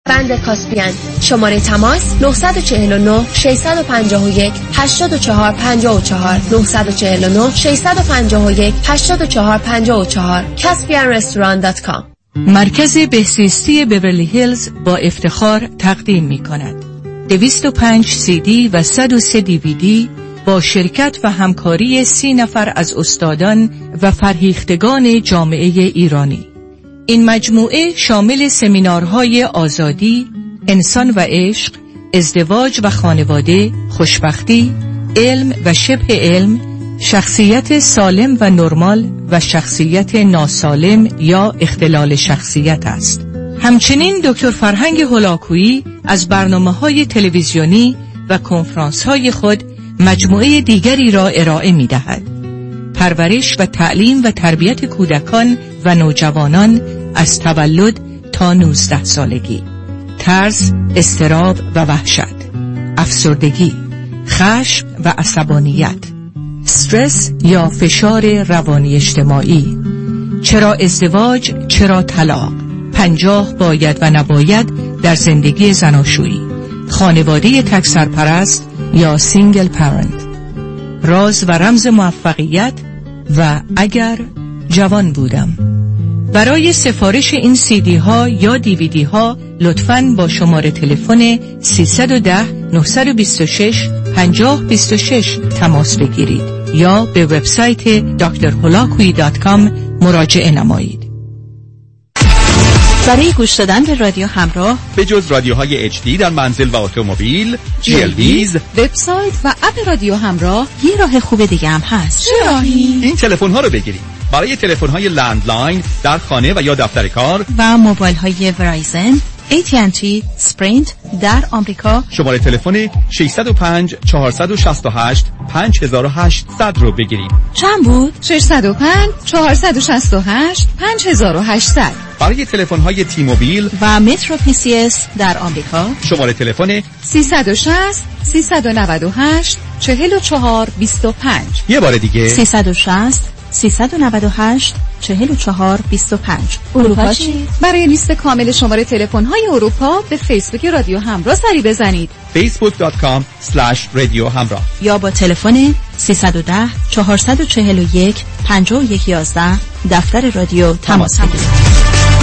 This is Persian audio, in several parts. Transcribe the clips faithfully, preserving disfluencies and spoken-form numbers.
بند کاسپیان. شماره تماس نه چهار نه شش پنج یک هشت چهار پنج چهار نه چهار نه شش پنج یک هشت چهار پنج چهار کاسپیان رستوران دات کام. مرکز بهزیستی بیورلی هیلز با افتخار تقدیم می کند دویست و پنج سی دی و صد و سه دی وی دی با شرکت و همکاری سی نفر از استادان و فرهیختگان جامعه ایرانی. این مجموعه شامل سمینارهای آزادی، انسان و عشق، ازدواج و خانواده، خوشبختی، علم و شبه علم، شخصیت سالم و نرمال و شخصیت ناسالم یا اختلال شخصیت است. همچنین دکتر فرهنگ هولاکویی از برنامه‌های تلویزیونی و کنفرانس‌های خود مجموعه دیگری را ارائه می‌دهد. پرورش و تعلیم و تربیت کودکان و نوجوانان از تولد تا نوزده سالگی، ترس، اضطراب و وحشت، افسردگی، خشم و عصبانیت، استرس یا فشار روانی اجتماعی، چرا ازدواج، چرا طلاق، پنجاه باید و نباید در زندگی زناشویی، خانواده تک سرپرست یا سینگل پرنت، راز و رمز موفقیت و اگر جوان بودم. برای سفارش این سی دی ها یا دی وی دی ها لطفاً با شماره تلفن سیصد و ده نهصد و بیست و شش پنجاه بیست و شش تماس بگیرید یا به وبسایت دکتر هولاکویی دات کام مراجعه نمایید. برای گوش دادن به رادیو همراه به جز رادیوهای اچ دی در منزل و اتومبیل، جی ال ویز، وبسایت و اپ رادیو همراه یه راه خوب دیگه هم هست. چه راهی؟ این تلفن ها رو بگیرید. برای تلفن های لندلاین در خانه و یا دفتر کار و موبایل های ورایزن، ای تی ان تی، اسپرینت در آمریکا شماره تلفن شش صفر پنج چهار شش هشت پنج هشتصد رو بگیرید. چند بود؟ شش صفر پنج چهار شش هشت پنج هشتصد. برای تلفن های تی موبیل و مترو پی سی اس در آمریکا شماره تلفن سیصد و شصت سیصد و نود و هشت چهل و چهار بیست و پنج. یه بار دیگه سیصد و شصت سیصد و نود و هشت چهل و چهار بیست و پنج. اروپا چی؟ برای لیست کامل شماره تلفن‌های اروپا به فیسبوک رادیو همراه سری بزنید فیسبوک دات کام اسلش رادیو همراه یا با تلفن سیصد و ده چهارصد و چهل و یک پنجاه و یک یازده دفتر رادیو تماس بگیرید.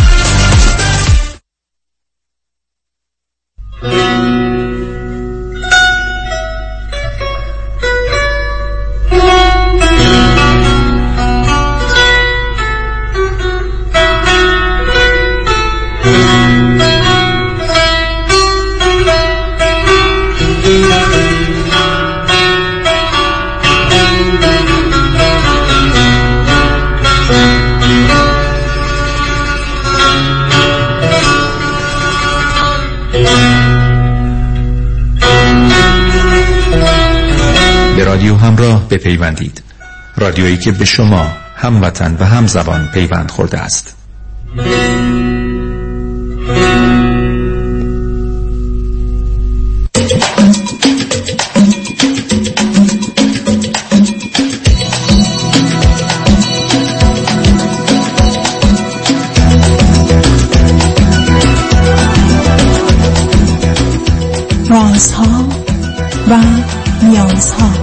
رادیو همراه بپیوندید. رادیویی که به شما هموطن و همزبان پیوند خورده است. رازها و نیازها.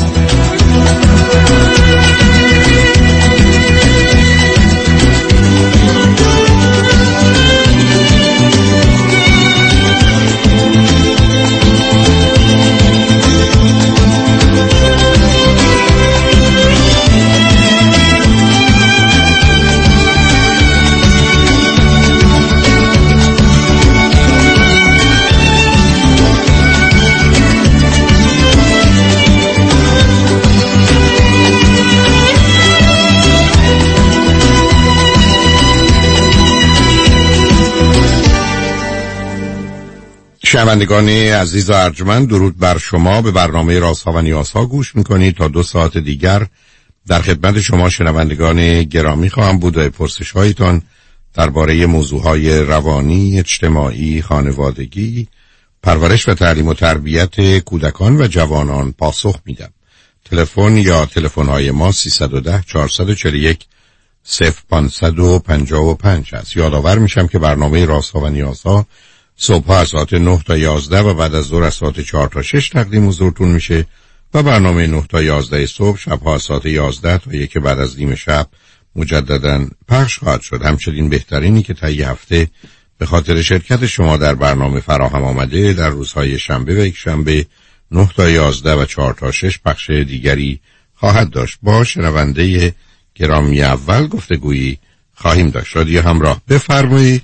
شنوندگان عزیز و ارجمند، درود بر شما. به برنامه رازها و نیازها گوش میکنید. تا دو ساعت دیگر در خدمت شما شنوندگان گرامی خواهم بود و پرسش هایتان درباره موضوعهای روانی، اجتماعی، خانوادگی، پرورش و تعلیم و تربیت کودکان و جوانان پاسخ میدم. تلفن یا تلفن های ما سیصد و ده چهارصد و چهل و یک صفر پانصد و پنجاه و پنج است. یادآور میشم که برنامه رازها و نیازها صبح از ساعت نه تا یازده و بعد از ظهر از ساعت چهار تا شش تقدیم حضورتون میشه و برنامه نه تا یازده صبح شبها از ساعت یازده تا یک بعد از نیم شب مجدداً پخش خواهد شد. همچنین بهترینی که طی هفته به خاطر شرکت شما در برنامه فراهم آمده در روزهای شنبه و یک شنبه نه تا یازده و چهار تا شش پخش دیگری خواهد داشت. با شنونده گرامی اول گفتگویی خواهیم داشت. رادیو همراه، بفرمایید.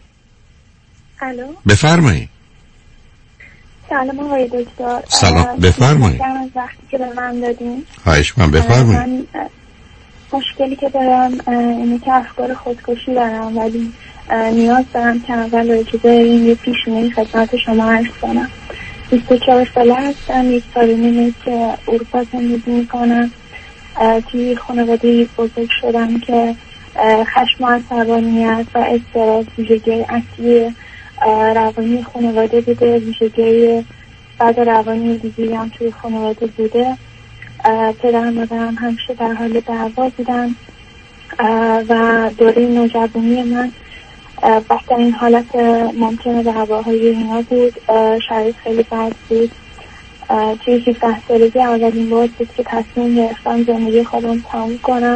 الو، بفرمایید. سلام آقای دکتر. سلام، بفرمایید. از وقتی که به من دادین. خواهش من، بفرمایید. من مشکلی که دارم اینه که افکار خودکشی دارم، ولی نیاز دارم که اول راجع به این یه پیشینه‌ای خدمت شما عرض کنم. بیست و چهار ساله هستم، یک سال و نیمه که اروپا زندگی میکنم. توی خانواده بزرگ شدم که خشم و عصبانیت و اضطراب ویژگی اصلی روانی خانواده بوده، ویژگی بعد روانی دیگه هم توی خانواده بوده. پدر مادرم همیشه در حال دعوا بودن و دوره نوجوانی من بدترین حالت ممکنه دعواهای اینا بود. شرایط خیلی بد بود. توی هفده سالگی اولین بار بود که تصمیم گرفتم زندگی خودم تموم کنم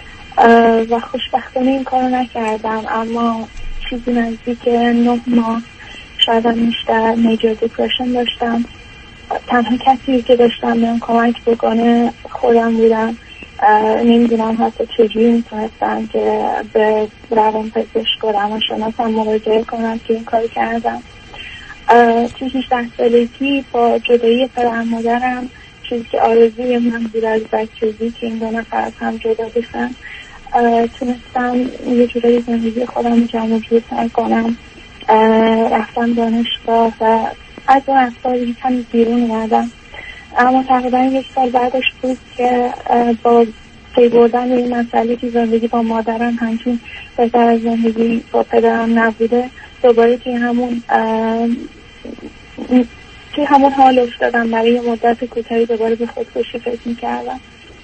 و خوشبختانه این کارو نکردم، اما چیزی نزدیک نه ماه شاید هم بیشتر میجر دیپرشن داشتم. تنها کسی که داشتم بهم کمک بکنه خودم بودم. نمیدونم حتی چجوری میتونستم که به روان پزشک و روانشناسم مراجعه کنم که این کار کردم. توی هجده سالگی با جدایی پدر مادرم، چیزی که آرزوی من بود از بچگی که این دو نفر از هم جدا بشن، تونستم یه جورایی زندگی خودم جمع جور کنم. رفتم دانشگاه و از اون افکاری کمی بیرون اومدم. اما تقریبا یک سال بعدش بود که با پی بردن این مسئله که زندگی با مادرم همچین بهتر از زندگی با پدرم نبوده، دوباره توی همون توی همون حال افتادم. برای مدت کوتاهی دوباره به خودکشی فکر می‌کردم.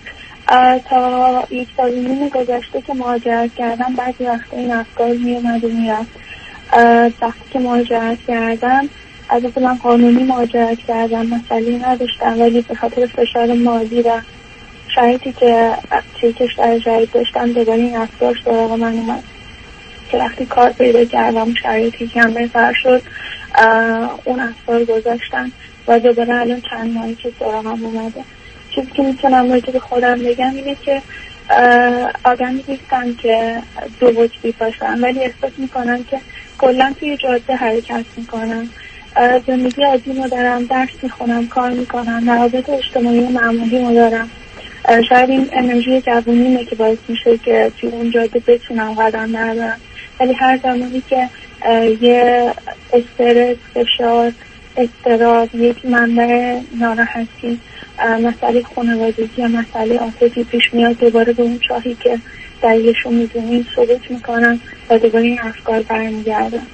تا یک سال و نیم گذشته که مهاجرت کردم، بعضی وقتا این افکار میومد و میرفت. وقتی که مهاجرت کردم، البته من قانونی مهاجرت کردم، مسئله نداشتم، ولی به خاطر فشار مالی و شرایطی که توی کشور جدید داشتم دوباره این افکار سراغ من اومد که وقتی کار پیدا کردم، شرایطی کم بهتر شد، اون افکار گذاشتم و دوباره الان چند ماهی که سراغم اومده. چیزی که میتونم راجع به خودم بگم اینه که آدمی نیستم که دو وجهی باشم، ولی احساس میکنم که کلا توی جاده حرکت میکنم. زندگی عادیمو دارم، درس میخونم، کار میکنم، روابط اجتماعی و معمولیمو دارم. شاید این انرژی جوونیمه که باعث میشه که توی اون جاده بتونم قدم بردارم، ولی هر زمانی که یه استرس، فشار، اضطراب، یک منبع ناراحتی، مسئله خانوادگی یا مسئله عاطفی پیش میاد، دوباره به اون چاهی که دلیلشو میدونیم ثبوت میکنم و دوباره این افکار برمیگردم.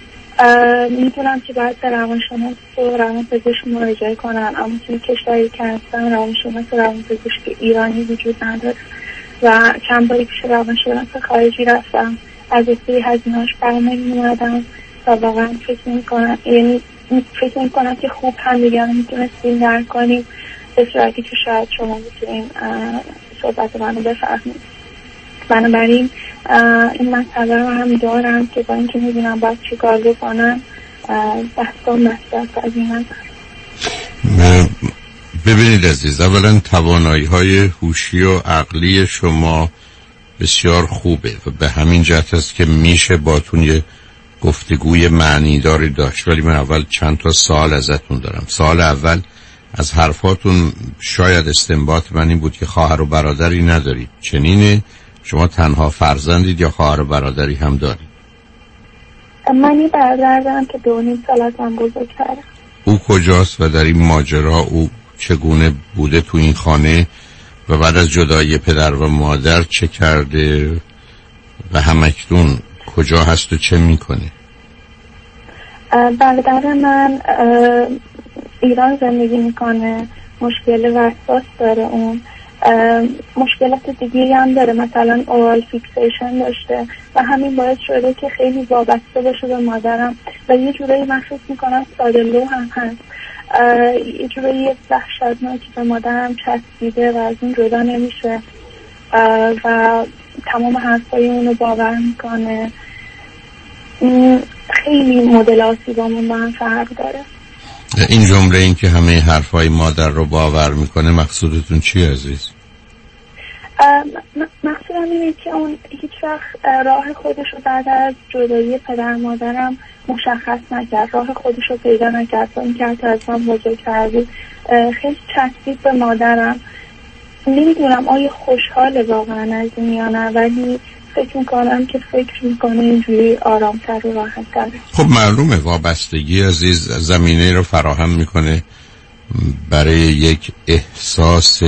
میدونم که باید به روانشناس و روانپزشک مراجعه کنم، اما توی کشوری که هستم روانشناس و روانپزشک ایرانی وجود نداره و چند باری پیش روانشناس خارجی رفتم، از سری هزینه‌اش برنمی‌اومدم و واقعا فکر میکنم یعنی فکر میکنم که خوب هم دیگر میتونستیم درک کنیم به صورتی که شاید شما میتونیم صحبت منو بفهمید. بنابراین این مسئله رو هم دارم که با اینکه میدونم باید چی کار بکنم بحثا مصرف از این هم. ببینید عزیز، اولا توانایی های هوشی و عقلی شما بسیار خوبه و به همین جهت است که میشه باتون یه گفتگوی معنیداری داشت، ولی من اول چند تا سوال ازتون دارم. سوال اول، از حرفاتون شاید استنباط من این بود که خواهر و برادری ندارید. چنینه؟ شما تنها فرزندید یا خواهر و برادری هم دارید؟ من یه برادر دارم که دو نیم سال از من بزرگتره. او کجاست و در این ماجرا او چگونه بوده تو این خانه و بعد از جدایی پدر و مادر چه کرده و همکنون کجا هست و چه میکنه؟ برادر من ایران زندگی میکنه، مشکل وسواس داره اون مشکلات دیگه هم داره، مثلا اورال فیکسیشن داشته و همین باعث شده که خیلی وابسته باشه به مادرم و یه جورایی من فکر میکنم سادلو هم هست، یه جورایی وحشتناکی به مادرم چسبیده و از این جدا نمیشه و تمام حرفای اونو باور میکنه. خیلی مدل آسیبامون با هم فرق داره. این جمله این که همه حرفای مادر رو باور میکنه مقصودتون چی عزیز؟ مقصودم اینه که اون هیچ وقت راه خودش رو بعد از جدایی پدر مادرم مشخص نکرد، راه خودش رو پیدا نکرد و این که حتی از من بزرگتر بود خیلی چسبید به مادرم. نمیدونم آیا خوشحاله واقعا از این یا نه، ولی فکر میکنم که فکر میکنه اینجوری آرامتر و راحت‌تر. خب معلومه وابستگی عزیز زمینه رو فراهم میکنه برای یک احساس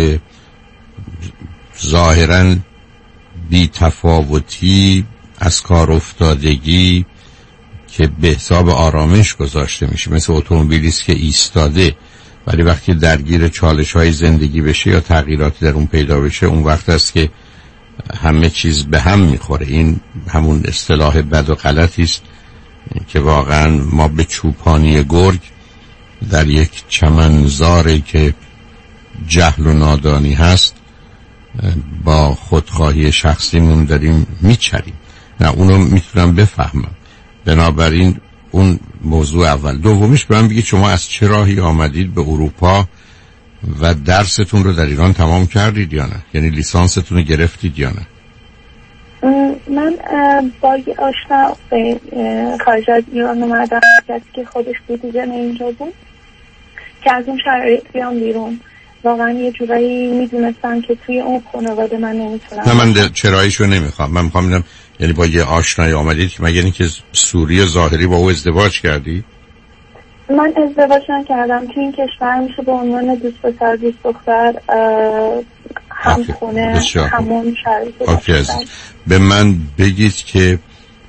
ظاهراً بی تفاوتی از کار افتادگی که به حساب آرامش گذاشته میشه، مثل اتومبیلیست که ایستاده ولی وقتی درگیر چالش‌های زندگی بشه یا تغییراتی در اون پیدا بشه اون وقت است که همه چیز به هم میخوره. این همون اصطلاح بد و غلطی است که واقعا ما به چوپانی گرگ در یک چمنزاری که جهل و نادانی هست با خودخواهی شخصیمون داریم میچریم. نه اونو میتونم بفهمم. بنابراین اون موضوع اول. دومیش به من بگید شما از چه راهی آمدید به اروپا و درستون رو در ایران تمام کردید یا نه؟ یعنی لیسانستون رو گرفتید یا نه؟ من با یه آشنا به خارج از ایران اومدم که خودش دیزاین اینجا بود که از اون شرایط بیام بیرون. واقعا یه جورایی میدونستم که توی اون خانواده من نمیتونم. نه من چراییشو نمیخوام. من میخوام ببینم یعنی با یه آشنایی آمدید که مگه اینکه سوری ظاهری با او ازدواج کردی؟ من ازدواج نکردم. توی این کشور میشه به عنوان دوست پسر دوست دختر هم خونه همون شرایط. به من بگید که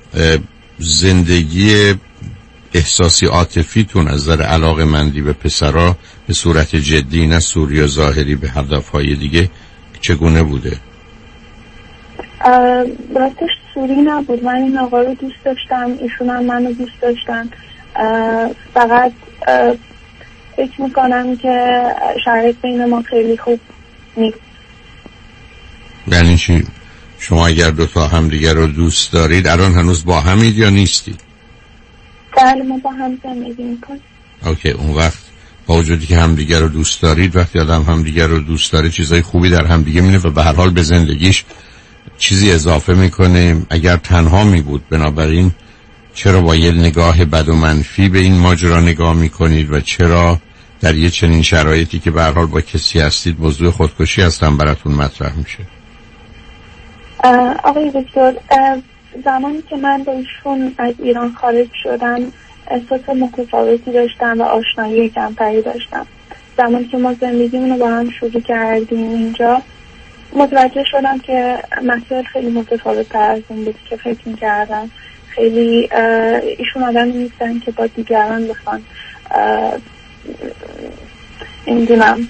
زندگی احساسی عاطفیتون از نظر علاقه‌مندی به پسرا به صورت جدی نه سوری و ظاهری به هدفهای دیگه چگونه بوده؟ راستش سوری نبود. من این آقا رو دوست داشتم، ایشون هم منو دوست داشتن. فقط فکر میکنم که شرایط بین ما خیلی خوب نیست. یعنی چی؟ شما اگر دوتا هم دیگر رو دوست دارید الان هنوز با همید یا نیستید؟ بله ما با هم زندگی میکنیم. اوکی اون وقت با وجودی که همدیگر رو دوست دارید وقتی آدم همدیگر رو دوست داره چیزای خوبی در همدیگه می‌بینه و به هر حال به زندگیش چیزی اضافه میکنه. اگر تنها می بود بنابراین چرا با یه نگاه بد و منفی به این ماجرا نگاه میکنید و چرا در یه چنین شرایطی که به هر حال با کسی هستید موضوع خودکشی هستن براتون مطرح میشه؟ آقای دکتر زمانی که من با ایشون از ایران خارج شدم احساس متفاوتی داشتم و آشنایی کمتری داشتم. زمانی که ما زندگیمون رو با هم شروع کردیم اینجا متوجه شدم که مسائل خیلی متفاوت تر از این بود که فکر می‌کردم. خیلی ایشون آدمی نیستن که با دیگران بخوان نمیدونم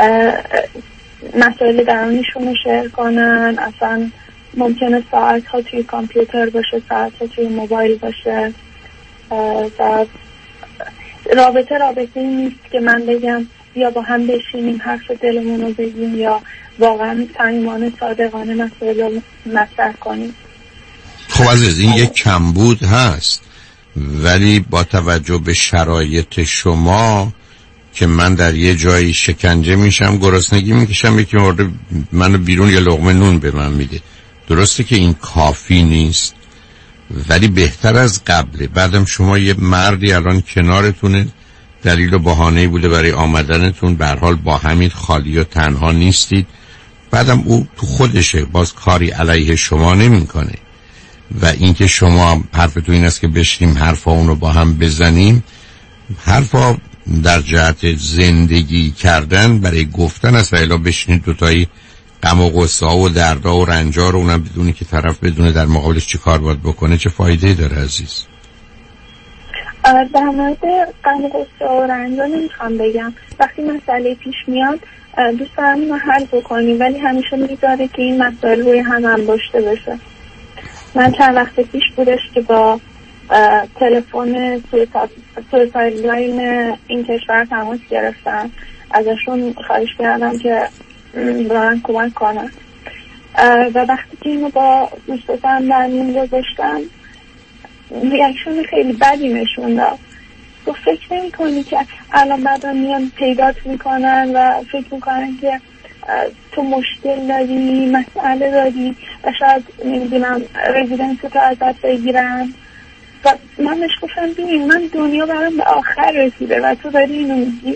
مسائل درونیشون رو شیر کنن. اصلا ممکنه ساعت ها توی کامپیوتر باشه، ساعت ها توی موبایل باشه و رابطه رابطه این نیست که من بگم یا با هم بشینیم حرف دلمون رو بگیم یا واقعا صمیمانه صادقانه مسائل رو مطرح کنیم. خب عزیز این یک کمبود هست ولی با توجه به شرایط شما که من در یه جایی شکنجه میشم گرسنگی میکشم یکی مورد منو بیرون یه لقمه نون به من میده. درسته که این کافی نیست ولی بهتر از قبله. بعدم شما یه مردی الان کنارتونه دلیل و بهانه‌ای بوده برای آمدنتون، به هر حال با همین خالی و تنها نیستید. بعدم او تو خودشه باز کاری علیه شما نمیکنه و اینکه شما حرفتون این است که بشینیم حرفا اونو با هم بزنیم، حرفا در جهت زندگی کردن برای گفتن است و الا بشینید دوتایی غم و غصه و دردا و رنجا رو اونم بدونی که طرف بدونه در مقابلش چی کار باید بکنه چه فایده داره عزیز؟ در مورد غم و غصه و رنجا نمیخوام بگم. وقتی مسئله پیش میاد دوست دارم اینو حل بکنیم، ولی همیشه میذاره که این مسئله روی هم انباشته بشه. من چند وقت پیش بودش که با تلفن سویساید لاین این کشور تماس گرفتم، ازشون خواهش کردم که به من کمک کنن و وقتی که اینو با دوست دارم در میون گذاشتم ریاکشن خیلی بدی نشون داد. تو فکر نمی کنی که الان بعدا میان پیدات میکنن و فکر میکنن که تو مشکل داری، مسئله داری و شاید نمیدونم رزیدنس تو ازت بگیرن و من بهش گفتم ببین من دنیا برام به آخر رسیده و تو داری اینو میگی.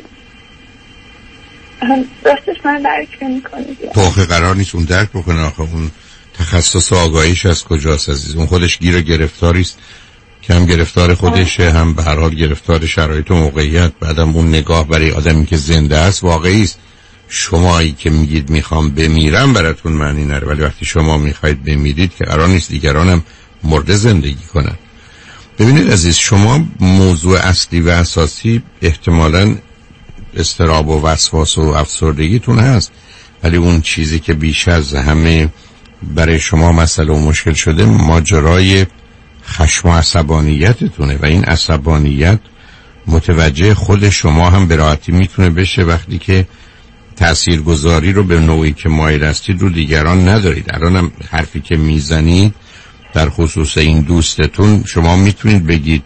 راستش من درک نمی کنی. تو آخه قرار نیست اون درک بکنه. آخه اون تخصص آگاهیش از کجاست عزیز؟ اون خودش گیر و گرفتاریست که هم گرفتار خودشه هم به هر حال گرفتار شرایط و موقعیت. بعدم اون نگاه برای آدمی که زنده است واقعی است. شمایی که میگید میخوام بمیرم براتون معنی نره، ولی وقتی شما میخواید بمیرید که قرار نیست دیگرانم مرده زندگی کنن. ببینید عزیز، شما موضوع اصلی و اساسی احتمالاً اضطراب و وسواس و افسردگیتون هست، ولی اون چیزی که بیش از همه برای شما مسئله و مشکل شده ماجرای خشم و عصبانیتتونه و این عصبانیت متوجه خود شما هم به راحتی میتونه بشه وقتی که تاثیرگذاری رو به نوعی که مایل هستید رو دیگران ندارید. الانم حرفی که میزنید در خصوص این دوستتون شما میتونید بگید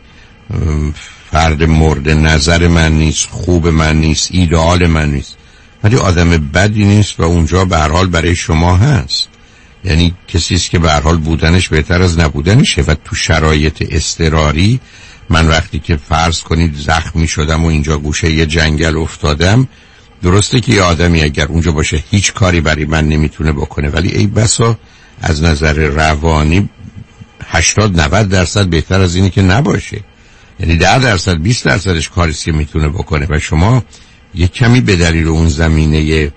فرد مورد نظر من نیست، خوب من نیست، ایدئال من نیست، ولی آدم بدی نیست و اونجا به هر حال برای شما هست. یعنی کسی است که به هر حال بودنش بهتر از نبودنشه و تو شرایط اضطراری من وقتی که فرض کنید زخمی شدم و اینجا گوشه یه جنگل افتادم، درسته که یه آدمی اگر اونجا باشه هیچ کاری برای من نمیتونه بکنه، ولی ای بسا از نظر روانی هشتاد نود درصد بهتر از اینه که نباشه. یعنی ده درصد بیست درصدش کاریست که میتونه بکنه و شما یه کمی به دلیل اون زمینه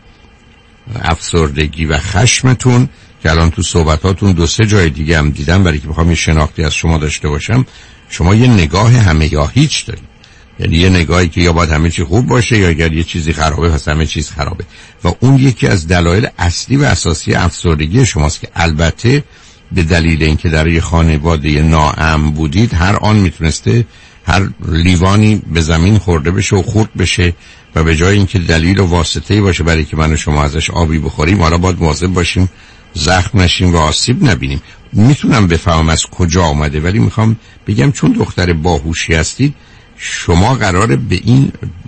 افسردگی و خشمتون که الان تو صحبتاتون دو سه جای دیگه هم دیدم، برای که بخوام یه شناختی از شما داشته باشم، شما یه نگاه همه یا هیچ دارید. یعنی یه نگاهی که یا باید همه چی خوب باشه یا اگر یه چیزی خرابه پس همه چیز خرابه و اون یکی از دلایل اصلی و اساسی افسردگی شماست که البته به دلیل اینکه در یه خانواده ناامن بودید هر آن میتونسته هر لیوانی به زمین خورده بشه و خورد بشه و به جای اینکه دلیل و واسطه‌ای باشه برای که من و شما ازش آبی بخوریم، حالا باید مواظب باشیم زخم نشیم و آسیب نبینیم. میتونم بفهمم از کجا آمده، ولی میخوام بگم چون دختر باهوشی هستید شما قراره به این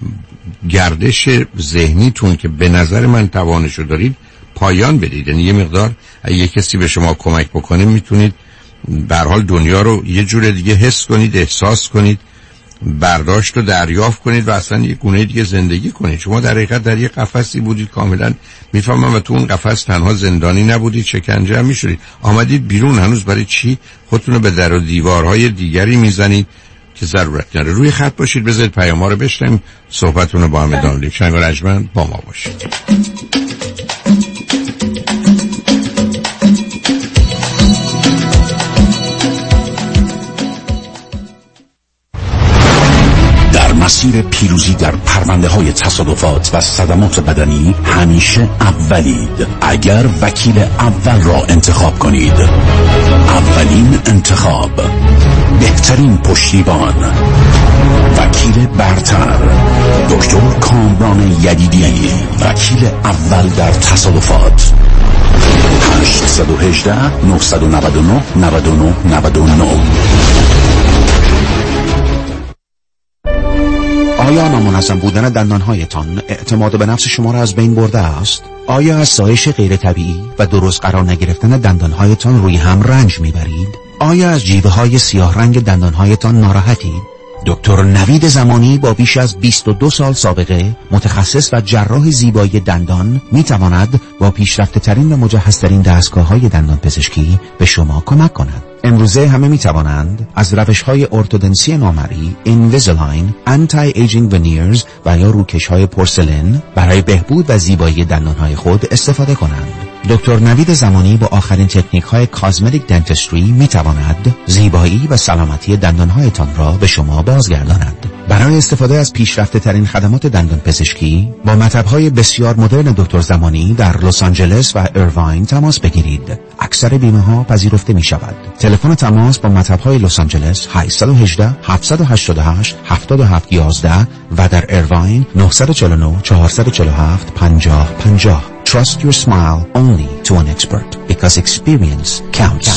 گردش ذهنیتون که به نظر من توانشو دارید پایان بدید. یعنی یه مقدار اگه کسی به شما کمک بکنه میتونید به هر حال دنیا رو یه جور دیگه حس کنید، احساس کنید، برداشت رو دریافت کنید و اصلا یه گونه دیگه زندگی کنید. شما در حقیقت در یه قفسی بودید کاملا میفهمم و تو اون قفس تنها زندانی نبودید، شکنجه هم میشدید. آمدید بیرون، هنوز برای چی خودتون رو به در و دیوارهای دیگری میزنید که ضرورت نداره؟ روی خط باشید، بذارید پیام‌ها رو بشنویم، صحبتتون رو با هم ادامه بدیم. شنگ و رجمن با ما باشید. مسیر پیروزی در پرونده های تصادفات و صدمات بدنی همیشه اولید اگر وکیل اول را انتخاب کنید. اولین انتخاب، بهترین پشتیبان، وکیل برتر دکتر کامران یدیدی، وکیل اول در تصادفات. هشت یک هشت نه نه نه نه نه نه نه. آیا نامنظم بودن دندانهایتان اعتماد به نفس شما را از بین برده است؟ آیا از سایش غیر طبیعی و درست قرار نگرفتن دندانهایتان روی هم رنج میبرید؟ آیا از جیوه های سیاه رنگ دندانهایتان ناراحتید؟ دکتر نوید زمانی با بیش از بیست و دو سال سابقه، متخصص و جراح زیبایی دندان، میتواند با پیشرفته ترین و مجهزترین دستگاه های دندان پزشکی به شما کمک کند. امروزه همه میتوانند از روش های ارتودنسی نامرئی، اینویزیلاین، آنتی ایجینگ ونیرز و یا روکش های پورسلین برای بهبود و زیبایی دندان های خود استفاده کنند. دکتر نوید زمانی با آخرین تکنیک های کازمتیک دنتستری می تواند زیبایی و سلامتی دندانهایتان را به شما بازگرداند. برای استفاده از پیشرفته ترین خدمات دندان پزشکی با مطب های بسیار مدرن دکتر زمانی در لس آنجلس و ایرواین تماس بگیرید. اکثر بیمه ها پذیرفته می شود. تلفن تماس با مطب های لس آنجلس هشت یک هشت هفت هشت هشت هفت هفت یک یک و در ایرواین نه چهار نه چهار چهار هفت پنج صفر پنج صفر. Trust your smile only to an expert because experience counts.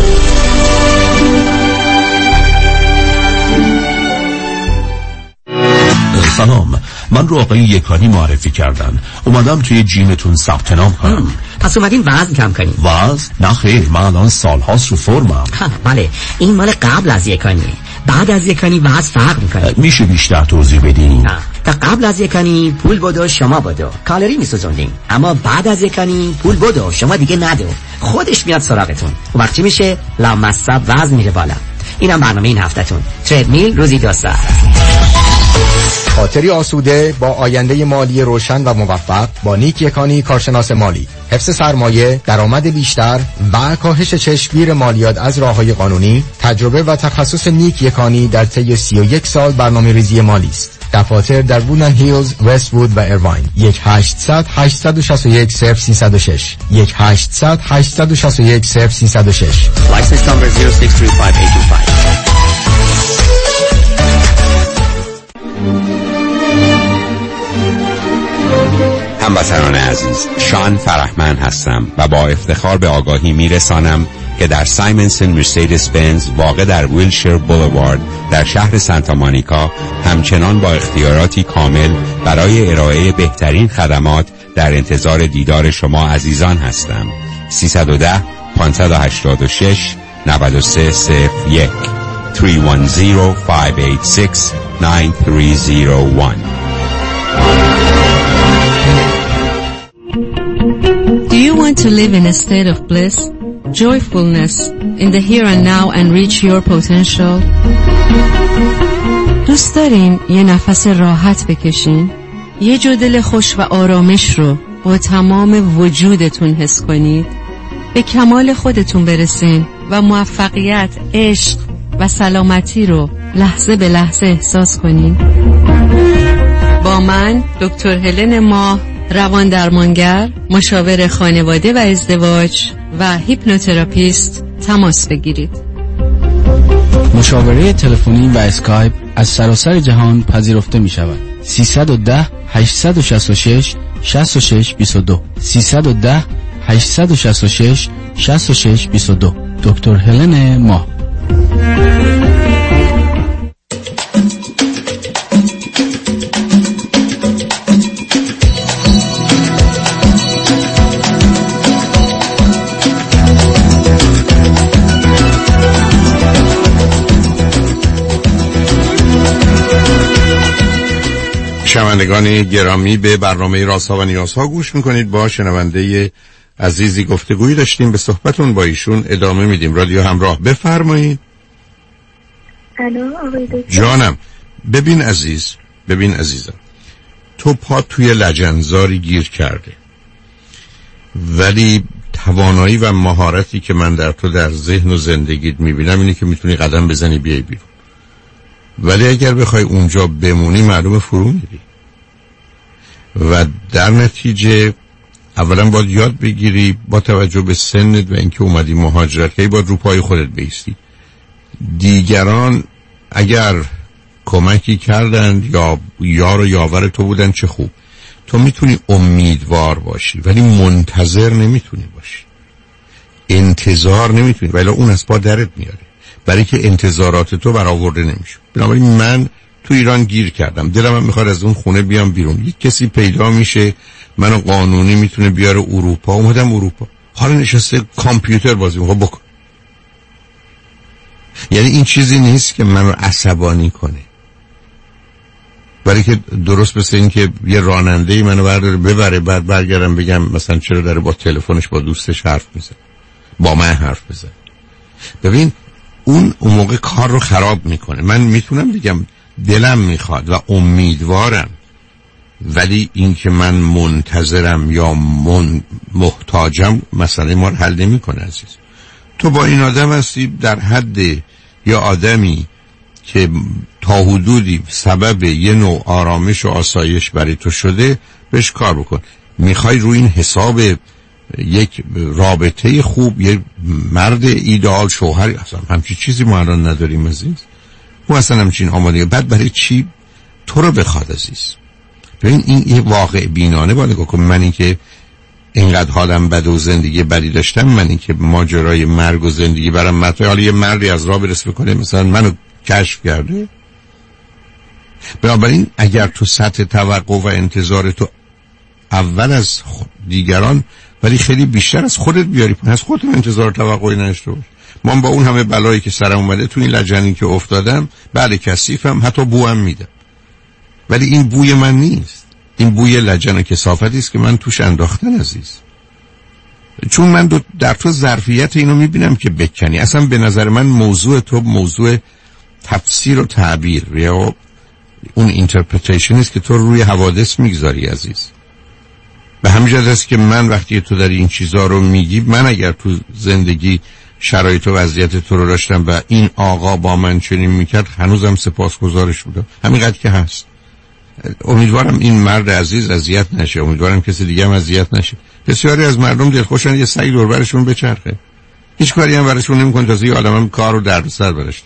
سلام، من رو آقای یکانی معرفی کردن. اومدم توی جیمتون ثبت نام کنم. پس اومدین وزن کم کنیم؟ وزن؟ نه خیر، من الان سالهاست رو فرمم. بله، این مال قبل از یکانی. بعد از یکانی وزن فرق میکنه. میشه بیشتر توضیح بدین؟ تا قبل از یکانی پول بدو شما بدو، کالری میسوزوندین. اما بعد از یکانی پول بدو شما دیگه ندو، خودش میاد سراغتون. وقت چی میشه؟ لامصب وزن میره بالا. اینم برنامه این هفتهتون. تردمیل روزی دو ساعت. خاطری آسوده با آینده مالی روشن و موفق با نیک یکانی کارشناس مالی. حفظ سرمایه، درآمد بیشتر و کاهش چشمگیر مالیات از راه‌های قانونی. تجربه و تخصص نیک یکانی در طی سی و یک سال برنامه‌ریزی مالی است. دفاتر در وودن هیلز، وست وود و ایرواین. یک هشتصد هشتصد و شصت و یک صفر سیصد و شش یک هشتصد هشتصد و شصت و یک صفر سیصد و شش. License number zero six three five eight two five. هموطنان عزیز، شان فرحمن هستم و با افتخار به آگاهی میرسانم که در سایمنسن مرسیدس بنز واقع در ویلشیر بولوارد در شهر سانتا مونیکا همچنان با اختیاراتی کامل برای ارائه بهترین خدمات در انتظار دیدار شما عزیزان هستم. سیصد و ده پانصد و هشتاد و شش نود و سه صفر یک سه یک صفر پنج هشت شش نه سه صفر یک. Do you want to live in a state of bliss, joyfulness, in the here and now and reach your potential? دوست دارین یه نفس راحت بکشین؟ یه جو دل خوش و آرامش رو با تمام وجودتون حس کنید؟ به کمال خودتون برسین و موفقیت، عشق و سلامتی رو لحظه به لحظه احساس کنین؟ با من دکتر هلن ماه، روان درمانگر، مشاور خانواده و ازدواج و هیپنوتراپیست تماس بگیرید. مشاوره تلفنی و اسکایپ از سراسر جهان پذیرفته می شود. سیصد و ده هشتصد و شصت و شش شصت و شش بیست و دو سیصد و ده هشتصد و شصت و شش شصت و شش بیست و دو. دکتر هلن ماه. شنوندگان گرامی، به برنامه رازها و نیازها گوش میکنید. با شنونده عزیزی گفتگویی داشتیم، به صحبتون با ایشون ادامه میدیم. رادیو همراه، بفرمایید. الو آقای دکتر. جانم. ببین عزیز، ببین عزیزم، تو پا توی لجنزاری گیر کرده، ولی توانایی و مهارتی که من در تو در ذهن و زندگیت میبینم اینه که میتونی قدم بزنی بیای بیرون. ولی اگر بخوای اونجا بمونی معلومه فرو میری و در نتیجه اولا باید یاد بگیری با توجه به سنت و اینکه اومدی مهاجرت که باید رو پای خودت بیستی. دیگران اگر کمکی کردند یا یار و یاور تو بودن چه خوب. تو میتونی امیدوار باشی ولی منتظر نمیتونی باشی، انتظار نمیتونی، ولی اون از پا درت میاره برای که انتظارات تو برآورده نمیشه. بنابراین من تو ایران گیر کردم، دلم هم میخواد از اون خونه بیام بیرون. یک کسی پیدا میشه منو قانونی میتونه بیاره اروپا. اومدم اروپا، حالا نشسته کامپیوتر بازی میکنه. بکن. یعنی این چیزی نیست که منو عصبانی کنه، برای که درست مثل این که یه راننده‌ای منو برداره ببره بعد برگردم بگم مثلا چرا داره با تلفنش با دوستش حرف میزنه، با من حرف بزنه. ببین اون اون موقع کار رو خراب میکنه. من میتونم بگم دلم میخواد و امیدوارم ولی این که من منتظرم یا من محتاجم مسئله ما رو حل نمی کنه عزیز. تو با این آدم هستی در حد یا آدمی که تا حدودی سبب یه نوع آرامش و آسایش برای تو شده، بهش کار بکن. میخوای روی این حساب یک رابطه خوب، یک مرد ایدئال، شوهر، اصلا همچین چیزی ما الان نداریم عزیز. او اصلا همچین آماده. بعد برای چی تو رو بخواد عزیز؟ ببین این یه واقع بینانه باید نگاه کن. من این که اینقدر حالم بد و زندگی بدی داشتم، من این که ماجرای مرگ و زندگی برام مطرحه، حالا یه مردی از راه برس بکنه مثلا منو کشف کرده. بنابراین اگر تو سطح توقع و انتظار تو اول از دیگران ولی خیلی بیشتر از خودت بیاری، از خودت انتظار توقعی نشته باش. من با اون همه بلایی که سرم اومده تو این لجنی که افتادم، بعد کثیفم، حتی بوام میدم، ولی این بوی من نیست. این بوی لجن و کثافتی است که من توش انداختن عزیز. چون من دو در تو ظرفیت اینو میبینم که بکنی. اصلا به نظر من موضوع تو موضوع تفسیر و تعبیر یا اون اینترپریتیشن است که تو روی حوادث میگذاری عزیز. به همین جهت است که من وقتی تو در این چیزا رو میگی، من اگر تو زندگی شرایط و وضعیت تو رو داشتم و این آقا با من چنین میکرد، هنوزم سپاسگزارش بودم، همینقدر که هست. امیدوارم این مرد عزیز اذیت نشه، امیدوارم کسی دیگه هم اذیت نشه. بسیاری از مردم دلخوشن یه سگ دور برشون بچرخه، هیچ کاری هم برشون نمیکنه، تازه یه آدمم کار و دردسر برش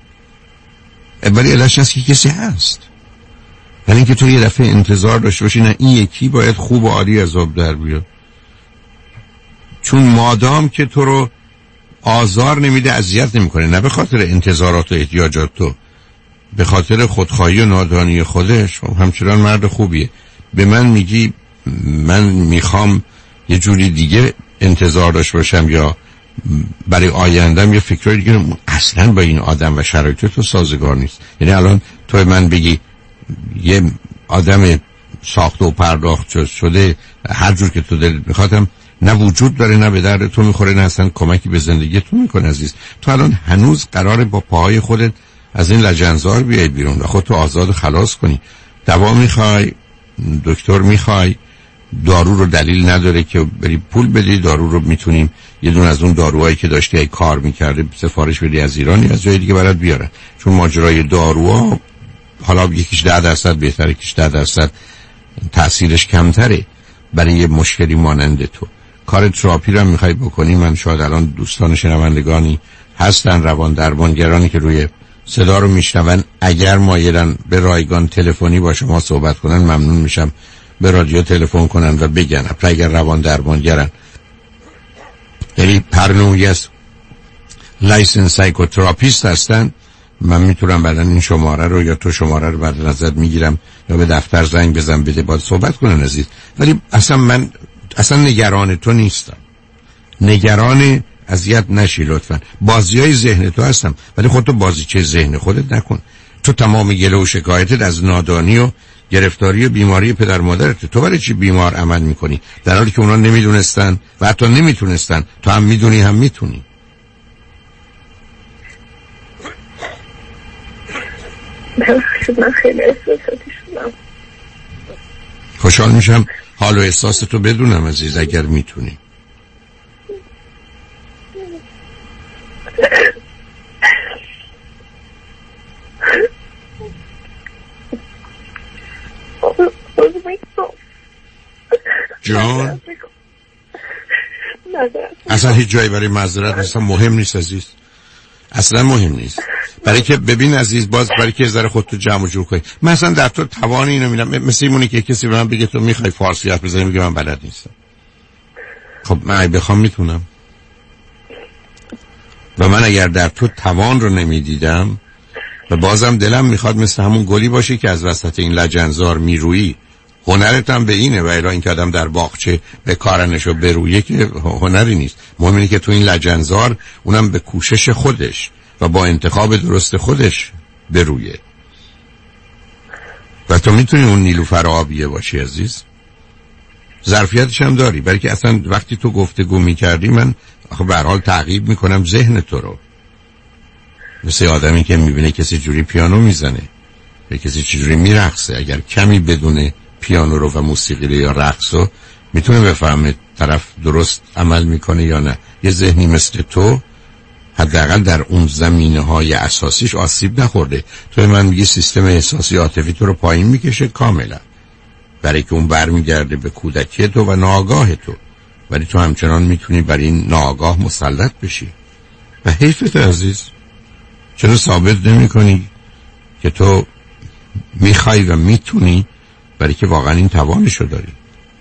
داره. ولی علتش هست که کسی هست. یعنی اینکه تو یه دفعه انتظار داشته باشی نه این یکی باید خوب و عالی از آب در بیاد. چون مادام که تو رو آزار نمیده، اذیت نمیکنه، نه به خاطر انتظارات و احتیاجات تو، به خاطر خودخواهی و نادانی خودش، همچنان مرد خوبیه. به من میگی من میخوام یه جوری دیگه انتظار داشته باشم یا برای آیندم یه فکرای دیگه، اصلا با این آدم و شرایط تو سازگار نیست. یعنی الان تو من بگی یه آدم ساخته و پرداخت شده هر جور که تو دل بخوادم، نه وجود داره، نه به درد تو میخوره، نه اصلا کمکی به زندگی تو میکنه عزیز. تو الان هنوز قراره با پاهای خودت از این لجنزار بیای بیرون و خودتو آزاد خلاص کنی. دوا میخوای، دکتر میخوای، دارو رو دلیل نداره که بری پول بدی. دارو رو میتونیم یه دون از اون داروهایی که داشتی ای کار میکرده سفارش بدی از ایران یا از جای دیگه برات بیارن. چون ماجرای داروها حالا یکیش ده درصد بهتره، یکیش ده درصد تاثیرش کمتره برای یه مشکلی مانند تو. کار تراپی رو هم میخوای بکنی. من شاید الان دوستان شنوندگانی هستن، روان درمانگرانی که روی صدا رو میشنون، اگر مایلن به رایگان تلفنی با شما صحبت کنن، ممنون میشم به رادیو تلفن کنن و بگن. اگر روان درمانگرن، یعنی پرنوعی از لایسنس سایکوتراپیست هستن، من میتونم بعدن این شماره رو یا تو شماره رو بعد ازت میگیرم یا به دفتر زنگ بزن بده باید صحبت کنن عزیز. ولی اصلا من اصلا نگران تو نیستم، نگران اذیت نشی لطفا. بازیای ذهن تو هستم ولی خودتو بازیچه ذهن خودت نکن. تو تمام گله و شکایتت از نادانی و گرفتاری و بیماری پدر مادرت. تو برای چی بیمار عمل میکنی در حالی که اونا نمیدونستن و حتی نمیتونستن؟ تو هم میدونی هم میتونی. من خیلی احساساتی شدم. خوشحال میشم حال و احساس تو بدونم عزیز اگر میتونی. جان اصلا هیچ جایی برای معذرت اصلا مهم نیست عزیز، اصلا مهم نیست. برای که ببین عزیز، باز برای که ذره خودتو جمع و جور کنی. من اصلا در تو توان اینو میدم، مثل اینونه که کسی به من بگه تو میخوای فارسی حرف بزنی، میگه من بلد نیستم. خب من بخوام میتونم، و من اگر در تو توان رو نمیدیدم و بازم دلم میخواد مثل همون گلی باشی که از وسط این لجنزار میرویی، هنرت هم به اینه، و الا این که آدم در باغچه به کارنشو برویه که هنری نیست. مهم اینه که تو این لجنزار اونم به کوشش خودش و با انتخاب درست خودش برویه. و تو میتونی اون نیلوفر آبیه باشی عزیز، ظرفیتش هم داری. برای که اصلا وقتی تو گفتگو میکردی من آخه به هر حال تعقیب میکنم ذهن تو رو، مثل آدمی که میبینه کسی جوری پیانو میزنه یا کسی چجوری میرقصه، اگر کمی بدونه پیانو رو و موسیقی رو یا رقص رو میتونه بفهمه طرف درست عمل میکنه یا نه. یه ذهنی مثل تو حداقل در اون زمینه‌های اساسیش آسیب نخورده. تو من میگی سیستم احساسی عاطفی تو رو پایین میکشه کاملا، برای که اون برمیگرده به کودکی تو و ناآگاه تو، ولی تو همچنان میتونی بر این ناآگاه مسلط بشی و حیفت عزیز. چرا ثابت نمی کنی که تو میخوای و میتونی، برای که واقعا این توانشو داری؟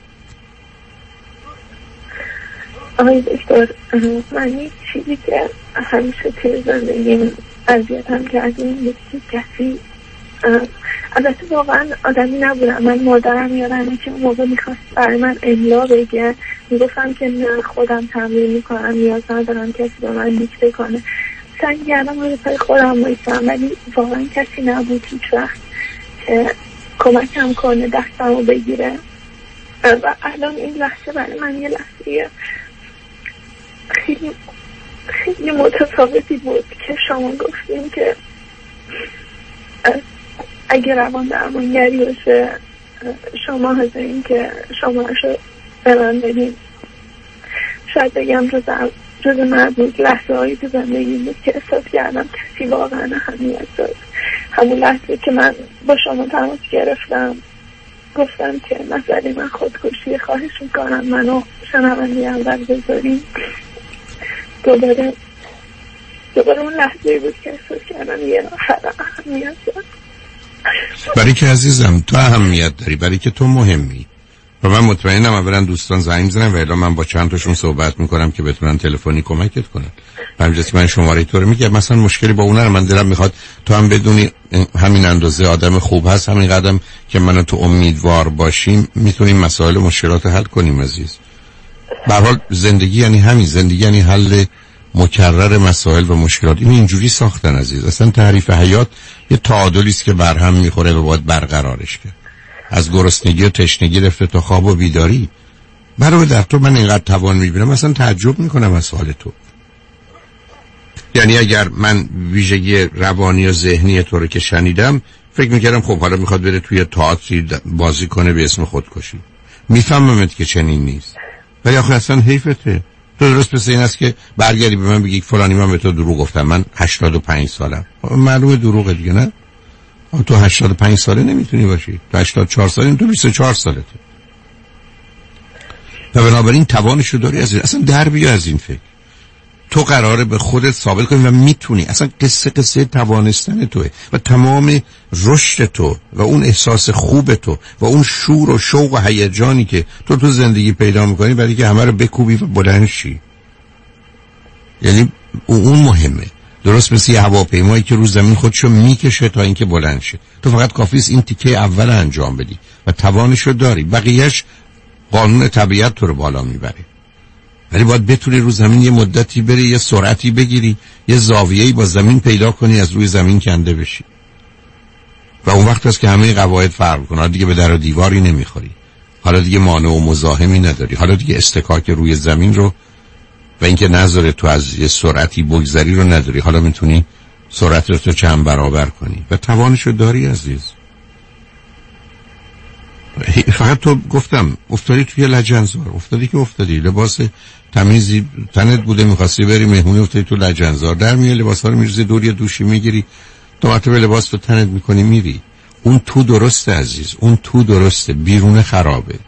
آقای دکتر، من یک چیزی که همیشه توی زندگیم اذیتم کرده این بود که کسی، البته واقعا آدمی نبودم، من مادرم یادمه که اون موقع میخواست برای من املا بگه، میگفتم که نه خودم تمرین میکنم، نیاز ندارم کسی به من دیکته کنه. سعی کردم روی پای خودم بایستم، ولی واقعا کسی نبود هیچ وقت که کمکم کنه دستم رو بگیره. و الان این لحظه برای من یه لحظه خیلی خیلی متفاوتی بود که شما گفتیم که اگه روان درمانگری باشه شما حاضرین که شما رو به من بدین. شاید بگم جز جز من بود لحظه هایی تو زندگی بود که احساس کردم کسی واقعا اهمیت داد. همون لحظه که من با شما تماس گرفتم گفتم که مسئله من خودکشی، خواهش میکنم منو شنونده اول بذاریم. دوباره دوباره اون لحظه بود که احساس کردم یه نفر اهمیت داد. برای که عزیزم تو اهمیت داری، برای که تو مهمی و من مطمئنم اولا دوستان زنگ میزنن و الا من با چند تاشون صحبت میکنم که بتونن تلفنی کمکت کنن. همینجاست من شماره تو رو میگم، مثلا مشکلی با اون رو من دلم میخواد تو هم بدونی همین اندازه آدم خوب هست، همین قدم که من تو امیدوار باشیم میتونیم مسائل و مشکلات حل کنیم عزیز. به هر حال زندگی یعنی همین، زندگی یعنی حل مکرر مسائل و مشکلات. این اینجوری ساختن عزیز. اصلا تعریف حیات یه تعادلی است که برهم میخوره و باید برقرارش کرد. از گرسنگی و تشنگی رفته تا خواب و بیداری. برای در تو من اینقدر توان میبینم مثلا تعجب میکنم از حال تو. یعنی اگر من ویژگی روانی و ذهنی تو رو که شنیدم فکر میکردم خب حالا میخواد بره توی تئاتری بازی کنه به اسم خودکشی. میفهممت که چنین نیست، ولی آخه اصلا حیفته. تو درست مثل این است که برگردی به من بگی فلانی من به تو دروغ گفتم، من هشتاد و پنج سالم. معلومه دروغه دیگه، نه؟ تو هشتاد و پنج ساله نمیتونی باشی، تو هشتاد و چهار ساله، تو بیست و چهار سالته. و بنابراین توانشو داری از این. اصلا در بیا از این فکر. تو قراره به خودت ثابت کنی و میتونی. اصلا قصه قصه توانستن توه و تمام رشد تو و اون احساس خوب تو و اون شور و شوق و هیجانی که تو تو زندگی پیدا میکنی برای که همه رو بکوبی و بلند شی. یعنی اون مهمه. درست مثل یه هواپیمایی که رو زمین خودشو میکشه تا اینکه بلند شه. تو فقط کافیست این تیکه اول انجام بدی و توانشو داری. بقیهش قانون طبیعت تو رو بالا میبره. ولی باید بتونی رو زمین یه مدتی بری، یه سرعتی بگیری، یه زاویه‌ای با زمین پیدا کنی، از روی زمین کنده بشی. و اون وقت هست که همه قواعد فرق کنه. دیگه به در و دیواری نمیخوری. حالا دیگه مانع و مزاحمی نداری. حالا دیگه استکاک روی زمین رو و اینکه نذاره تو از یه سرعتی بگذری رو نداری. حالا میتونی سرعت رو تو چند برابر کنی و توانشو داری عزیز. فقط تو گفتم افتادی توی لجنزار، افتادی که افتادی، لباس تمیزی تنت بوده میخواستی بری مهمونی، افتادی تو لجنزار، در میای لباس ها رو میرزی دور یه دوشی میگیری، تو مرتبه لباس تو تنت میکنی میری. اون تو درسته عزیز، اون تو درسته، بیرون خرابه.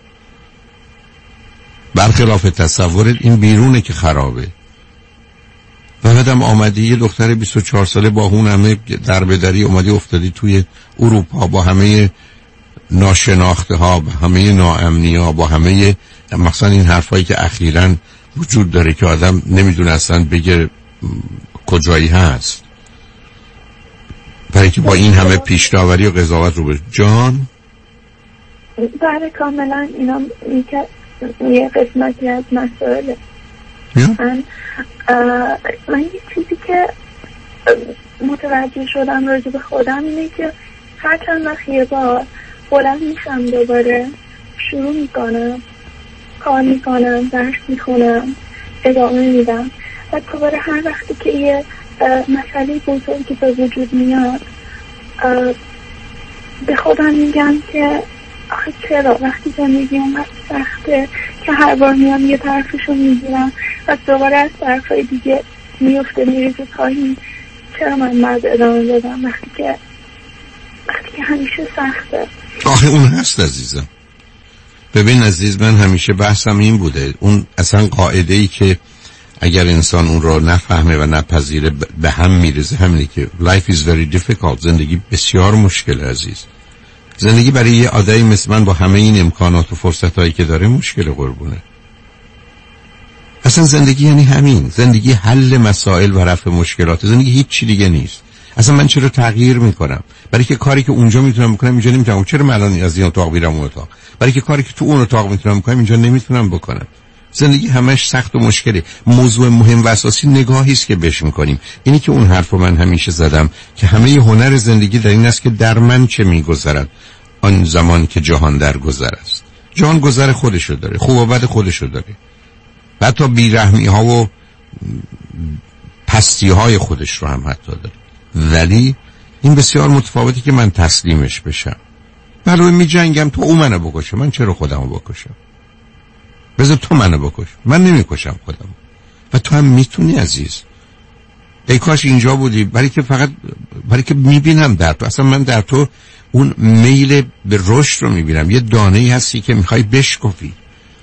برخلاف تصورت این بیرونه که خرابه. و بعدم آمدی یه دختر بیست و چهار ساله با اون همه در بدری اومدی افتادی توی اروپا با همه ناشناخته ها، با همه ناامنی ها، با همه مثلا این حرفایی که اخیراً وجود داره که آدم نمیدونه اصلا بگه کجایی هست، برای که با این همه پیش‌داوری و قضاوت رو به جان بله کاملا اینا یه قسمتی از مسائله. من من یه چیزی که متوجه شدم راجع به خودم اینه که هر چند وقت یه بار بلند میشم دوباره شروع میکنم کار میکنم، درس میخونم، ادامه میدم و دوباره هر وقتی که یه مسئله بزرگی به وجود میاد به خودم میگم که آخه چرا وقتی زندگی اونقدر سخته که هر بار میام یه طرفشو میگیرم و دوباره از طرفای دیگه میفته میریزه پایین، چرا من باید ادامه بدم وقتی که وقتی که همیشه سخته؟ آخه اون هست عزیزم. ببین عزیز، من همیشه بحثم این بوده، اون اصلا قاعده ای که اگر انسان اون رو نفهمه و نپذیره به هم میرزه، همینه که life is very difficult. زندگی بسیار مشکل عزیز. زندگی برای یه آدمی مثل من با همه این امکانات و فرصتایی که داره مشکل قربونه. اصلا زندگی یعنی همین، زندگی حل مسائل و رفع مشکلات. زندگی هیچ چی دیگه نیست. اصلا من چرا تغییر میکنم؟ برای که کاری که اونجا میتونم بکنم اینجا نمیتونم. چرا من الان از این اتاق میرم اون اتاق؟ برای که کاری که تو اون اتاق میتونم بکنم اینجا نمیتونم بکنم. زندگی همش سخت و مشکله. موضوع مهم و اساسی نگاهی است که بهش میکنیم. اینی که اون حرفو من همیشه زدم که همه هنر زندگی در این است که در من چه میگذرد آن زمان که جهان در گذر است. جهان گذر خودشو داره، خوب و بد خودشو داره، حتی بیرحمی ها و پستی های خودش رو هم حتی داره. ولی این بسیار متفاوتی که من تسلیمش بشم. برای می جنگم تو او منو بکشه، من چرا خودمو بکشم؟ بذار تو منو بکش، من نمی کشم خودم. و تو هم میتونی عزیز. ای کاش اینجا بودی، برای که فقط برای که میبینم در تو، اصلا من در تو اون میل به رشد رو میبینم. یه دانه ای هستی که میخوای بشکفی،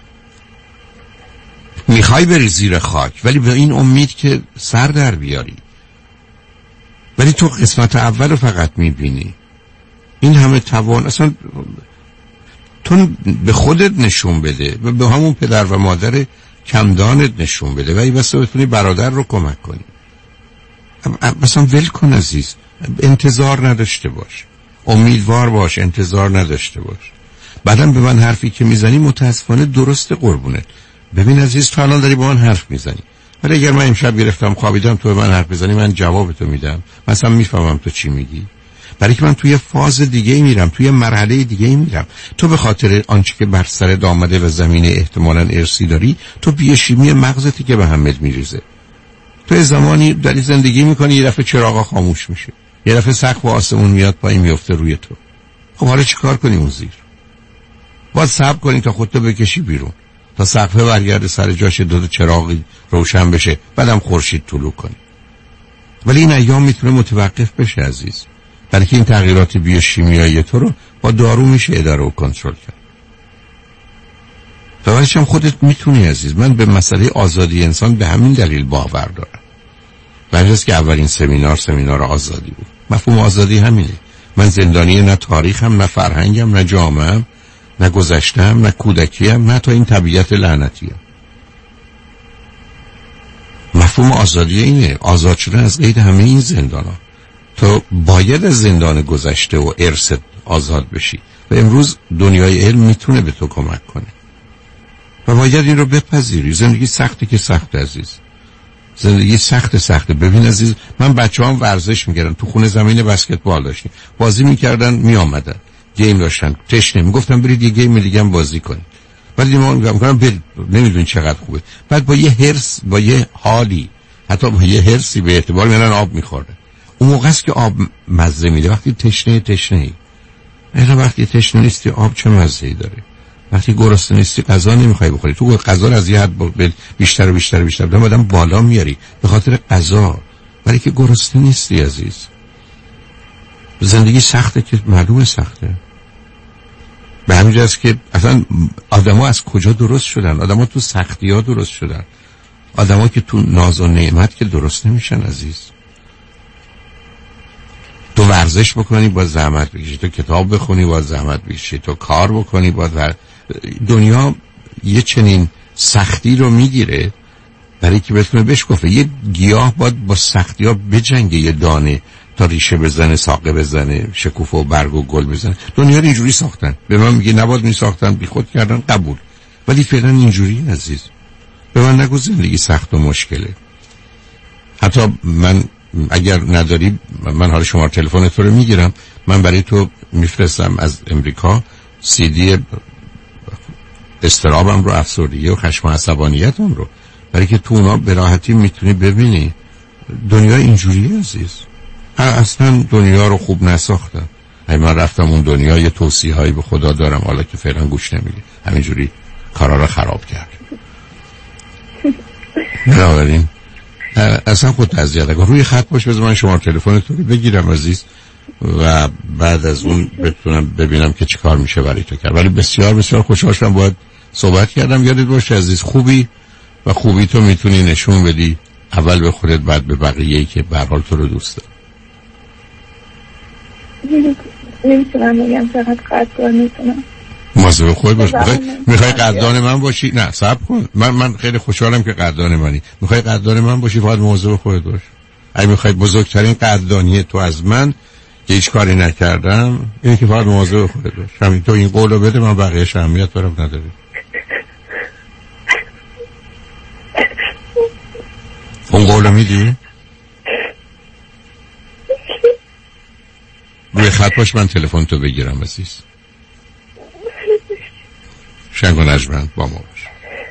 میخوای بری زیر خاک، ولی به این امید که سر در بیاری. ولی تو قسمت اول رو فقط میبینی. این همه توان اصلا تو به خودت نشون بده و به همون پدر و مادر کمدانت نشون بده و ای بسا بتونی برادر رو کمک کنی. مثلا ول کن عزیز، انتظار نداشته باش، امیدوار باش، انتظار نداشته باش. بعدم به من حرفی که میزنی متاسفانه درست قربونت. ببین عزیز، تو الان داری با من حرف میزنی، ولی اگر من امشب گرفتم خوابیدم تو به من حرف بزنی، من جواب تو میدم، مثلا میفهمم تو چی میگی. برای که من توی فاز دیگه میرم، توی مرحله دیگه میرم. تو به خاطر آنچه که بر سرت آمده و زمینه احتمالاً ارثی داری، تو بیوشیمی مغزتی که به همت میریزه. تو زمانی داری زندگی میکنی، یه دفعه چراغا خاموش میشه، یه دفعه سقف و آسمون میاد پایین میفته روی تو. خب حالا چیکار کنی اون زیر؟ باید صبر کنی تا خودتو بکشی بیرون، تا سقفه برگرده سر جاش، دو تا چراغی روشن بشه، بعدم خورشید طلوع کنی. ولی این ایام میتونه متوقف بشه عزیز. برای که این تغییرات بیوشیمیایی تو رو با دارو میشه اداره و کنترل کرد. فوریش هم خودت میتونی عزیز. من به مسئله آزادی انسان به همین دلیل باور دارم. برای که اولین سمینار سمینار آزادی بود. مفهوم آزادی همینه. من زندانی نه تاریخم، نه فرهنگم، نه جامعه‌ام، نه گذشته‌ام، نه کودکیم، نه تا این طبیعت لعنتیم. مفهوم آزادی اینه، آزاد شدن از قید همه این زندانا. تو باید از زندان گذشته و ارثت آزاد بشی و امروز دنیای علم میتونه به تو کمک کنه و باید این رو بپذیری. زندگی سخته که سخت عزیز، زندگی سخت سخته. ببین عزیز، من بچه هم ورزش میکردن، تو خونه زمین بسکتبال داشتیم، بازی میکردن، میامدن گیم داشتن، تشنه میگفتم برید یه گیم دیگه هم بازی کنید. بعد ما میگم برید، نمیدونی چقدر خوبه. بعد با یه هرس، با یه حالی، حتی با یه هرسی به اعتبار میرن آب میخورده. اون موقع است که آب مزه میده. وقتی تشنه تشنه ای اینا، وقتی تشنه نیستی آب چه مزه ای داره؟ وقتی گرسنه نیستی غذا نمیخوای بخوری، تو غذا رو از یه حد بیشتر و بیشتر و بیشتر بدم آدم بالا میاری به خاطر غذا، ولی که گرسنه نیستی عزیز. زندگی سخته که معلومه سخته. به همین جاست که اصلا آدما از کجا درست شدن؟ آدما تو سختی ها درست شدن. آدما که تو ناز و نعمت که درست نمیشن عزیز. تو ورزش بکنی با زحمت بکشی، تو کتاب بخونی با زحمت بکشی، تو کار بکنی با ور... دنیا یه چنین سختی رو میگیره برای که بتونه بشکفه. یه گیاه باید با سختی ها بجنگه، یه دانه تا ریشه بزنه، ساقه بزنه، شکوفه و برگ و گل بزنه. دنیا رو اینجوری ساختن. به من میگه نباید میساختن، بی خود کردن، قبول. ولی فعلا اینجوری عزیز. به من نگو زندگی سخت و مشکله. حتی من اگر نداری، من حالا شماره تلفن تو رو میگیرم، من برای تو میفرستم از امریکا سی دی استرابم رو، افسردگی و خشم و عصبانیتم رو، برای که تو اونا به راحتی میتونی ببینی دنیا اینجوریه عزیز. اصلا دنیا رو خوب نساختن. من رفتم اون دنیا یه توصیه هایی به خدا دارم، حالا که فعلا گوش نمیدی، همینجوری کارا رو خراب کرد. بنابراین اصلا خود اذیت نکن، روی خط باش، بذار من شماره تلفنتون رو بگیرم عزیز و بعد از اون بتونم ببینم که چیکار میشه برای تو کرد. ولی بسیار بسیار خوشحال شدم باهات صحبت کردم. یادت باشه عزیز، خوبی و خوبی تو میتونی نشون بدی، اول به خودت بعد به بقیه‌ای که به هر حال تو رو دوست داره. نمیتونم بگم چقدر قدردان میتونم. مواظب خودت باش. میخوای میخوای قدردان من باشی؟ نه صبر کن، من من خیلی خوشحالم که قدردان منی. میخوای قدردان من باشی فقط مواظب خودت باش. اگه میخوای بزرگترین قدردانی تو از من که هیچ کاری نکردم اینه که فقط مواظب خودت باش. همین تو این قولو بده، من بقیه‌اش اهمیت برام نداره. اون قولو میدی؟ روی خط باش، من تلفن تو بگیرم عزیز. شنگ و نجمن با ما باش.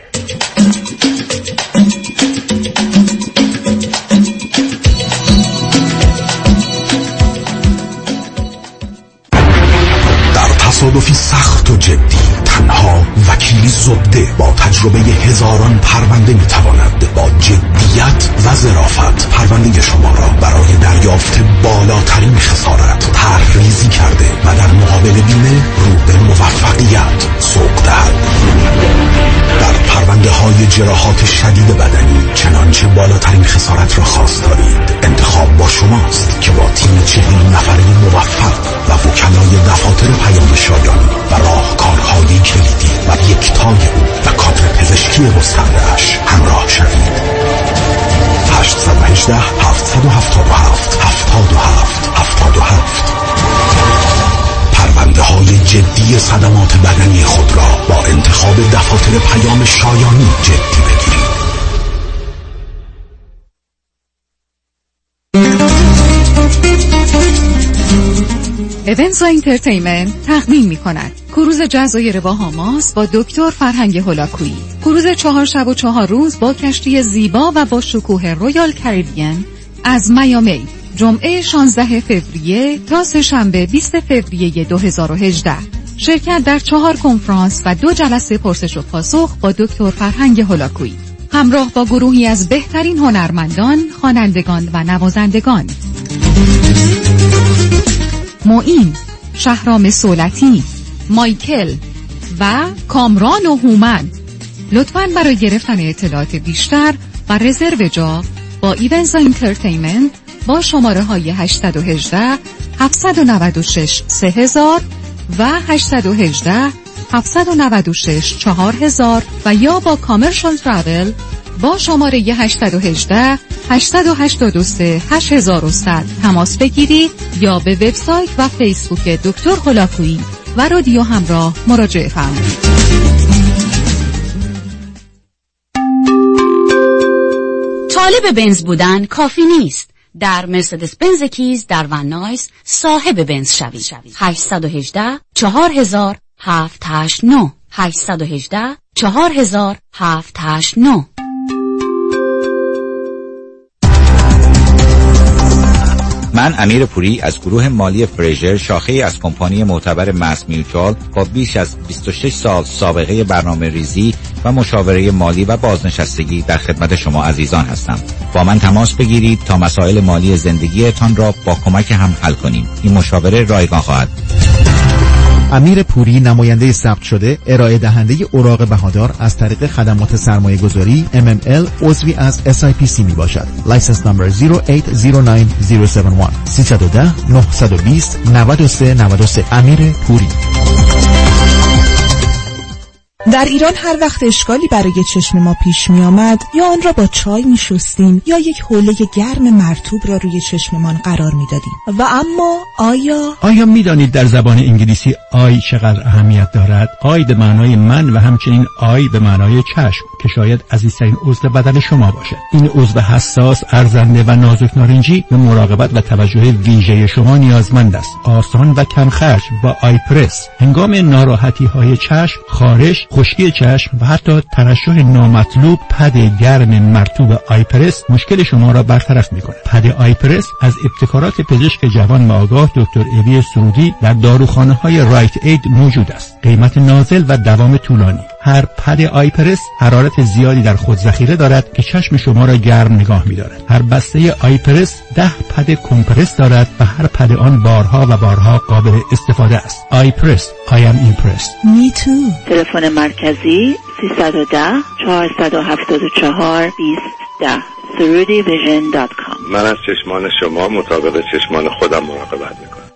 در تصادفی سخت و جدی تنها وکیلی زبده با تجربه هزاران پرونده میتواند با جدیت و ظرافت پرونده شما را برای دریافت بالاترین خسارت طرح‌ریزی کرده و در مقابل بیمه رو به موفقیت سوق دهد. در پرونده های جراحات شدید بدنی چنانچه بالاترین خسارت را خواستارید، انتخاب با شماست که با تیم چهل نفره موفق و وکلای دفاتر پیام شایانی و راهکارهای کلیدی و یکتای او و کادر پزشکی گسترده‌اش همراه شوید. هشت یک هشت هفت هفت هفت هفت هفت هفت هفت پرونده های جدی صدمات بدنی خود را با انتخاب دفاتر پیام شایانی جدی بگیرید. ایونز اینترتینمنت تقدیم می کند کروز جزایر باهاماس با دکتر فرهنگ هولاکویی. کروز چهار شب و چهار روز با کشتی زیبا و با شکوه رویال کریبین از میامی، جمعه شانزده فوریه تا سه‌شنبه بیست فوریه دو هزار و هجده. شرکت در چهار کنفرانس و دو جلسه پرسش و پاسخ با دکتر فرهنگ هولاکویی، همراه با گروهی از بهترین هنرمندان، خوانندگان و نوازندگان. معین، شهرام سولتی، مایکل و کامران و هومن. لطفاً برای گرفتن اطلاعات بیشتر و رزرو جا با ایونز اینترتینمنت با شماره های هشت یک هشت هفت نه شش سه هزار و هشت یک هشت هفت نه شش چهار هزار و یا با کامرشال ترافل با شماره هشت یک هشت هشت هشت سه هشت یک صفر صفر تماس بگیرید یا به وبسایت و فیسبوک دکتر هولاکویی و رادیو همراه مراجعه فرمایید. طالب بنز بودن کافی نیست. در مرسدس بنز کیز در ون نایس صاحب بنز شوید. هشت یک هشت چهار هزار هفت هشت نه هشت یک هشت چهار هزار هفت هشت نه. من امیر پوری از گروه مالی فریژر، شاخه از کمپانی معتبر ماس میوچوال با بیش از بیست و شش سال سابقه برنامه ریزی و مشاوره مالی و بازنشستگی در خدمت شما عزیزان هستم. با من تماس بگیرید تا مسائل مالی زندگیتان را با کمک هم حل کنیم. این مشاوره رایگان خواهد. امیر پوری، نماینده ثبت شده، ارائه دهنده اوراق بهادار از طریق خدمات سرمایه گذاری ام ام ال عضوی از اس آی پی سی می باشد. لایسنس نمبر صفر هشت صفر نه صفر هفت یک سیصد و ده نهصد و بیست نود و سه نود و سه. امیر پوری. در ایران هر وقت اشکالی برای چشم ما پیش می آمد، یا آن را با چای می شستیم یا یک حوله گرم مرطوب را روی چشممان قرار می دادیم. و اما آیا آیا می دانید در زبان انگلیسی آی چقدر اهمیت دارد؟ آی به معنای من و همچنین آی به معنای چشم که شاید عزیزترین عضو بدن شما باشد. این عضو حساس، ارزنده و نازک نارنجی به مراقبت و توجه ویژه شما نیازمند است. آسان و کم خرج با آی پرس هنگام ناراحتی های چشم، خارش، خشکی چشم و حتی ترشح نامطلوب پد گرم مرطوب آیپرس مشکل شما را برطرف می‌کند. پد آیپرس از ابتکارات پزشک جوان و آگاه دکتر اوی سرودی در داروخانه‌های رایت اید موجود است. قیمت نازل و دوام طولانی. هر پد آیپرس حرارت زیادی در خود ذخیره دارد که چشم شما را گرم نگاه می‌دارد. هر بسته آیپرس ده پد کمپرس دارد و هر پد آن بارها و بارها قابل استفاده است. آیپرس I am impressed. Me too. تلفن مرکزی سیصد و ده چهارصد و هفتاد و چهار بیست ده سرودی ویژن دات کام. من از چشمان شما مطابق چشمان خودم مراقبت میکنم.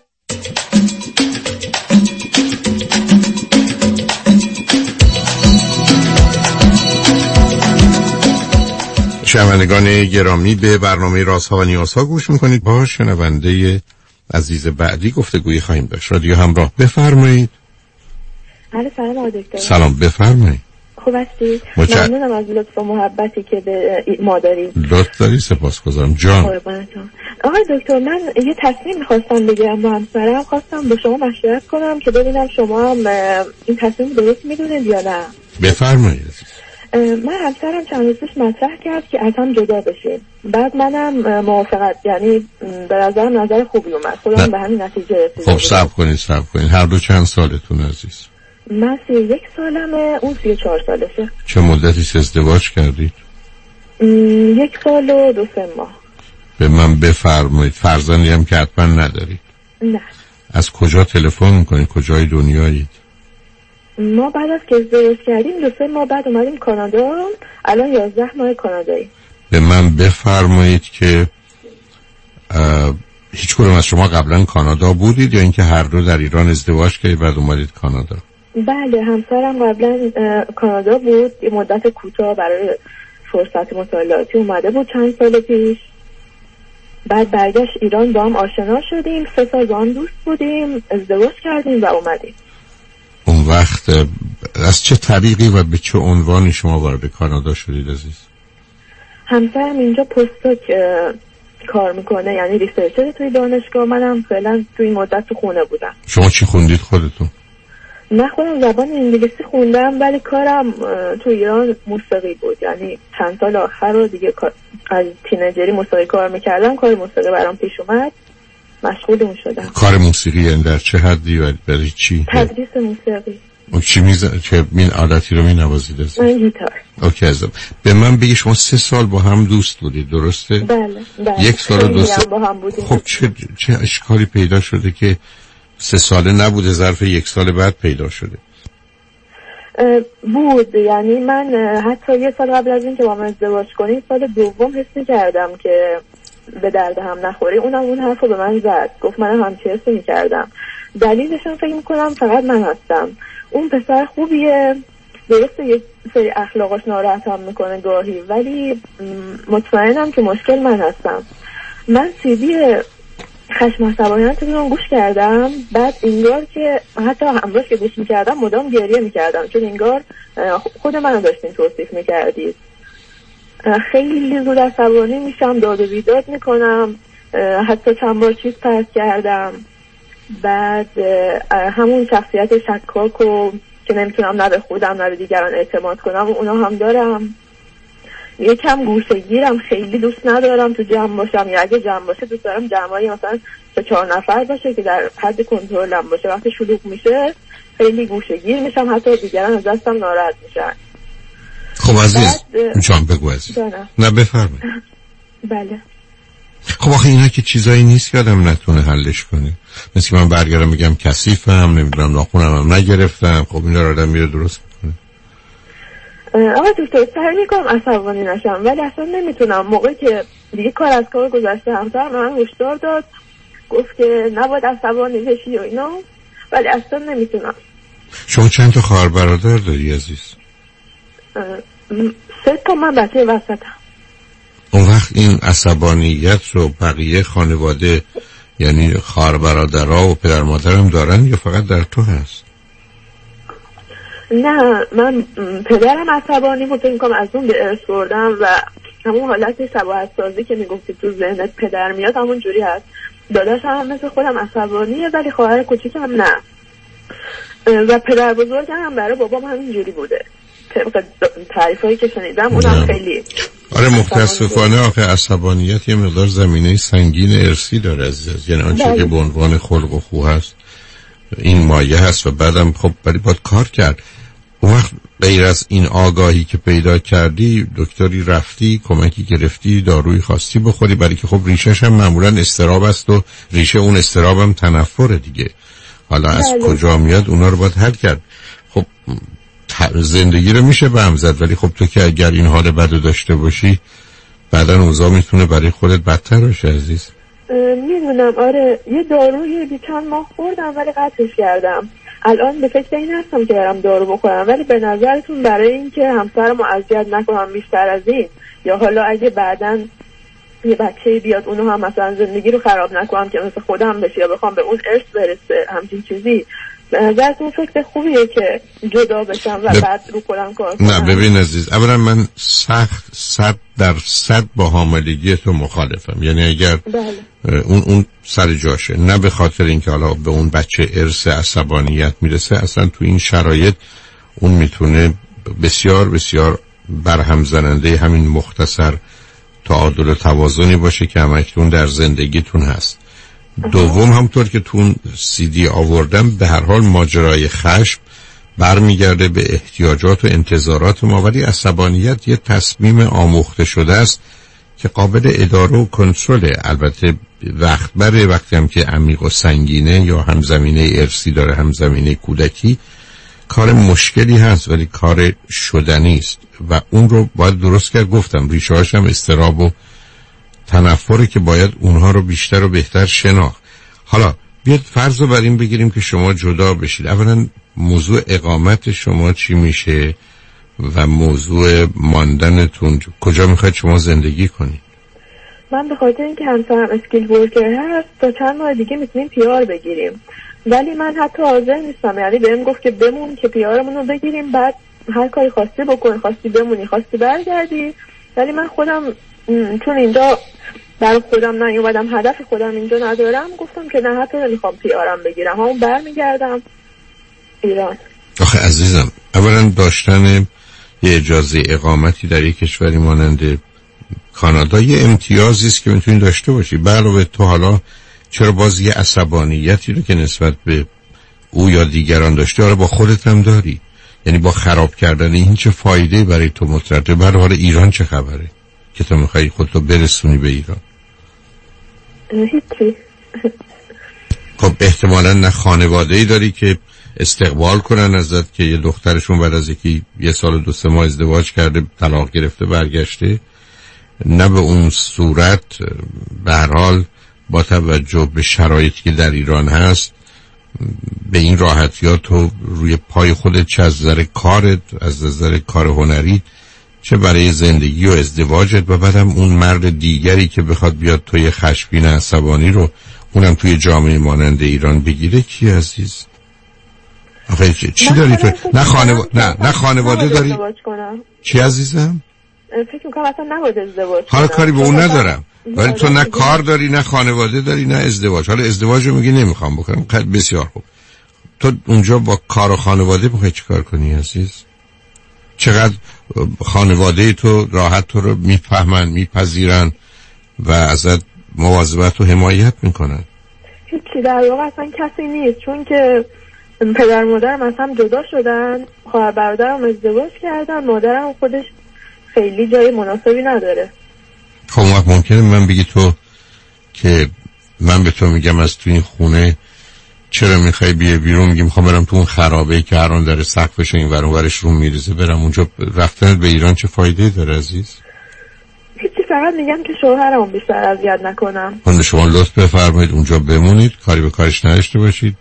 شنوندگان گرامی، به برنامه رازها و نیازها گوش میکنید. با شنونده عزیز بعدی گفتگویی خواهیم داشت. رادیو همراه، بفرمایید. سلام آقای دکتر. سلام، بفرمایید. خوب هستید؟ مچ... ممنونم از لطف و محبتی که به ما دارید. لطف داری، سپاسگزارم جان. آقای دکتر، من یه تصمیم می‌خواستم بگیرم با همسرم، خواستم با شما مشورت کنم که ببینم شما هم این تصمیم درست میدونید یا نه. بفرمایید. من همسرم چند روز پیش مطرح کرد که از هم جدا بشیم. بعد منم موافقت، یعنی به نظرم نظر خوبی اومد. خودم به همین نتیجه رسیدم. خب صبر کنید صبر کنید. هر دو چند سالتون عزیز؟ من سی و یک سالمه، اون سی و چهار سالشه. چه مدتی ازدواج کردید؟ یک سال و دو سه ماه. به من بفرمایید، فرزندی هم که حتما ندارید؟ نه. از کجا تلفن میکنید؟ کجای دنیایید؟ ما بعد از که ازدواج کردیم دو سه ماه بعد اومدیم کانادا، الان یازده ماه کانادایی. به من بفرمایید که هیچ کدوم از شما قبلا کانادا بودید یا اینکه هر دو در ایران ازدواج کردید بعد اومدید کانادا؟ بله، همسرم قبلا کانادا بود، یه مدت کوتاه برای فرصت مطالعاتی اومده بود چند سال پیش. بعد برگشت ایران، با هم آشنا شدیم، سه سال با هم دوست بودیم، ازدواج کردیم و اومدیم. اون وقت از چه طریقی و به چه عنوانی شما وارد کانادا شدید عزیز؟ همسرم اینجا پستاک کار میکنه، یعنی ریسرچر توی دانشگاه. منم فعلا توی این مدت تو خونه بودم. شما چی خوندید خودتون؟ من خودم زبان انگلیسی خوندم، ولی کارم تو ایران موسیقی بود، یعنی چند سال آخر رو دیگه از تینیجری موسیقی کار میکردم. کار موسیقی برام پیش اومد، مشغول اون شدم. کار موسیقی یعنی در چه حدی و برای چی؟ تدریس موسیقی. اون چی میز چه این عادتی رو مینوازید از؟ من گیتار. اوکی عزیزم. به من بگی شما سه سال با هم دوست بودید، درسته؟ بله بله. یک سال و دو سال با هم بودیم. خب چه چه اشکالی پیدا شده که سه ساله نبوده، ظرف یک سال بعد پیدا شده؟ بود، یعنی من حتی یه سال قبل از این که با من ازدواج کنیم، سال دوم حس می‌کردم که به درد هم نخوری. اونم اون حرفو به من زد، گفت منم همچی حس می‌کردم. دلیلشم فکر می‌کنم فقط من هستم. اون پسر خوبیه، درسته یه سری اخلاقش ناراحتم میکنه گاهی، ولی مطمئنم که مشکل من هستم. من سیدی خشم عصبانیت رو گوش کردم، بعد انگار که حتی همراهش که گوش میکردم مدام گریه میکردم، چون انگار خود منو داشتین توصیف میکردید. خیلی زود عصبانی میشم، داد و بیداد میکنم، حتی چند بار چیز پرت کردم. بعد همون شخصیت شکاک و که نمیتونم نه به خودم نه به دیگران اعتماد کنم و اونا هم دارم. یکم گوشه‌گیرم، خیلی دوست ندارم تو جمع باشم، یا اگه جمع باشه دوست دارم جمعایی مثلا سه چهار نفر باشه که در حد کنترلم باشه. وقتی شلوغ میشه خیلی گوشه‌گیر میشم، حتی دیگران از دستم ناراحت میشن. خب عزیز جان بگو عزیز. نه بفرمایید. بله. خب آخه اینا که چیزایی نیست که آدم نتونه حلش کنه. مثل که من برگردم میگم کثیفم، نمیدونم ناخونم هم نگرفتم، خب اینا رو آدم میره درست میکنه. آقا دکتر سعی میکنم عصبانی نشم، ولی اصلا نمیتونم. موقعی که دیگه کار از کار گذشته، همسرم من هشدار داد، گفت که نباید عصبانی بشی و اینا، ولی اصلا نمیتونم. شما چند تا خواهر برادر داری عزیز؟ سه تا. من بچه وسطم. اون وقت این عصبانیت رو بقیه خانواده، یعنی خواهر برادرها و پدر مادر هم دارن یا فقط در تو هست؟ نه، من پدرم عصبانی بود، فکر می‌کنم از اون به ارث بردم و همون حالت شباهت سازی که میگفتی تو ذهنت پدر میاد همون جوری هست. داداش هم مثل خودم عصبانیه، ولی خواهر کوچیکم نه. و پدر بزرگم هم برای بابام همینجوری بوده، طبق تعریفایی که شنیدم اونم خیلی. آره متاسفانه آخه عصبانیت یه مقدار زمینه سنگین ارثی داره عزیز، یعنی آنچه که به عنوان خلق و خو هست این مایه هست و بعدم خب ولی باید کار کرد. اون وقت غیر از این آگاهی که پیدا کردی دکتری رفتی، کمکی گرفتی، دارویی خواستی بخوری، برای که خب ریشش هم معمولا استراب است و ریشه اون استراب هم تنفره دیگه. حالا از بله. کجا میاد اونا رو باید حل کرد. خب زندگی رو میشه به هم زد، ولی خب تو که اگر این حال بدو داشته باشی بعدن اوضاع میتونه برای خودت بدتر باشه عزیز. میدونم آره، یه داروی بی چند ماه خوردم ولی قطعش کردم. الان به فکر این هستم که برم دارو بخورم، ولی به نظرتون برای اینکه همسرمو اذیت نکنم بیشتر از این، یا حالا اگه بعداً یه بچه بیاد اونو هم مثلا زندگی رو خراب نکنم که مثل خودم بشه یا بخوام به اون ارث برسه همچین چیزی، به نظرتون فکر خوبیه که جدا بشم و ب... بعد رو خودم کار کنم؟ نه ببین عزیز، اولا من سخت صد در صد با حاملگی تو مخالفم، یعنی اگر بله. اون اون سر جاشه، نه به خاطر اینکه حالا به اون بچه ارث عصبانیت میرسه، اصلا تو این شرایط اون میتونه بسیار بسیار برهم زننده همین مختصر تعادل و توازنی باشه که همکنون در زندگیتون هست. دوم همطور که تو سی دی آوردم به هر حال ماجرای خشم برمیگرده به احتیاجات و انتظارات ما، ولی عصبانیت یه تصمیم آموخته شده است که قابل اداره و کنترله. البته وقت بره، وقتی هم که عمیق و سنگینه یا همزمینه ارثی داره همزمینه کودکی، کار مشکلی هست ولی کار شدنی است و اون رو باید درست کرد. گفتم ریشه هاش هم استراب و تنفره که باید اونها رو بیشتر و بهتر شناخت. حالا بیاد فرض رو بر این بگیریم که شما جدا بشید. اولا موضوع اقامت شما چی میشه و موضوع ماندنتون کجا میخواید شما زندگی کنید؟ من به خاطر اینکه همسرم اسکیل ورکر هست تا چند ماه دیگه میتونیم پیار بگیریم، ولی من حتی حاضر نیستم. یعنی بهم گفت که بمون که پیارمون رو بگیریم، بعد هر کاری خواستی بکن، خواستی بمونی خواستی برگردی. ولی من خودم چون اینجا برای خودم نیومدم، هدف خودم اینجا ندارم، گفتم که نه حتی نمیخوام پیارم بگیرم، همون برمیگردم ایران. آخه عزیزم، اولا داشتن یه اجازه اقامتی در یک کشوری مانند کانادا یه امتیازی است که میتونی داشته باشی. علاوه تو حالا چرا باز یه عصبانیتی رو که نسبت به او یا دیگران داشته آره با خودت هم داری؟ یعنی با خراب کردن این چه فایده برای تو مترتبه؟ برای حال ایران چه خبره که تو میخوای خودتو برسونی به ایران؟ هیچی. خب احتمالاً نه خانواده‌ای داری که استقبال کنن ازت که یه دخترشون بعد از یکی یه سال و دو سه ماه ازدواج کرده طلاق گرفته برگشته، نه به اون صورت. به هر حال با توجه به شرایطی که در ایران هست به این راحتیات تو روی پای خودت، چه از نظر کارت، از نظر کار هنری، چه برای زندگی و ازدواجت، و بعدم اون مرد دیگری که بخواد بیاد توی خشمگین عصبانی رو اونم توی جامعه مانند ایران بگیره، کی عزیز؟ آخه چی داری تو؟ نه خانواده نه نه خانواده داری؟ چی عزیزم؟ فکر میکنم اصلا نباید ازدواج حالا کاری به اون ندارم، ولی تو نه کار داری، نه خانواده داری، نه ازدواج. حالا ازدواج رو میگی نمیخوام بکنم، بسیار خوب. تو اونجا با کار و خانواده میخوای چی کار کنی عزیز؟ چقدر خانواده تو راحت تو رو میفهمن، میپذیرن و ازت مواظبت و حمایت میکنن؟ هیچی در واقع اصلا کسی نیست، چون که پدر مادرم اصلا جدا شدن، خواهر برادرم ازدواج کردن، مادرم خودش خیلی جای مناسبی نداره. خب اون وقت ممکنه من بگی تو که من به تو میگم از تو این خونه چرا میخوای بیای بیرون، میگی میخوام برم تو اون خرابه‌ای که هران داره سقفش این ور اون ورش رو میریزه برم اونجا. رفتنت به ایران چه فایده داره عزیز؟ هیچی، فقط میگم که شوهرمو بیشتر اذیت نکنم. من شما لطف بفرمایید اونجا بمونید، کاری به کارش نداشته باشید،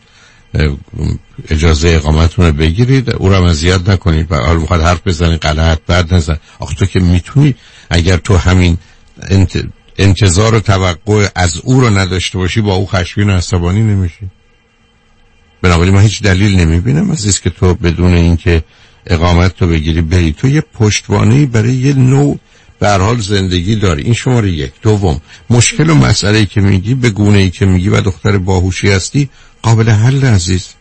اجازه اقامتتون رو بگیرید، او رو اذیت نکنید. حالا میخواد حرف بزنی غلط بعد نزن. آخه تو که میتونی، اگر تو همین انت... انتظار و توقع از او رو نداشته باشی با او خشمگین و عصبانی نمیشی. بنابراین من هیچ دلیل نمیبینم عزیز که تو بدون اینکه اقامت تو بگیری بری. تو یه پشتوانه‌ای برای یه نوع به هر حال زندگی داری. این شماره یک. دوم، مشکل و مسئله‌ای که میگی به گونه‌ای که میگی و دختر باهوشی هستی قابل حل عزیز.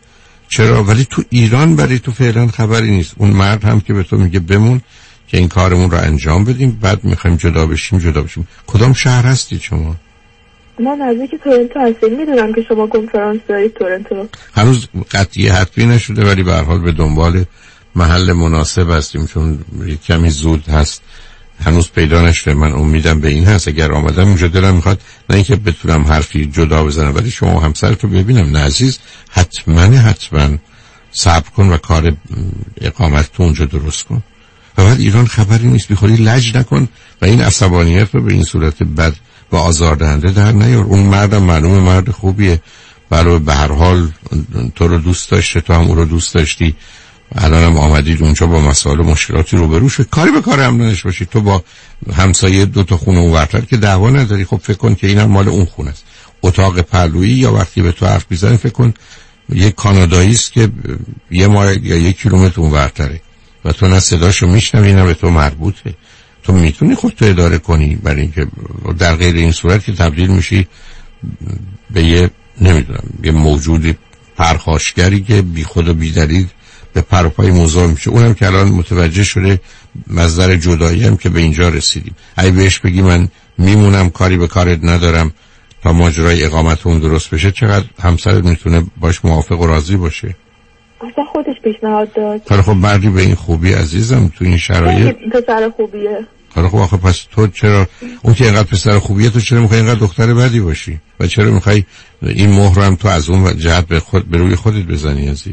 چرا؟ ولی تو ایران برای تو فعلا خبری نیست. اون مرد هم که به تو میگه بمون که این کارمون رو انجام بدیم، بعد میخوایم جدا بشیم جدا بشیم. کدام شهر هستی شما؟ ما نزدیک تورنتو هستیم. میدونم که شما کنفرانس دارید تورنتو. هنوز قطعی حتمی نشده ولی به هر حال به دنبال محل مناسب هستیم، چون کمی زود هست، هنوز پیدا نشده. من امیدم به این هست اگر آمدم اونجا دلم میخواد نه اینکه بتونم حرفی جدا بزنم، ولی شما همسرتو ببینم. نه عزیز، حتما حتما صبر کن و کار اقامت تو اونجا درست کن. و بعد ایران خبری نیست، بیخوری لج نکن و این عصبانیت رو به این صورت بد و آزاردهنده در نیار. اون مردم معلومه مرد خوبیه، برای به هر حال تو رو دوست داشته، تو هم او رو دوست داشتی، الان هم آمدید اونجا با مسائل و مشکلاتی روبرو شد. کاری به کار هم نداشت باشی. تو با همسایه دو تا خونه اونورتر که دعوا نداری، خب فکر کن که اینم مال اون خونه است. اتاق پهلویی یا وقتی به تو حرف میزنه فکر کن یک کانادایی است که یه مایل یا یک کیلومتر اونورتره و تو نه صداشو میشنوی نه به تو مربوطه. تو میتونی خودتو اداره کنی، برای اینکه در غیر این صورت که تبدیل میشی به یه نمیدونم یه موجود پرخاشگری که بی خود و بی دلیل به پر و پای موضوع میشه. اونم که الان متوجه شده مصدر جدایی هم که به اینجا رسیدیم. اگه بهش بگی من میمونم کاری به کارت ندارم تا ماجرای اقامت اون درست بشه، چقدر همسرت میتونه باش موافق و راضی باشه؟ اصلا خودش پیشنهاد داد. حالا خب مردی به این خوبی عزیزم تو این شرایط پسر خوبیه. حالا خب آخه پس تو چرا اون که اینقدر پسر خوبیه تو چرا میخوای اینقدر دختر بدی باشی و چرا میخوای این مهر هم تو از اون جهت به خود به روی خودت بزنی عزیز؟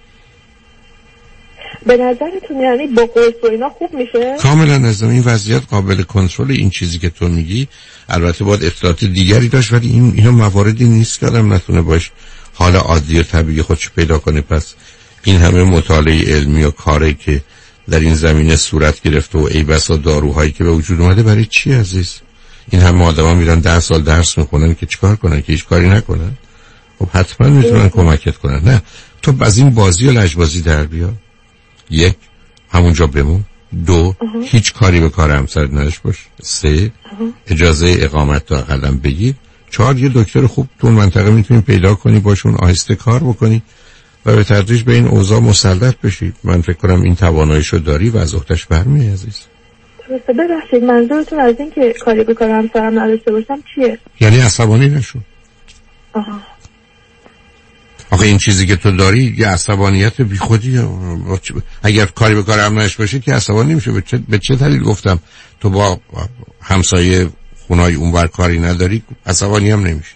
به نظرتون یعنی با قرص و اینا خوب میشه؟ کاملا نظم این وضعیت قابل کنترل. این چیزی که تو میگی البته باید اطلاعات دیگری داشت، ولی این اینا مواردی نیست که آدم نتونه باش حال عادی و طبیعی خودش پیدا کنه. پس این همه مطالعه علمی و کاری که در این زمینه صورت گرفته و ای بسا داروهایی که به وجود اومده برای چی عزیز؟ این همه آدما میرن ده سال درس میخونن که چیکار کنن؟ که هیچ کاری نکنن. خب حتما میتونن کمکت کنن. نه تو از این بازی و لجبازی در بیا. یک، همونجا بمون. دو، اه. هیچ کاری به کار همسر نداشت باش. سه، اه. اجازه اقامت تا اقلم بگیر. چهار، یه دکتر خوب تو اون منطقه میتونی پیدا کنی باشون آهسته کار بکنی و به تدریج به این اوضاع مسلط بشی. من فکر کنم این تواناییشو داری و از اختش برمی عزیز. درسته. ببخشید منظورتون از این که کاری به کار همسرم نداشته باشم چیه؟ یعنی عصبانی نشو. آها. آخه این چیزی که تو داری یه عصبانیت بی خودی. اگر کاری به کار هم نداشته باشی که عصبانی نمیشه. به چه به چه دلیل گفتم تو با همسایه خونای اونور کاری نداری عصبانی هم نمیشی؟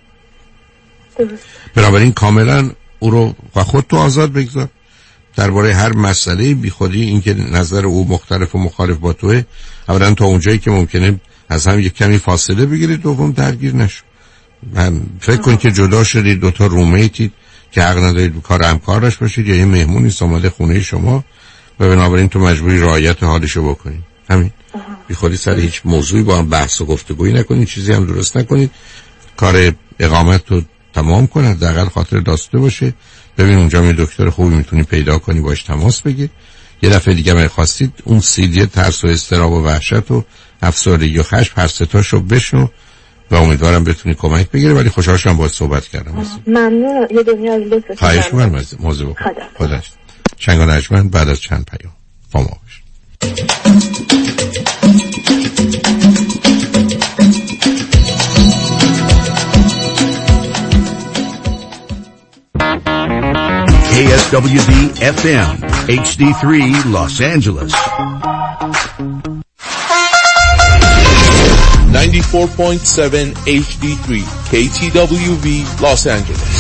بنابراین کاملا او رو و خود تو آزاد بگذار درباره هر مسئله بی خودی. این که نظر او مختلف و مخالف با توه، اولا تا اونجایی که ممکنه از هم یک کمی فاصله بگیرید، دوم درگیر نشو. من فکر کن که جدا شدید، دوتا رومیتید که حق ندارید کار همکار داشت باشید، یا یه مهمونی آمده خونه شما و بنابراین تو مجبوری رعایت حالشو بکنید. همین. بی خودی سر هیچ موضوعی با هم بحث و گفتگویی نکنید، چیزی هم درست نکنید. کار اقامت رو تمام کن، حداقل خاطر داشته باشه. ببین اونجا می دکتر خوبی میتونی پیدا کنی، باش تماس بگیر. یه دفعه دیگه اگه خواستید اون سیدی ترس و اضطراب و وحشت و افسردگی و خشم هر سه تاشو بشنو و امیدوارم بتونی کمک بگیری. ولی خوشحال شدم باهات صحبت کردم. ممنون. یه دنیا از لطفتون. خواهش می‌کنم. موضوع خدا. چنگ و نجمن بعد از چند پیام با ما باش. K S W D F M H D three Los Angeles ninety-four point seven H D three K T W V Los Angeles.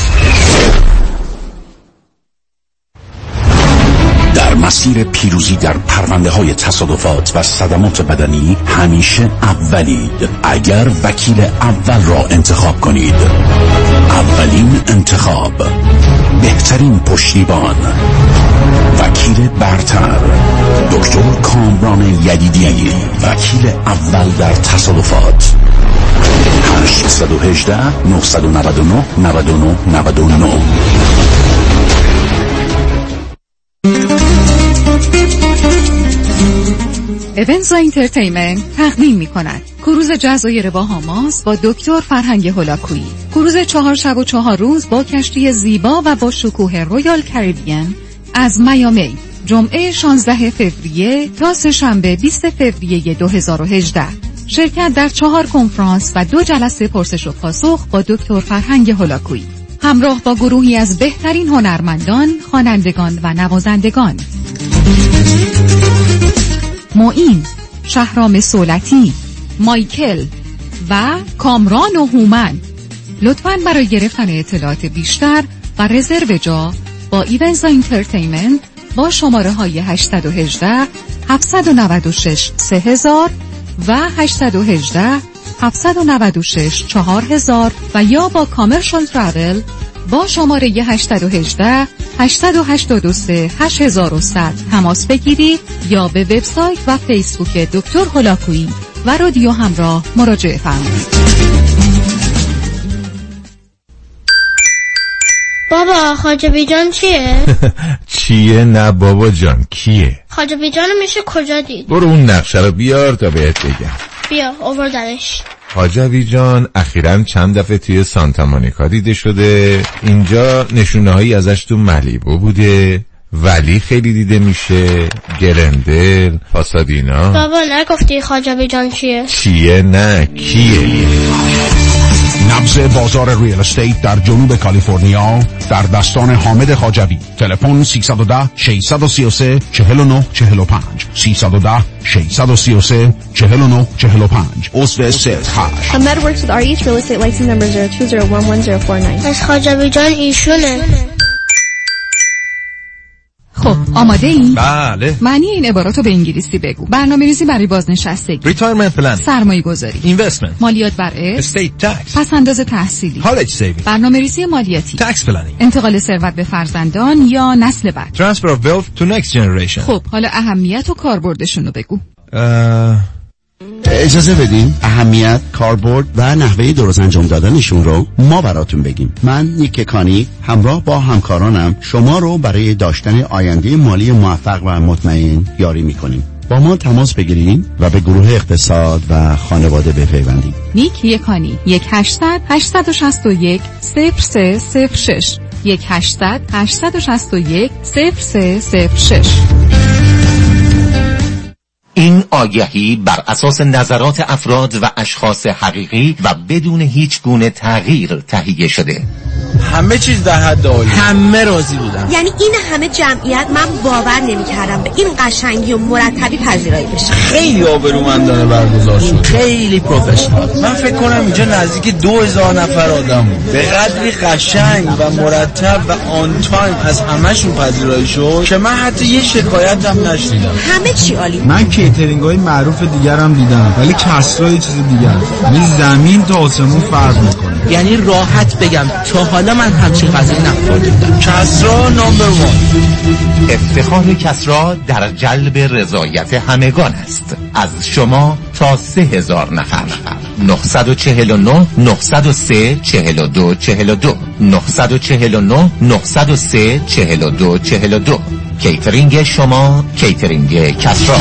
در مسیر پیروزی در پرونده های تصادفات و صدمات بدنی همیشه اولید. اگر وکیل اول را انتخاب کنید، اولین انتخاب، بهترین پشتیبان، وکیل برتر، دکتر کامران یدیدی، وکیل اول در تصادفات. هشت یک هشت نه نه نه نه نه نه نه. ایونزا اینترتینمنت تقدیم می کند کروز جزایر باهاماس با دکتر فرهنگ هولاکویی. کروز چهار شب و چهار روز با کشتی زیبا و با شکوه رویال کریبین از میامی، جمعه شانزده فوریه تا سه‌شنبه بیست فوریه دو هزار و هجده. شرکت در چهار کنفرانس و دو جلسه پرسش و پاسخ با دکتر فرهنگ هولاکویی، همراه با گروهی از بهترین هنرمندان، خوانندگان و نوازندگان. معین، شهرام سولتی، مایکل و کامران و هومن. لطفاً برای گرفتن اطلاعات بیشتر و رزرو جا با ایونز انترتینمنت با شماره های هشت یک هشت، هفت نه شش، سه هزار و هشت یک هشت، هفت نه شش، چهار هزار و یا با کامرشال ترافل با شماره هشت یک هشت، هشت هشت سه، هشت صفر صفر تماس بگیرید یا به وبسایت و فیسبوک دکتر هولاکویی و رادیو همراه مراجعه فرمایید. بابا خاجبی جان چیه؟ چیه؟ نه بابا جان، کیه؟ خاجبی جان میشه کجا دید؟ برو اون نقشه رو بیار تا بهت بگم. بیا آوردنش. حاجوی جان اخیراً چند دفعه توی سانتا مونیکا دیده شده. اینجا نشونه هایی ازش تو ملیبو بوده، ولی خیلی دیده میشه، گلندل، پاسادینا. بابا نگفتی خاجبی جان چیه؟ چیه؟ نه کیه؟ نبض بازار ریال استیت در جنوب کالیفرنیا در دستان حامد خاجوی. تلفن سیصد و ده، ششصد و سی و سه، چهل و نه، چهل و پنج سیصد و ده، ششصد و سی و سه، چهل و نه، چهل و پنج. عضو ست هشت. Ahmed works with R E H Real Estate license number zero two zero one one zero four nine. از خاجوی جان ایشونه. خب آماده این؟ بله. معنی این عباراتو به انگلیسی بگو. برنامه‌ریزی برای بازنشستگی، ریتایرمنت پلان، سرمایه گذاری، اینوستمنت، مالیات بر ارث، استیت تکس، پس‌انداز تحصیلی، کالج سیوینگ، برنامه‌ریزی مالیاتی، تکس پلنینگ، انتقال ثروت به فرزندان یا نسل بعد، ترانسفر اف ویلث تو نکست جنریشن. خب حالا اهمیت و کاربردشون رو بگو. اه... اجازه بدین اهمیت، کاربرد و نحوه درست انجام دادنشون رو ما براتون بگیم. من نیک کانی همراه با همکارانم شما رو برای داشتن آینده مالی موفق و مطمئن یاری میکنیم. با ما تماس بگیرین و به گروه اقتصاد و خانواده بپیوندید. نیک یکانی یک هشتصد هشتصد و شصت و یک صفر سه صفر شش یک هشتصد هشتصد و شصت و یک صفر سه صفر شش. این آگهی بر اساس نظرات افراد و اشخاص حقیقی و بدون هیچ گونه تغییر تهیه شده. همه چیز در حد عالی، همه راضی بودن. یعنی این همه جمعیت من باور نمی‌کردم به این قشنگی و مرتبی پذیرایی بشه. خیلی آبرومندانه برگزار شد، خیلی پروفشنال. من فکر کنم اینجا نزدیک دو هزار نفر آدم بود. به قدری قشنگ و مرتب و آن تایم از همه‌شون پذیرایی شد که من حتی یه شکایت هم نشنیدم. همه چی عالی. من کیترینگ‌های معروف دیگرم دیدم ولی کسرا یه چیز دیگه. یعنی زمین تا آسمون فرق می‌کنه. یعنی راحت بگم تا حالا من همچین غذایی نخوردم. کسرا نمبر وان. افتخار کسرا در جلب رضایت همگان است. از شما تا سه هزار نفر. نه چهار نه، نه صفر سه، چهل و دو چهل و دو نه چهار نه، نه صفر سه، چهل و دو چهل و دو. کیترینگ شما، کیترینگ کسرا.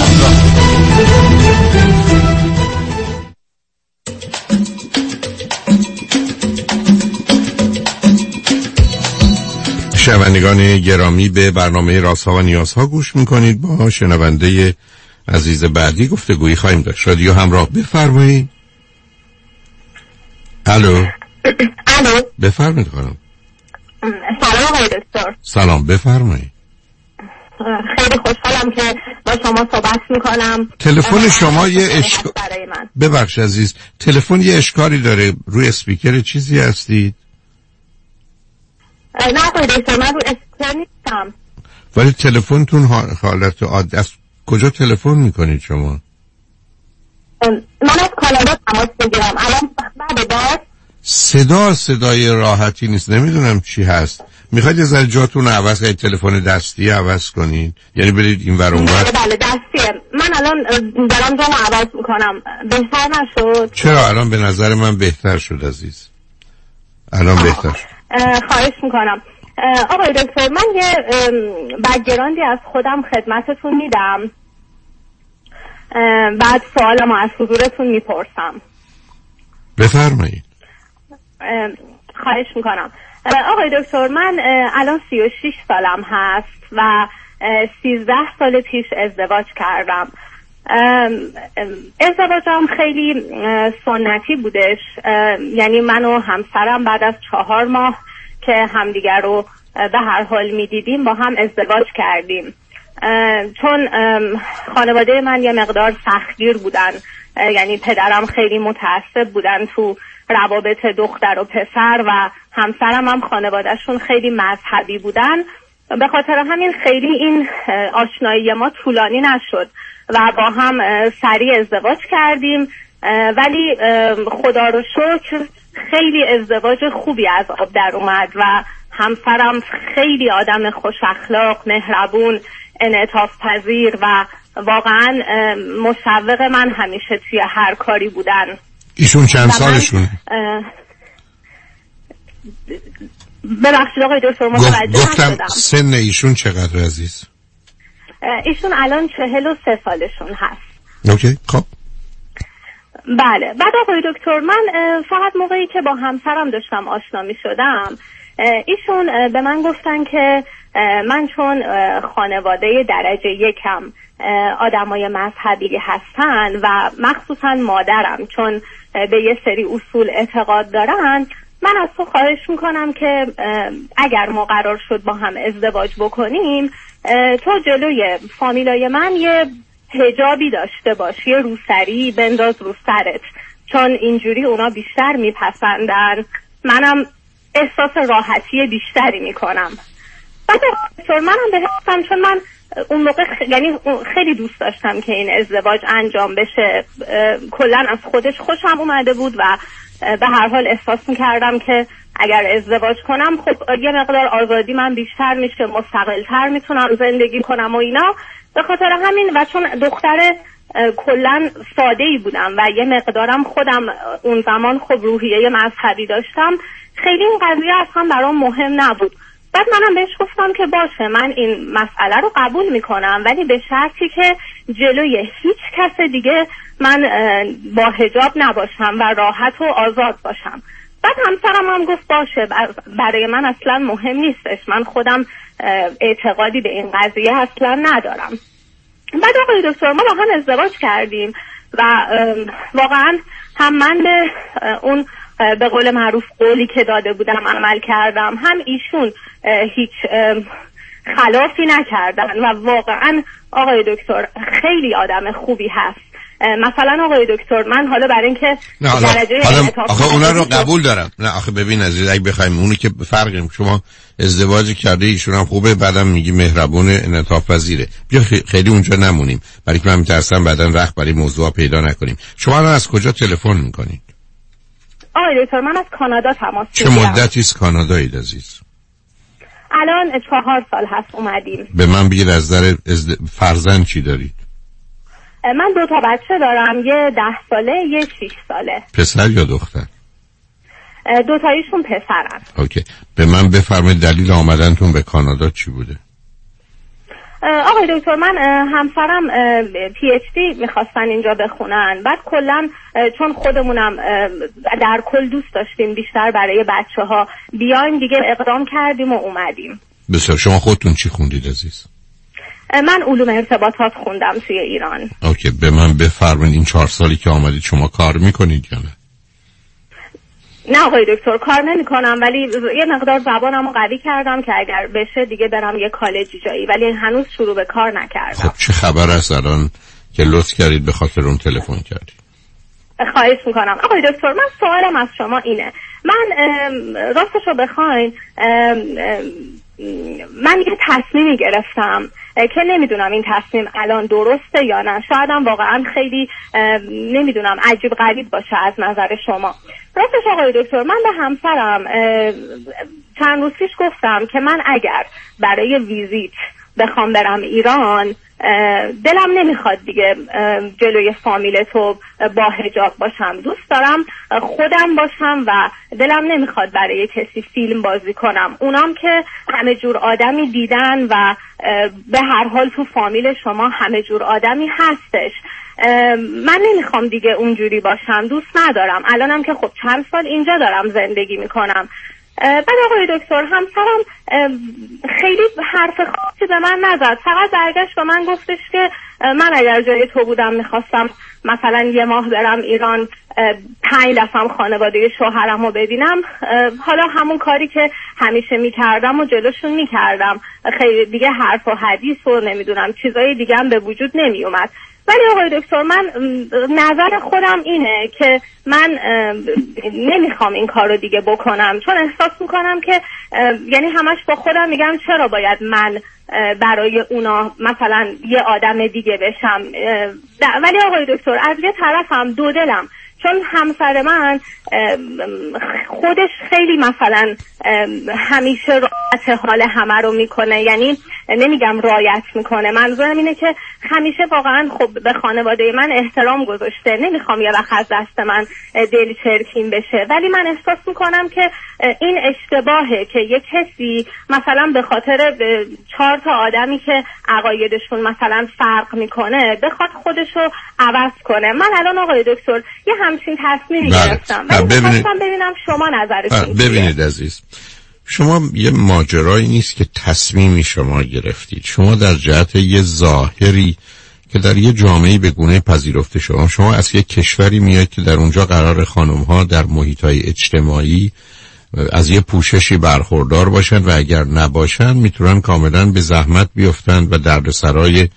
شنوندگان گرامی، به برنامه رازها و نیازها گوش میکنید. با شنونده عزیز بعدی گفتگویی خواهیم داشت. رادیو همراه، بفرمایید. الو. الو. بفرمایید خانم. سلام آقای دکتر. سلام، بفرمایید. خیلی خوشحالم که با شما صحبت میکنم. تلفن شما یه اشکال، ببخش عزیز، تلفن یه اشکالی داره. روی اسپیکر چیزی هستید؟ نه آقای دکتر، من رو اسپیکر نیستم. ولی تلفنتون حالت عادی. از کجا تلفن میکنید شما؟ من از کانادا تماس میگیرم. الان بعد بار صدا صدای راحتی نیست، نمیدونم چی هست. میخواید از جاتون رو عوض کنید، تلفن دستی عوض کنید، یعنی برید این ور اون ور؟ بله دستیه. من الان دارم جامو عوض میکنم. بهتر نشد؟ چرا؟ الان به نظر من بهتر شد عزیز، الان بهتر شد. خواهش میکنم. آقای دکتر، من یه بک‌گراندی از خودم خدمتتون میدم. بعد سوالمو از حضورتون میپرسم. بفرمایید. خواهش میکنم. آقای دکتر، من الان سی و شش سالم هست و سیزده سال پیش ازدواج کردم. ازدواجم خیلی سنتی بودش، یعنی من و همسرم بعد از چهار ماه که همدیگر رو به هر حال میدیدیم با هم ازدواج کردیم. چون خانواده من یه مقدار سختگیر بودن، یعنی پدرم خیلی متعصب بودن تو روابط دختر و پسر و همسرم هم خانوادهشون خیلی مذهبی بودن. به خاطر همین خیلی این آشنایی ما طولانی نشد و با هم سریع ازدواج کردیم، ولی خدا رو شکر خیلی ازدواج خوبی از آب در اومد و همسرم خیلی آدم خوش اخلاق، مهربون، انعطاف پذیر و واقعا مشوق من همیشه توی هر کاری بودن. ایشون چند سالشونه؟ ببخشید آقای دکتر متوجه گفتم نشدم. سن ایشون چقدر عزیز؟ ایشون الان چهل و سه سالشون هست. اوکی، خب. بله. بعد آقای دکتر، من فقط موقعی که با همسرم داشتم آشنا می شدم ایشون به من گفتن که من چون خانواده درجه یکم آدمای مذهبی هستن و مخصوصا مادرم چون به یه سری اصول اعتقاد دارن، من از تو خواهش میکنم که اگر ما قرار شد با هم ازدواج بکنیم تو جلوی فامیلای من یه حجابی داشته باش، یه روسری بنداز رو سرت، چون اینجوری اونا بیشتر میپسندن، منم احساس راحتی بیشتری میکنم. بعد منم بهستم چون من اون موقع خ... یعنی خیلی دوست داشتم که این ازدواج انجام بشه، کلا از خودش خوشم اومده بود و به هر حال احساس میکردم که اگر ازدواج کنم خب یه مقدار آزادی من بیشتر میشه، مستقل‌تر میتونم زندگی کنم و اینا. به خاطر همین و چون دختر کلا ساده‌ای بودم و یه مقدارم خودم اون زمان خب روحیه مذهبی داشتم، خیلی این قضیه اصلا برام مهم نبود. بعد منم بهش گفتم که باشه من این مسئله رو قبول میکنم، ولی به شرطی که جلوی هیچ کس دیگه من با حجاب نباشم و راحت و آزاد باشم. بعد همسرم هم گفت باشه، برای من اصلا مهم نیستش، من خودم اعتقادی به این قضیه اصلا ندارم. بعد آقای دکتر ما با هم ازدواج کردیم و واقعا هم من به اون به قول معروف قولی که داده بودم عمل کردم، هم ایشون هیچ خلافی نکردن و واقعا آقای دکتر خیلی آدم خوبی هست. مثلا آقای دکتر من حالا برای اینکه درجه آخه اونا رو قبول دارم، نه آخه ببین عزیز، اگه بخوایم اونی که فرقیم، شما ازدواج کرده ایشون هم خوبه، بعدم میگی مهربونه، انعطاف پذیره، بیا خیلی اونجا نمونیم، برای که من میترسم بعدن رخت برای موضوع پیدا نکنیم. شما الان از کجا تلفن میکنید؟ آقای دکتر من از کانادا تماس میگیرم. چه مدتی از کانادایید عزیز؟ الان چهار سال هست اومدیم. به من بگید از در ازد... فرزند چی دارید؟ من دو تا بچه دارم، یه ده ساله یه شیش ساله. پسر یا دختر؟ دو تاییشون پسرن. اوکی. به من بفرمایید دلیل آمدنتون به کانادا چی بوده؟ آقای دکتر من همسرم پی اچ دی میخواستن اینجا بخونن، بعد کلا چون خودمونم در کل دوست داشتیم بیشتر برای بچه ها بیایم دیگه اقدام کردیم و اومدیم. بسیار. شما خودتون چی خوندید عزیز؟ من علوم ارتباطات خوندم توی ایران. اوکی. به من بفرمایید این چهار سالی که آمدید شما کار میکنید یا نه؟ نه آقای دکتر کار نمی کنم، ولی یه مقدار زبانم رو قوی کردم که اگر بشه دیگه برم یه کالجی جایی، ولی هنوز شروع به کار نکردم. خب چه خبر است الان که لطف کردید به خاطر اون تلفن کردید؟ خواهش میکنم. آقای دکتر من سوالم از شما اینه، من راستش رو بخواین من یه تصمیمی گرفتم که نمیدونم این تصمیم الان درسته یا نه، شایدم واقعا خیلی نمیدونم عجیب غریب باشه از نظر شما. راستش آقای دکتر من به همسرم چند روز پیش گفتم که من اگر برای ویزیت بخوام برم ایران دلم نمیخواد دیگه جلوی فامیل تو با حجاب باشم، دوست دارم خودم باشم و دلم نمیخواد برای کسی فیلم بازی کنم. اونام که همه جور آدمی دیدن و به هر حال تو فامیل شما همه جور آدمی هستش، من نمیخوام دیگه اونجوری باشم، دوست ندارم. الانم که خب چند سال اینجا دارم زندگی میکنم. بعد آقای دکتر همسرم خیلی حرف خاصی به من نزد، فقط برگشت به من گفتش که من اگر جای تو بودم میخواستم مثلا یه ماه برم ایران، پنج دفعه خانواده شوهرم رو ببینم، حالا همون کاری که همیشه میکردم و جلوشون میکردم، خیلی دیگه حرف و حدیث و نمیدونم چیزای دیگه هم به وجود نمیومد. ولی آقای دکتر من نظر خودم اینه که من نمیخوام این کار رو دیگه بکنم، چون احساس میکنم که یعنی همش با خودم میگم چرا باید من برای اونا مثلا یه آدم دیگه بشم. ولی آقای دکتر از یه طرفم دو دلم، چون همسر من خودش خیلی مثلا همیشه رعایت حال همه رو میکنه، یعنی نمیگم رعایت میکنه، منظورم اینه که همیشه واقعا خب به خانواده من احترام گذاشته. نمیخوام یه وقت از دست من دل چرکین بشه، ولی من احساس میکنم که این اشتباهه که یه کسی مثلا به خاطر چهار تا آدمی که عقایدشون مثلا فرق میکنه بخواد خودشو عوض کنه. من الان آقای دکتر یه همچین تصمیمی گرفتم، ولی میخواستم ببینم شما نظرتون چیه. ببینید عزیز، شما یه ماجرایی نیست که تصمیمی شما گرفتید، شما در جهت یه ظاهری که در یه جامعه‌ای به گونه پذیرفته شما شما از یه کشوری میاد که در اونجا قرار خانم‌ها در محیط‌های اجتماعی از یه پوششی برخوردار باشن و اگر نباشن میتونن کاملا به زحمت بیفتن و دردسرای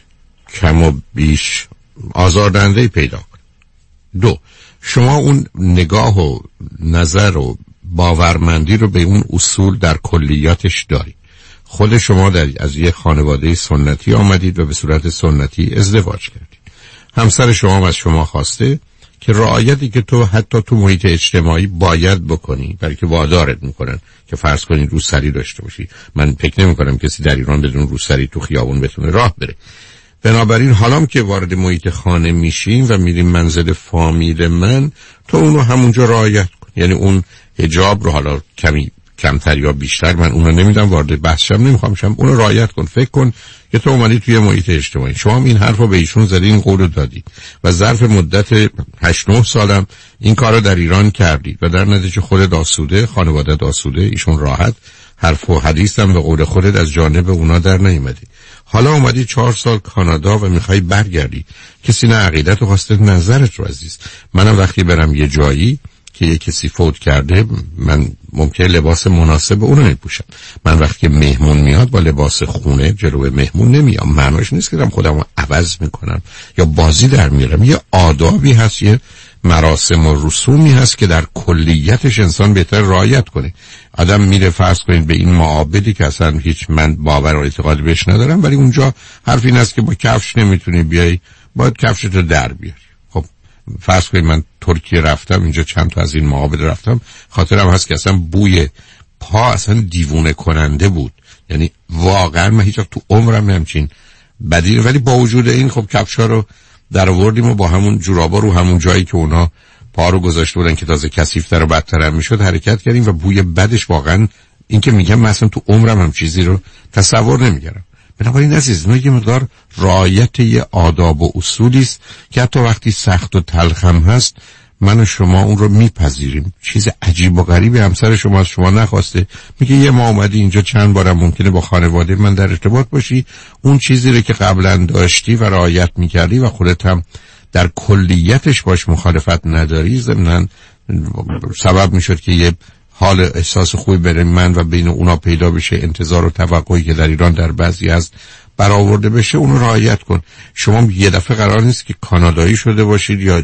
کم و بیش آزاردهنده پیدا کنن. دو، شما اون نگاه و نظر و باورمندی رو به اون اصول در کلیاتش دارید. خود شما در از یه خانواده سنتی آمدید و به صورت سنتی ازدواج کردید. همسر شما از شما خواسته که رعایتی که تو حتی تو محیط اجتماعی باید بکنی، برای که وادارت میکنن که فرض کنید روسری داشته باشی. من فکر نمی کنم کسی در ایران بدون روسری تو خیابون بتونه راه بره. بنابراین حالا که وارد محیط خانه میشیم و میریم منزل فامیل من، تو اونو همونجا رعایت کن. یعنی اون حجاب رو حالا کمی کمتر یا بیشتر، من اونو نمیدم، وارد بحثم نمیخوام شم، اونو رعایت کن. فکر کن که تو اومدی توی محیط اجتماعی، شما هم این حرفو به ایشون زدی، این قولو دادی و ظرف مدت هشت نه سالم این کارو در ایران کردید و در نتیجه خودت آسوده، خانواده آسوده، ایشون راحت، حرف و حدیث هم به قول خودت از جانب اونا در نیومدی. حالا اومدی چهار سال کانادا و میخوای برگردی، کسی نه عقیدت و خواسته نظرت رو عزیز. منم وقتی برم یه جایی که یه کسی فوت کرده، من ممکنه لباس مناسب اونو نمیپوشم. من وقتی مهمون میاد با لباس خونه جلوی مهمون نمیام. معناش نیست که دارم خودم رو عوض میکنم یا بازی در میارم. یه آدابی هست، یه مراسم و رسومی هست که در کلیتش انسان بهتر رعایت کنه. آدم میره فرض کنید به این معابدی که اصلا هیچ من باور و اعتقادی بهش ندارم، ولی اونجا حرف این است که با کفش نمیتونی بیای، باید کفشتو در بیاری. خب فرض کنید من ترکیه رفتم، اینجا چند تا از این معابد رفتم، خاطرم هست که اصلا بوی پا اصلا دیوونه کننده بود. یعنی واقعا من هیچ وقت تو عمرم نمیچین بدی، ولی با وجود این خب کفشا رو در آوردیم و با همون جورابا رو همون جایی که اونا پا رو گذاشته بودن که تازه کثیف‌تر و بدتر هم میشد حرکت کردیم و بوی بدش واقعا این که میگم مثلا تو عمرم هم چیزی رو تصور نمی‌کردم. بنابراین عزیز، ما یه مقدار رعایت یه آداب و اصولی است که حتی وقتی سخت و تلخ هم هست من و شما اون رو میپذیریم. چیز عجیب و غریبی همسر شما از شما نخواسته، میگه یه ما اومدی اینجا چند بارم ممکنه با خانواده من در ارتباط باشی، اون چیزی رو که قبلا داشتی و رعایت میکردی و خودت هم در کلیتش باش مخالفت نداری، ضمناً سبب میشد که یه حال احساس خوبی بین من و بین اونا پیدا بشه، انتظار و توقعی که در ایران در بعضی از برآورده بشه اونو رعایت کن. شما یه دفعه قرار نیست که کانادایی شده باشید یا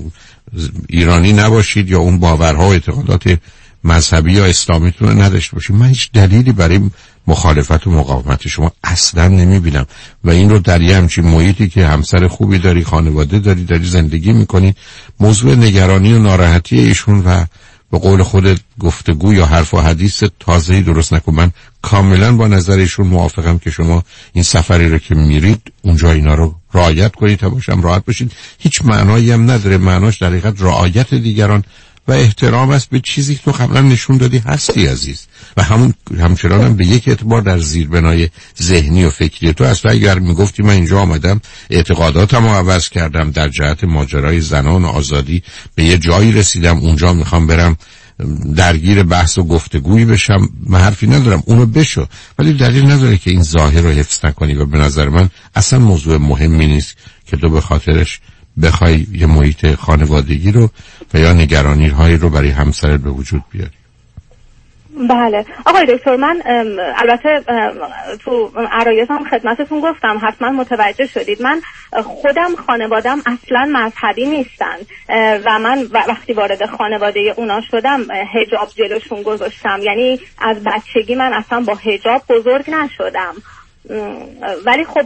ایرانی نباشید یا اون باورها و اعتقادات مذهبی یا اسلامیتون رو نداشته باشید. من هیچ دلیلی برای مخالفت و مقاومت شما اصلا نمیبینم و این رو در یه همچین محیطی که همسر خوبی داری، خانواده داری، داری زندگی میکنی، موضوع نگرانی و ناراحتی ایشون و به قول خودت گفتگو یا حرف و حدیث تازه‌ای درست نکن. من کاملا با نظر ایشون موافقم که شما این سفری رو که میرید اونجا اینا رو رعایت کنید تا باشم راحت باشید. هیچ معنایی هم نداره، معناش در حقیقت رعایت دیگران و احترام است به چیزی که تو قبلا نشون دادی هستی عزیز. و همون همچنان هم به یک اعتبار در زیربنای ذهنی و فکری تو اصلا اگر میگفتی من اینجا آمدم اعتقاداتم رو عوض کردم در جهت ماجرای زنان و آزادی به یه جایی رسیدم اونجا میخوام برم درگیر بحث و گفتگویی بشم، من حرفی ندارم، اونو بشو، ولی دلیل نداره که این ظاهر رو حفظ نکنی و به نظر من اصلا موضوع مهمی نیست که تو به خاطرش بخوای یه محیط خانوادگی رو و یا نگرانی هایی رو برای همسرت به وجود بیاری. بله آقای دکتر، من البته تو عرایزم خدمتتون گفتم، حتما متوجه شدید، من خودم خانوادم اصلا مذهبی نیستن و من وقتی وارد خانواده اونا شدم حجاب جلوشون گذاشتم، یعنی از بچگی من اصلا با حجاب بزرگ نشدم. ولی خب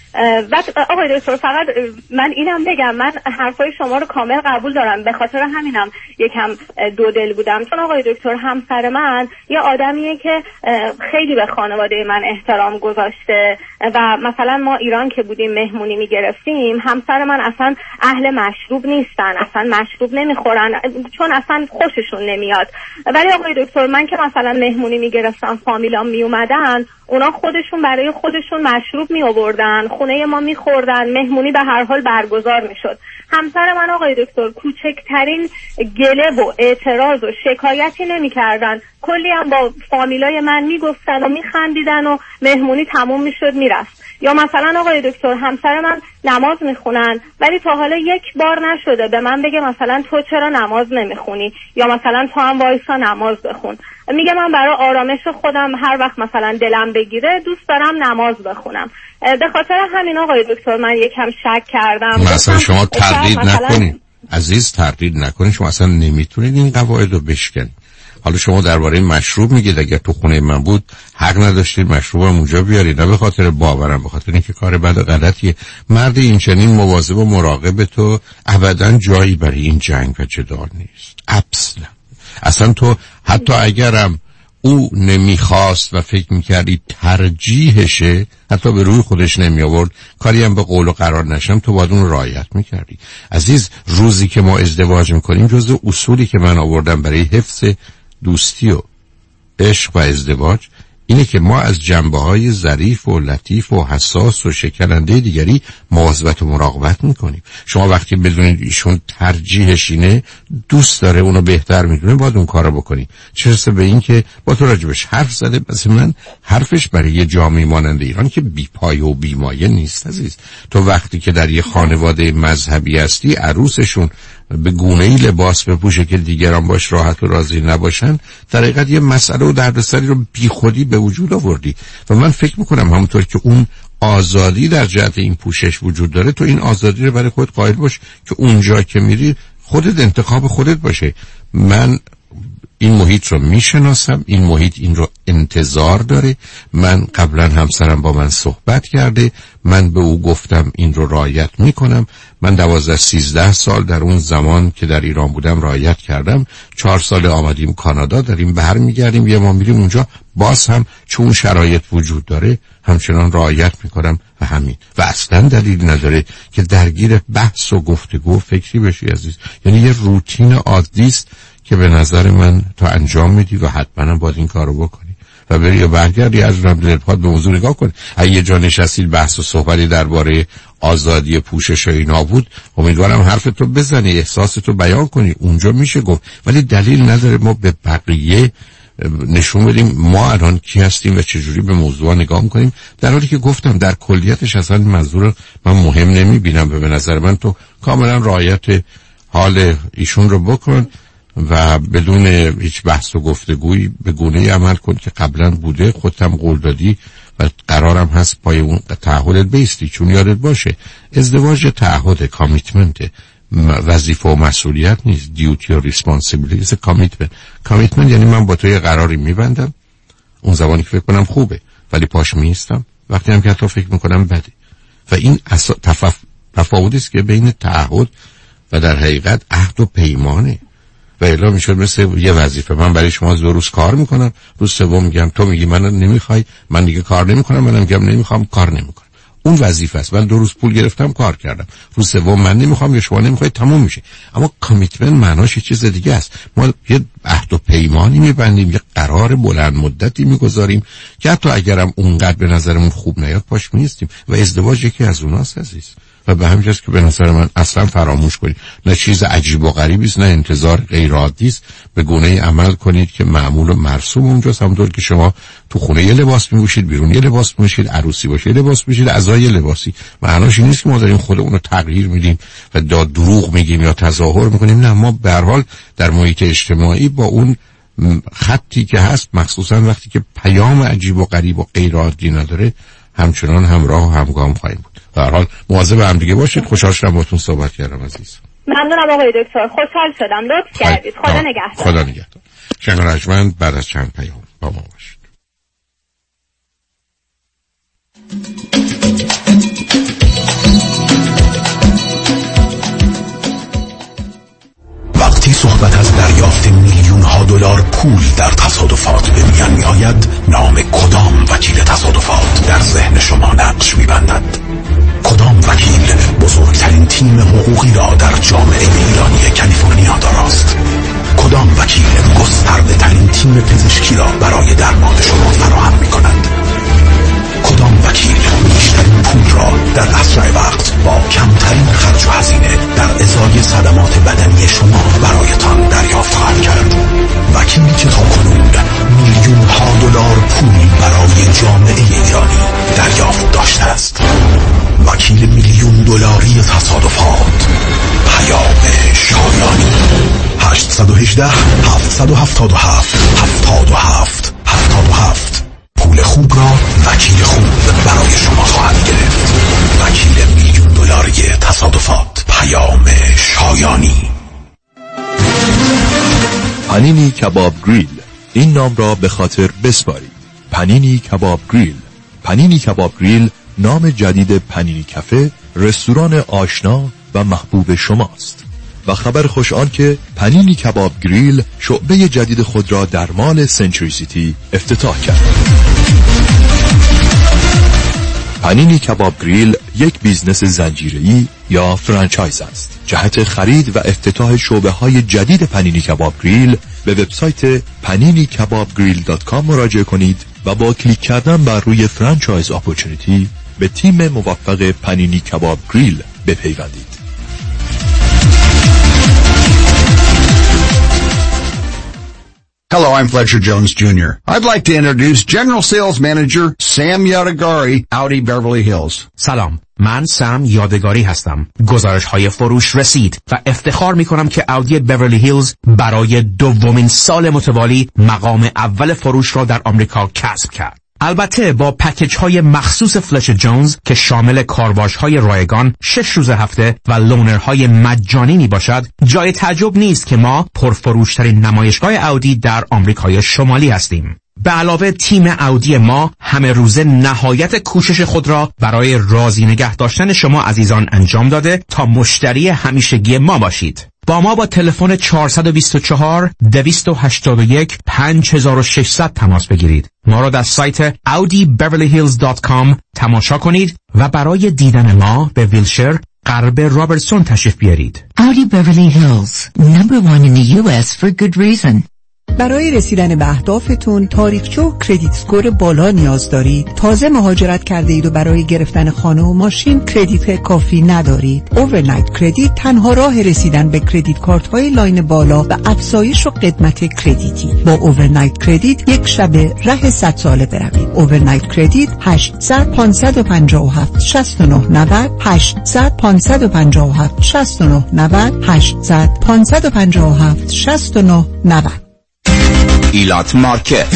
آقای دکتر فقط من اینم بگم، من حرفای شما رو کامل قبول دارم، به خاطر همینم یکم دو دل بودم، چون آقای دکتر همسر من یه آدمیه که خیلی به خانواده من احترام گذاشته و مثلا ما ایران که بودیم مهمونی میگرفتیم، همسر من اصلا اهل مشروب نیستن، اصلا مشروب نمیخورن چون اصلا خوششون نمیاد. ولی آقای دکتر من که مثلا مهمونی میگرفتم فامیلام میومدن، اونا خودشون برای خودشون مشروب می آوردن، خونه ما می خوردن، مهمونی به هر حال برگزار می شد. همسر من آقای دکتر کوچکترین گله و اعتراض و شکایتی نمی کردن، کلی هم با فامیلای من می گفتن و می خندیدن و مهمونی تموم می شد می رفت. یا مثلا آقای دکتر همسر من نماز میخونن ولی تا حالا یک بار نشده به من بگه مثلا تو چرا نماز نمیخونی، یا مثلا تو هم وایسا نماز بخون. میگه من برای آرامش خودم هر وقت مثلا دلم بگیره دوست دارم نماز بخونم. به خاطر همین آقای دکتر من یکم شک کردم. مثلا شما تردید نکنید عزیز، تردید نکنید، شما اصلا نمیتونید این قواعد رو بشکنید. حالا شما درباره مشروب میگید، اگر تو خونه من بود حق نداشتید مشروبم اونجا بیارید، نه به خاطر باورم، به خاطر اینکه کار بد و غلطیه. مرد این چنین مواظب و مراقب تو ابدا جایی برای این جنگ و جدال نیست. اصلا اصلا تو حتی اگرم او نمیخواست و فکر میکردی ترجیحشه، حتی به روی خودش نمی آورد، کاری هم به قول و قرار نشم، تو باید اون رعایت میکردی. عزیز، روزی که ما ازدواج میکنیم جزو اصولی که من آوردم برای حفظ دوستی و عشق و ازدواج اینه که ما از جنبه‌های ظریف و لطیف و حساس و شکننده دیگری مواظبت و مراقبت میکنیم. شما وقتی بدونید ایشون ترجیحش اینه، دوست داره، اونو بهتر میدونه، باید اون کارو بکنی. چه رسه به این که با تو راجبش حرف زده، مثل من حرفش برای یه جامعه مانند ایران که بی پایه و بی مایه نیست عزیز. تو وقتی که در یه خانواده مذهبی هستی، عروسشون به گونه‌ای لباس بپوشه که دیگران باش راحت و راضی نباشن، در حقیقت یه مسئله و دردسری رو بیخودی به وجود آوردی. و من فکر میکنم همونطور که اون آزادی در جهت این پوشش وجود داره، تو این آزادی رو برای خودت قائل باش که اونجا که میری خودت انتخاب خودت باشه. من این محیط رو میشناسم، این محیط این رو انتظار داره. من قبلا همسرم با من صحبت کرده، من به او گفتم این رو رعایت میکنم. من دوازده سیزده سال در اون زمان که در ایران بودم رعایت کردم. چهار سال آمدیم کانادا، داریم برمیگردیم، یه ما میریم اونجا، باز هم چون شرایط وجود داره همچنان رعایت میکنم و همین. و اصلا دلیل نداره که درگیر بحث و گفتگو و فکری بشی عزیز. یعنی یه روتین عادی است که به نظر من تو انجام میدی و حتما باید این کارو بکنی و بری و برگردی از دلپات به موضوع نگاه کنی. اگه یه جا نشستید بحث و صحبتی درباره آزادی پوشش و اینا بود، امیدوارم حرفت رو بزنی، احساست رو بیان کنی، اونجا میشه گفت. ولی دلیل نداره ما به بقیه نشون بدیم ما الان کی هستیم و چجوری به موضوع نگاه میکنیم، در حالی که گفتم در کلیتش اصلا منظور من مهم نمیبینم و به نظر من تو کاملا رعایت حال ایشون رو بکن و بدون هیچ بحث و گفتگویی به گونه‌ای عمل کن که قبلا بوده، خودت هم قول دادی و قرارم هست پای اون تعهدت بیستی. چون یادت باشه ازدواج تعهد، کامیتمنت، وظیفه و مسئولیت نیست. دیوتی و ریسپانسیبیلیتی است، کامیتمنت. کامیتمنت یعنی من با تو یه قراری میبندم اون زمانی که فکر کنم خوبه ولی پاش میستم، وقتی هم که حتی فکر میکنم بده. و این اص... تفاف... تفاوتی است که بین تعهد و در حقیقت عهد و پیمانه. و الا میشد مثل یه وظیفه، من برای شما دو روز کار میکنم، روز سوم میگم تو میگی من نمیخوای، من دیگه کار نمیکنم، منم میگم نمیخوام، کار نمیکنم. اون وظیفه است. من دو روز پول گرفتم کار کردم، روز سوم من نمیخوام یا شما نمیخواید، تموم میشه. اما کامیتمنت معناش یه چیز دیگه است. ما یه عهد و پیمانی میبندیم، یه قرار بلند مدتی میگذاریم که حتی اگرم اونقدر به نظرمون خوب نیاد پاش میستیم و ازدواج یکی از اوناست عزیز. و به همین جاست که به نظر من اصلا فراموش کنید. نه چیز عجیب و غریبی است، نه انتظار غیر عادی است. به گونه‌ای عمل کنید که معمول و مرسوم اونجاست. همونطور که شما تو خونه یه لباس میپوشید، بیرون یه لباس میپوشید، عروسی باشه یه لباس میپوشید، عزای لباسی. معناش این نیست که ما داریم خودمون رو تغییر میدیم و داد دروغ میگیم یا تظاهر میکنیم. نه، ما به هر حال در محیط اجتماعی با اون خطی که هست، مخصوصا وقتی که پیام عجیب و غریب و غیر عادی نداره، همچنان همراه و همگام خواهیم بود. به هر حال مواظب هم دیگه باشید. خوشحال شدم باهاتون صحبت کردم عزیز. ممنونم آقای دکتر، خوشحال شدم، لطف کردید. خدا نگهدار. خدا نگهدار. شنگ رجمند بعد از چند پیام با ما باشید. وقتی صحبت از دریافت میلیون ها دلار پول در تصادفات به میان می آید، نام کدام وکیل تصادفات در ذهن شما نقش می بندد؟ کدام وکیل بزرگترین تیم حقوقی را در جامعه ایرانی کالیفرنیا داراست؟ کدام وکیل گسترده ترین تیم پزشکی را برای درمان شما فراهم می کند؟ کدام وکیل بیشترین پول را در اسرع وقت با کمترین خرج و هزینه در ازای صدمات بدنی شما برایتان دریافت خواهد کرد؟ وکیلی که تا کنون میلیون ها دلار پول برای جامعه ایرانی دریافت داشته است. وکیل میلیون دلاری تصادفات، پیام شایانی. هشت یک هشت هفت هفت هفت هفت هفت هفت هفت. پول خوب را وکیل خوب برای شما خواهد گرفت. وکیل میلیون دلاری تصادفات، پیام شایانی. پنینی کباب گریل، این نام را به خاطر بسپارید. پنینی کباب گریل. پنینی کباب گریل نام جدید پنینی کافه، رستوران آشنا و محبوب شماست. و خبر خوش آن که پنینی کباب گریل شعبه جدید خود را در مال سنچری سیتی افتتاح کرد. پنینی کباب گریل یک بیزنس زنجیره‌ای یا فرانچایز است. جهت خرید و افتتاح شعبه های جدید پنینی کباب گریل به وبسایت پنینی کباب گریل دات کام مراجعه کنید و با کلیک کردن بر روی فرانچایز اپورتونیتی به تیم موفق پنینی کباب گریل بپیوندید. Hello, I'm Fletcher Jones Junior I'd like to introduce General Sales Manager Sam Yadagari, Audi Beverly Hills. سلام، من سم یادگاری هستم. گزارش های فروش رسید و افتخار می کنم که اودی بیورلی هیلز برای دومین سال متوالی مقام اول فروش را در آمریکا کسب کرد. البته با پکیج های مخصوص فلچر جونز که شامل کارواش های رایگان شش روز هفته و لونر های مجانی می باشد، جای تعجب نیست که ما پرفروشترین نمایشگاه اودی در آمریکای شمالی هستیم. به علاوه تیم اودی ما همه روزه نهایت کوشش خود را برای راضی نگه داشتن شما عزیزان انجام داده تا مشتری همیشگی ما باشید. با ما با تلفن چهار دو چهار دو هشت یک پنج شش صفر صفر تماس بگیرید. ما را در سایت اودی بیورلی هیلز دات کام تماشا کنید و برای دیدن ما به ویلشر غرب رابرتسون تشریف بیارید. Audi Beverly Hills, number one in the U S for good reason. برای رسیدن به اهدافتون تاریخچه و کردیت اسکور بالا نیاز دارید. تازه مهاجرت کرده اید و برای گرفتن خانه و ماشین کردیت کافی ندارید. اوورنایت کردیت تنها راه رسیدن به کردیت کارت های لاین بالا و افزایش و قدمت کردیتی. با اوورنایت کردیت یک شب ره صد ساله بروید. اوورنایت کردیت هشتصد پانصد و پنجاه و هفت شصت و نه نود هشتصد پانصد و پنجاه و هفت شصت و نه نود هشتصد پانصد و پنجاه و هفت شصت و نه نود. ایلات مارکت،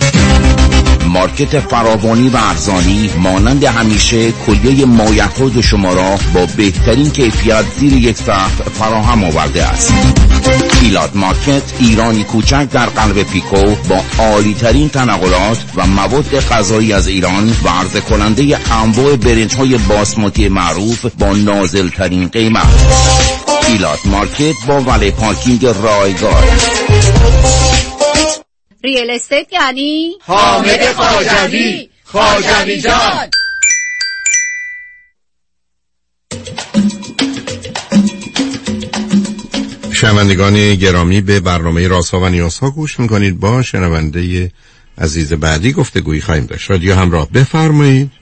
مارکت فراوانی و ارزانی مانند همیشه کلیه مایحتاج شما را با بهترین کیفیت زیر یک سقف فراهم آورده است. ایلات مارکت، ایرانی کوچک در قلب پیکو با عالی ترین تنقلات و مواد غذایی از ایران و عرضه کننده انواع برنج های باسماتی معروف با نازل ترین قیمت. ایلات مارکت با ولی پارکینگ رایگان. ریل استیت یعنی حامد خواجوی. خواجوی جان. شنوندگان گرامی، به برنامه رازها و نیازها گوش میکنید. با شنونده عزیز بعدی گفتگویی خواهیم داشت. رادیو همراه، بفرمایید.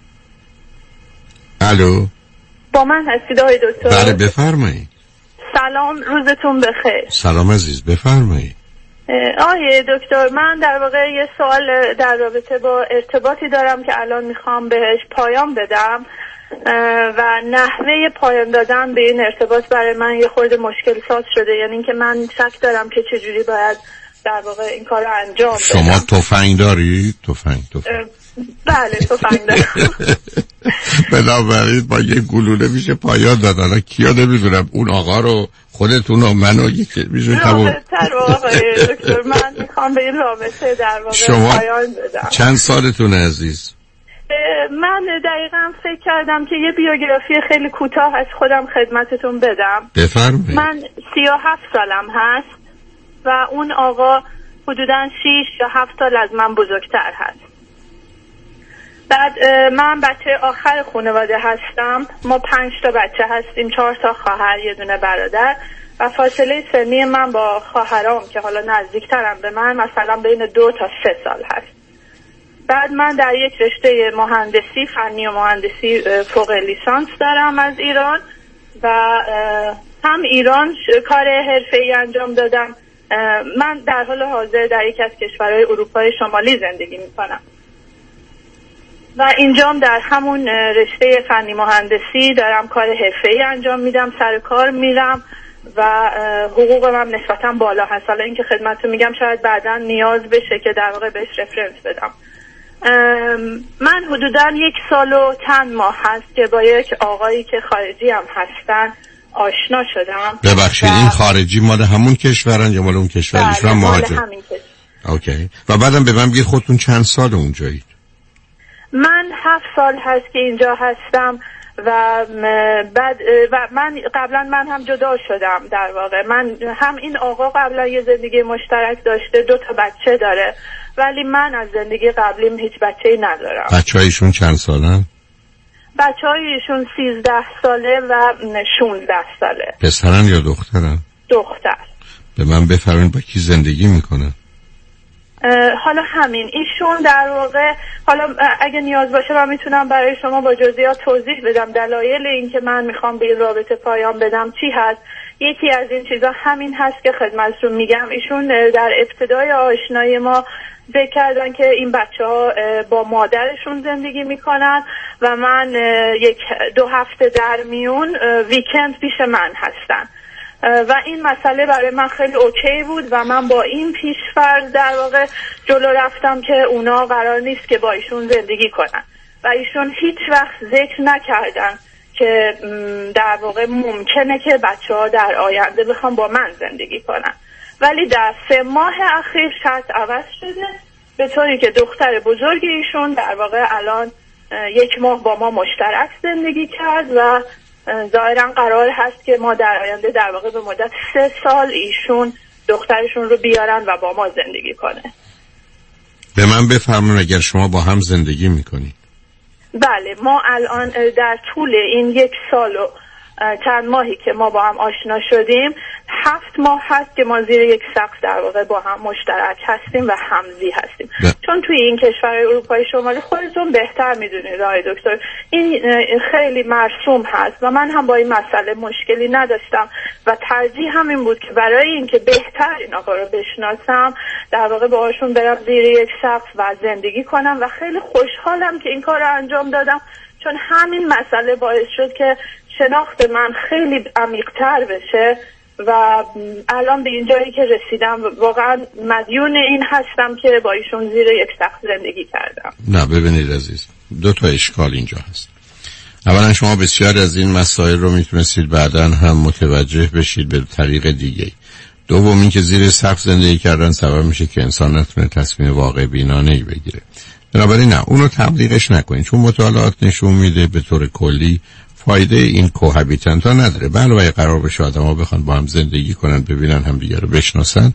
الو، با من هستید آقای دکتر؟ بله بفرمایید. سلام، روزتون بخیر. سلام عزیز، بفرمایید. آقای دکتر، من در واقع یه سوال در رابطه با ارتباطی دارم که الان میخوام بهش پایان بدم و نحوه پایان دادن به این ارتباط برای من یه خورده مشکل ساز شده. یعنی اینکه من شک دارم که چجوری باید در واقع این کار رو انجام بدم. شما تفنگ داری؟ تفنگ تفنگ بله تفنگ دارم. بنابراین با یه گلوله میشه پایان داد. حالا کیا نمیدونم، اون آقا رو، خودتون و من و یکی میشه تموم. رابطه رو آقای دکتر من میخوام به این رابطه در واقع شما پایان بدم. چند سالتون عزیز؟ من دقیقا فکر کردم که یه بیوگرافی خیلی کوتاه از خودم خدمتتون بدم. بفرمایید. من سی و هفت سالم هست و اون آقا حدوداً شیش یا هفت سال از من بزرگتر هست. بعد من بچه آخر خانواده هستم. ما پنج تا بچه هستیم، چهار تا خواهر، یه دونه برادر و فاصله سنی من با خواهرام که حالا نزدیکترم به من مثلا بین دو تا سه سال هست. بعد من در یک رشته مهندسی، فنی و مهندسی فوق لیسانس دارم از ایران و هم ایران کار حرفه‌ای انجام دادم. من در حال حاضر در یک از کشورهای اروپای شمالی زندگی میکنم و اینجام در همون رشته فنی مهندسی دارم کار حرفه‌ای انجام میدم، سر کار میرم و حقوق من نسبتا بالا هست. حالا اینکه خدمتتون میگم شاید بعداً نیاز بشه که در واقع بهش رفرنس بدم. من حدوداً یک سال و چند ماه هست که با یک آقایی که خارجی هم هستن آشنا شدم. ببخشید این خارجی مال همون کشورن یا مال اون کشور؟ ایشون مهاجر. مال همین کشور. اوکی. و بعدم به من بگید خودتون چند سال اونجایید؟ من هفت سال هست که اینجا هستم و بعد و من قبلا من هم جدا شدم. در واقع من هم این آقا قبلا یه زندگی مشترک داشته، دو تا بچه داره، ولی من از زندگی قبلیم هیچ بچه‌ای ندارم. بچه‌هایشون چند سالن؟ بچه‌هایشون سیزده ساله و شونزده ساله. پسرن یا دخترن؟ دختر. به من بفرمایید با کی زندگی میکنن؟ حالا همین ایشون در واقع، حالا اگه نیاز باشه من میتونم برای شما با جزئیات توضیح بدم دلایل این که من میخوام به این رابطه پایان بدم چی هست. یکی از این چیزا همین هست که خدمتتون میگم. ایشون در ابتدای آشنایی ما ذکر کردن که این بچه ها با مادرشون زندگی میکنن و من یک دو هفته در میون ویکند پیش من هستن و این مسئله برای من خیلی اوکی بود و من با این پیش‌فرض در واقع جلو رفتم که اونا قرار نیست که با ایشون زندگی کنن و ایشون هیچ وقت ذکر نکردن که در واقع ممکنه که بچه ها در آینده بخوام با من زندگی کنن. ولی در سه ماه اخیر شرط عوض شده به طوری که دختر بزرگ ایشون در واقع الان یک ماه با ما مشترک زندگی کرد و ظاهرا قرار هست که ما در آینده در واقع به مدت سه سال ایشون دخترشون رو بیارن و با ما زندگی کنه. به من بفرمایید اگر شما با هم زندگی میکنید. بله، ما الان در طول این یک سال و چند ماهی که ما با هم آشنا شدیم هفت ماه هست که ما زیر یک سقف در واقع با هم مشترک هستیم و همزی هستیم. ده. چون توی این کشور اروپای شمالی خودتون بهتر میدونید آقای دکتر این خیلی مرسوم هست و من هم با این مسئله مشکلی نداشتم و ترجیح همین بود که برای اینکه بهتر این آقا رو بشناسم در واقع باهاشون برم زیر یک سقف و زندگی کنم و خیلی خوشحالم که این کار رو انجام دادم چون همین مسئله باعث شد که شناخت من خیلی عمیق‌تر بشه و الان به این جایی که رسیدم واقعا مدیون این هستم که با ایشون زیر یک سقف زندگی کردم. نه ببینید عزیز، دو تا اشکال اینجا هست. اولا شما بسیار از این مسائل رو میتونستید بعداً هم متوجه بشید به طریق دیگه. دوم این که زیر سقف زندگی کردن سبب میشه که انسان نتونه تصمیم واقع بینانه‌ای بگیره. بنابراین نه اونو تبلیغش نکنید چون مطالعات نشون میده به طور کلی فایده این کوهابیتنت ها نداره. علاوه قرار بشه آدم ها بخوان با هم زندگی کنن ببینن هم دیگه رو بشناسن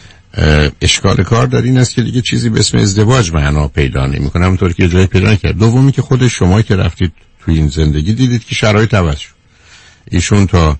اشکال کار در این است که دیگه چیزی به اسم ازدواج معنا پیدا نمیکنه همونطور که جای پیدا کرد. دومی که خود شما که رفتید توی این زندگی دیدید که شرایط عوض شد. ایشون تا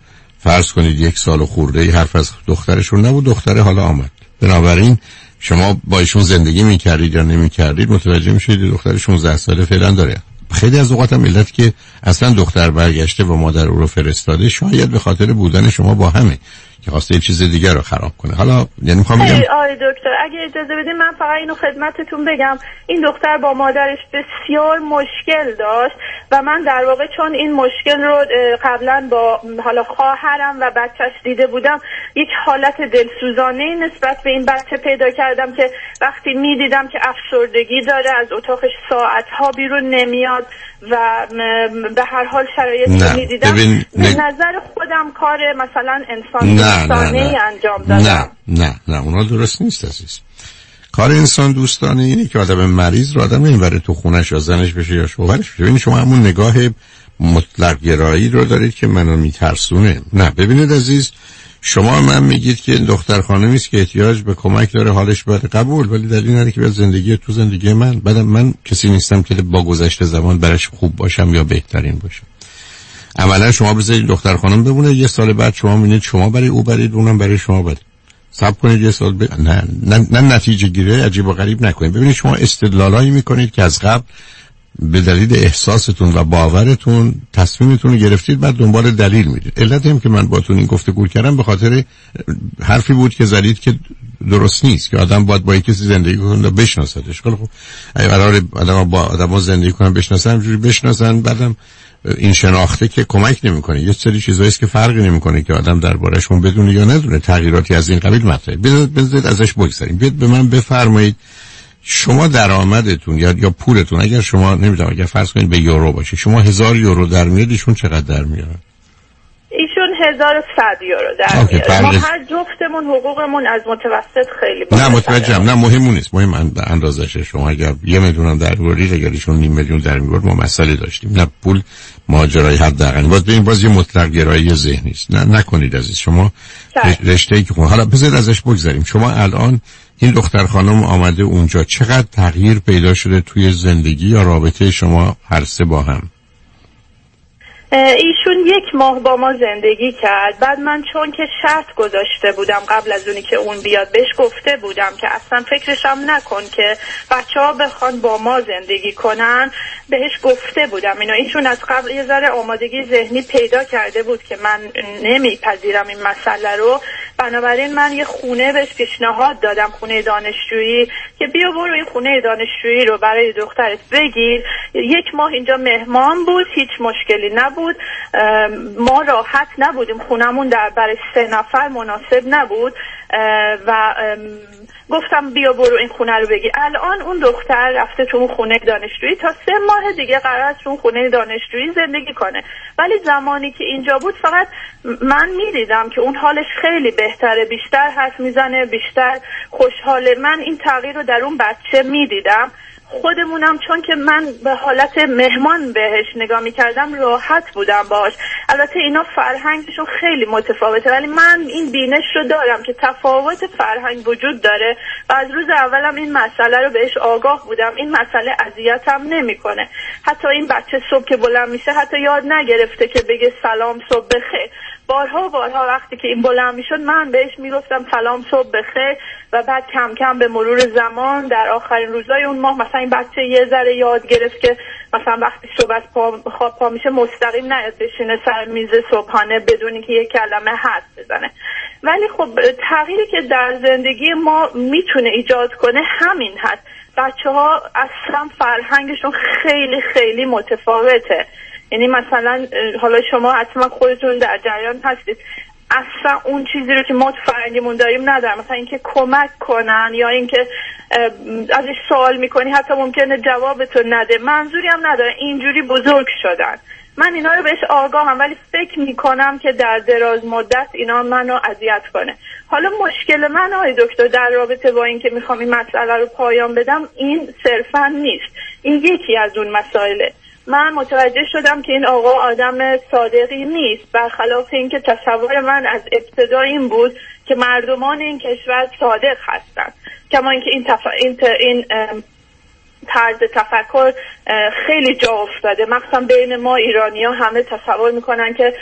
فرض کنید یک سال و خورده ای حرف از دخترشون نبود، دختره حالا آمد. بنابراین شما با ایشون زندگی میکردید یا نمیکردید متوجه میشید دختر شانزده ساله فعلا داره. خیلی از اوقات هم علت که اصلا دختر برگشته و مادر او رو فرستاده شاید به خاطر بودن شما با همه که خواسته یه چیز دیگر رو خراب کنه. حالا یعنی میخوام بگم آقای دکتر اگه اجازه بدین من فقط اینو خدمتتون بگم، این دختر با مادرش بسیار مشکل داشت و من در واقع چون این مشکل رو قبلا با حالا خواهرم و بچهش دیده بودم یک حالت دلسوزانه نسبت به این بچه پیدا کردم که وقتی میدیدم که افسردگی داره، از اتاقش ساعتها بیرون نمیاد و به هر حال شرایطی که میدیدم به نظر خودم کار مثلا انسان دوستانه ای انجام دادم. نه نه نه اونا درست نیست عزیز. کار انسان دوستانه اینه که آدم مریض رو آدم اینوره تو خونش یا زنش بشه یا شوهرش بشه. ببینید شما همون نگاه مطلق گرایی رو دارید که منو میترسونه. نه ببینید عزیز، شما من میگید که دختر خانمی است که احتیاج به کمک داره، حالش بده، قبول، ولی دلیل نداره که به زندگی تو زندگی من بعدم من کسی نیستم که با گذشته زمان براش خوب باشم یا بهترین باشم. عملا شما بذارید دختر خانم بمونه، یه سال بعد شما میبینید شما برای او برید اونم برای شما برید. صبر کنید یه سال ب... نه نه, نه نتیجه گیری عجیب و غریب نکنید. ببینید شما استدلالایی میکنید که از قبل به دلیل احساستون و باورتون تصمیمتون رو گرفتید، بعد دنبال دلیل میدید. علت هم که من باتون این گفتگو کردم به خاطر حرفی بود که زدید که درست نیست که آدم باید با کسی زندگی کنه بشناسدش. خب اگه قرار آدم با آدم‌ها زندگی کنن بشناسن همجوری بشناسن، بعدم این شناخته که کمک نمیکنه. یه سری چیزایی است که فرقی نمیکنه که آدم درباره‌شون بدونه یا ندونه. تغییراتی از این قبیل مطرحه. بذارید ازش بگذریم. بیاید به من بفرمایید شما درآمدتون یا یا پولتون، اگر شما نمیدونم اگر فرض کنید به یورو باشه، شما هزار یورو در میاد، ایشون چقدر در میارن؟ ایشون هزار و صد یورو در میاره. ما هر جفتمون حقوقمون از متوسط خیلی بالا. نه متوجهم، نه مهم نیست، مهم اندازشه. شما اگر یه میلیون در میارید، اگر ایشون نیم میلیون در میارد ما مسئله داشتیم. نه پول ماجرای حداقل باز ببین باز یه مطلق گرایی ذهنی است. نه نکنید عزیز. شما رشته‌ای که خون حالا بذارید ازش بگذریم. شما الان این دختر خانم آمده اونجا، چقدر تغییر پیدا شده توی زندگی یا رابطه شما هر سه با هم؟ ایشون یک ماه با ما زندگی کرد. بعد من چون که شرط گذاشته بودم قبل از اونی که اون بیاد، بهش گفته بودم که اصلا فکرشم نکن که بچه ها بخوان با ما زندگی کنن. بهش گفته بودم اینا. ایشون از قبل یه ذره آمادگی ذهنی پیدا کرده بود که من نمیپذیرم این مسئله رو. بنابراین من یه خونه بهش پیشنهاد دادم، خونه دانشجویی، که بیا برو این خونه دانشجویی رو برای دخترت بگیر. یک ماه اینجا مهمان بود، هیچ مشکلی نبود. ما راحت نبودیم، خونمون در برای سه نفر مناسب نبود و گفتم بیا برو این خونه رو بگیر. الان اون دختر رفته تو اون خونه دانشجویی، تا سه ماه دیگه قرار است تو اون خونه دانشجویی زندگی کنه. ولی زمانی که اینجا بود فقط من میدیدم که اون حالش خیلی بهتره، بیشتر حرف میزنه، بیشتر خوشحاله. من این تغییر رو در اون بچه میدیدم. خودمونم چون که من به حالت مهمان بهش نگاه میکردم راحت بودم باش. البته اینا فرهنگشون خیلی متفاوته، ولی من این بینش رو دارم که تفاوت فرهنگ وجود داره و از روز اولم این مسئله رو بهش آگاه بودم. این مسئله اذیتم نمیکنه. حتی این بچه صبح که بلند میشه حتی یاد نگرفته که بگه سلام صبح بخیر. بارها بارها وقتی که این بلند میشد من بهش میگفتم سلام صبح بخیر و بعد کم کم به مرور زمان در آخرین روزای اون ماه مثلا این بچه یه ذره یاد گرفت که مثلا وقتی صبح از پا, خواب پا میشه مستقیم نیاد بشینه سر میز صبحانه بدون که یک کلمه حرف بزنه. ولی خب تغییری که در زندگی ما میتونه ایجاد کنه همین هست. بچه ها اصلا فرهنگشون خیلی خیلی متفاوته. یعنی مثلا حالا شما حتما خودتون در جریان هستید، اصلا اون چیزی رو که ما تو فرهنگمون داریم ندارم. مثلا اینکه کمک کنن یا اینکه ازش سوال میکنی حتی ممکنه جوابتو نده. منظوری هم نداره، اینجوری بزرگ شدن. من اینا رو بهش آگاهم، ولی فکر میکنم که در دراز مدت اینا منو اذیت کنه. حالا مشکل من آقای دکتر در رابطه با این که میخوام این مسئله رو پایان بدم این صرفا نیست، این یکی از اون مسائله. من متوجه شدم که این آقا آدم صادقی نیست، برخلاف اینکه تصور من از ابتدا این بود که مردمان این کشور صادق هستند. کما اینکه این, تف... این, ت... این طرز تفکر خیلی جا افتاده، مخصوصا بین ما ایرانی ها. همه تصور میکنن که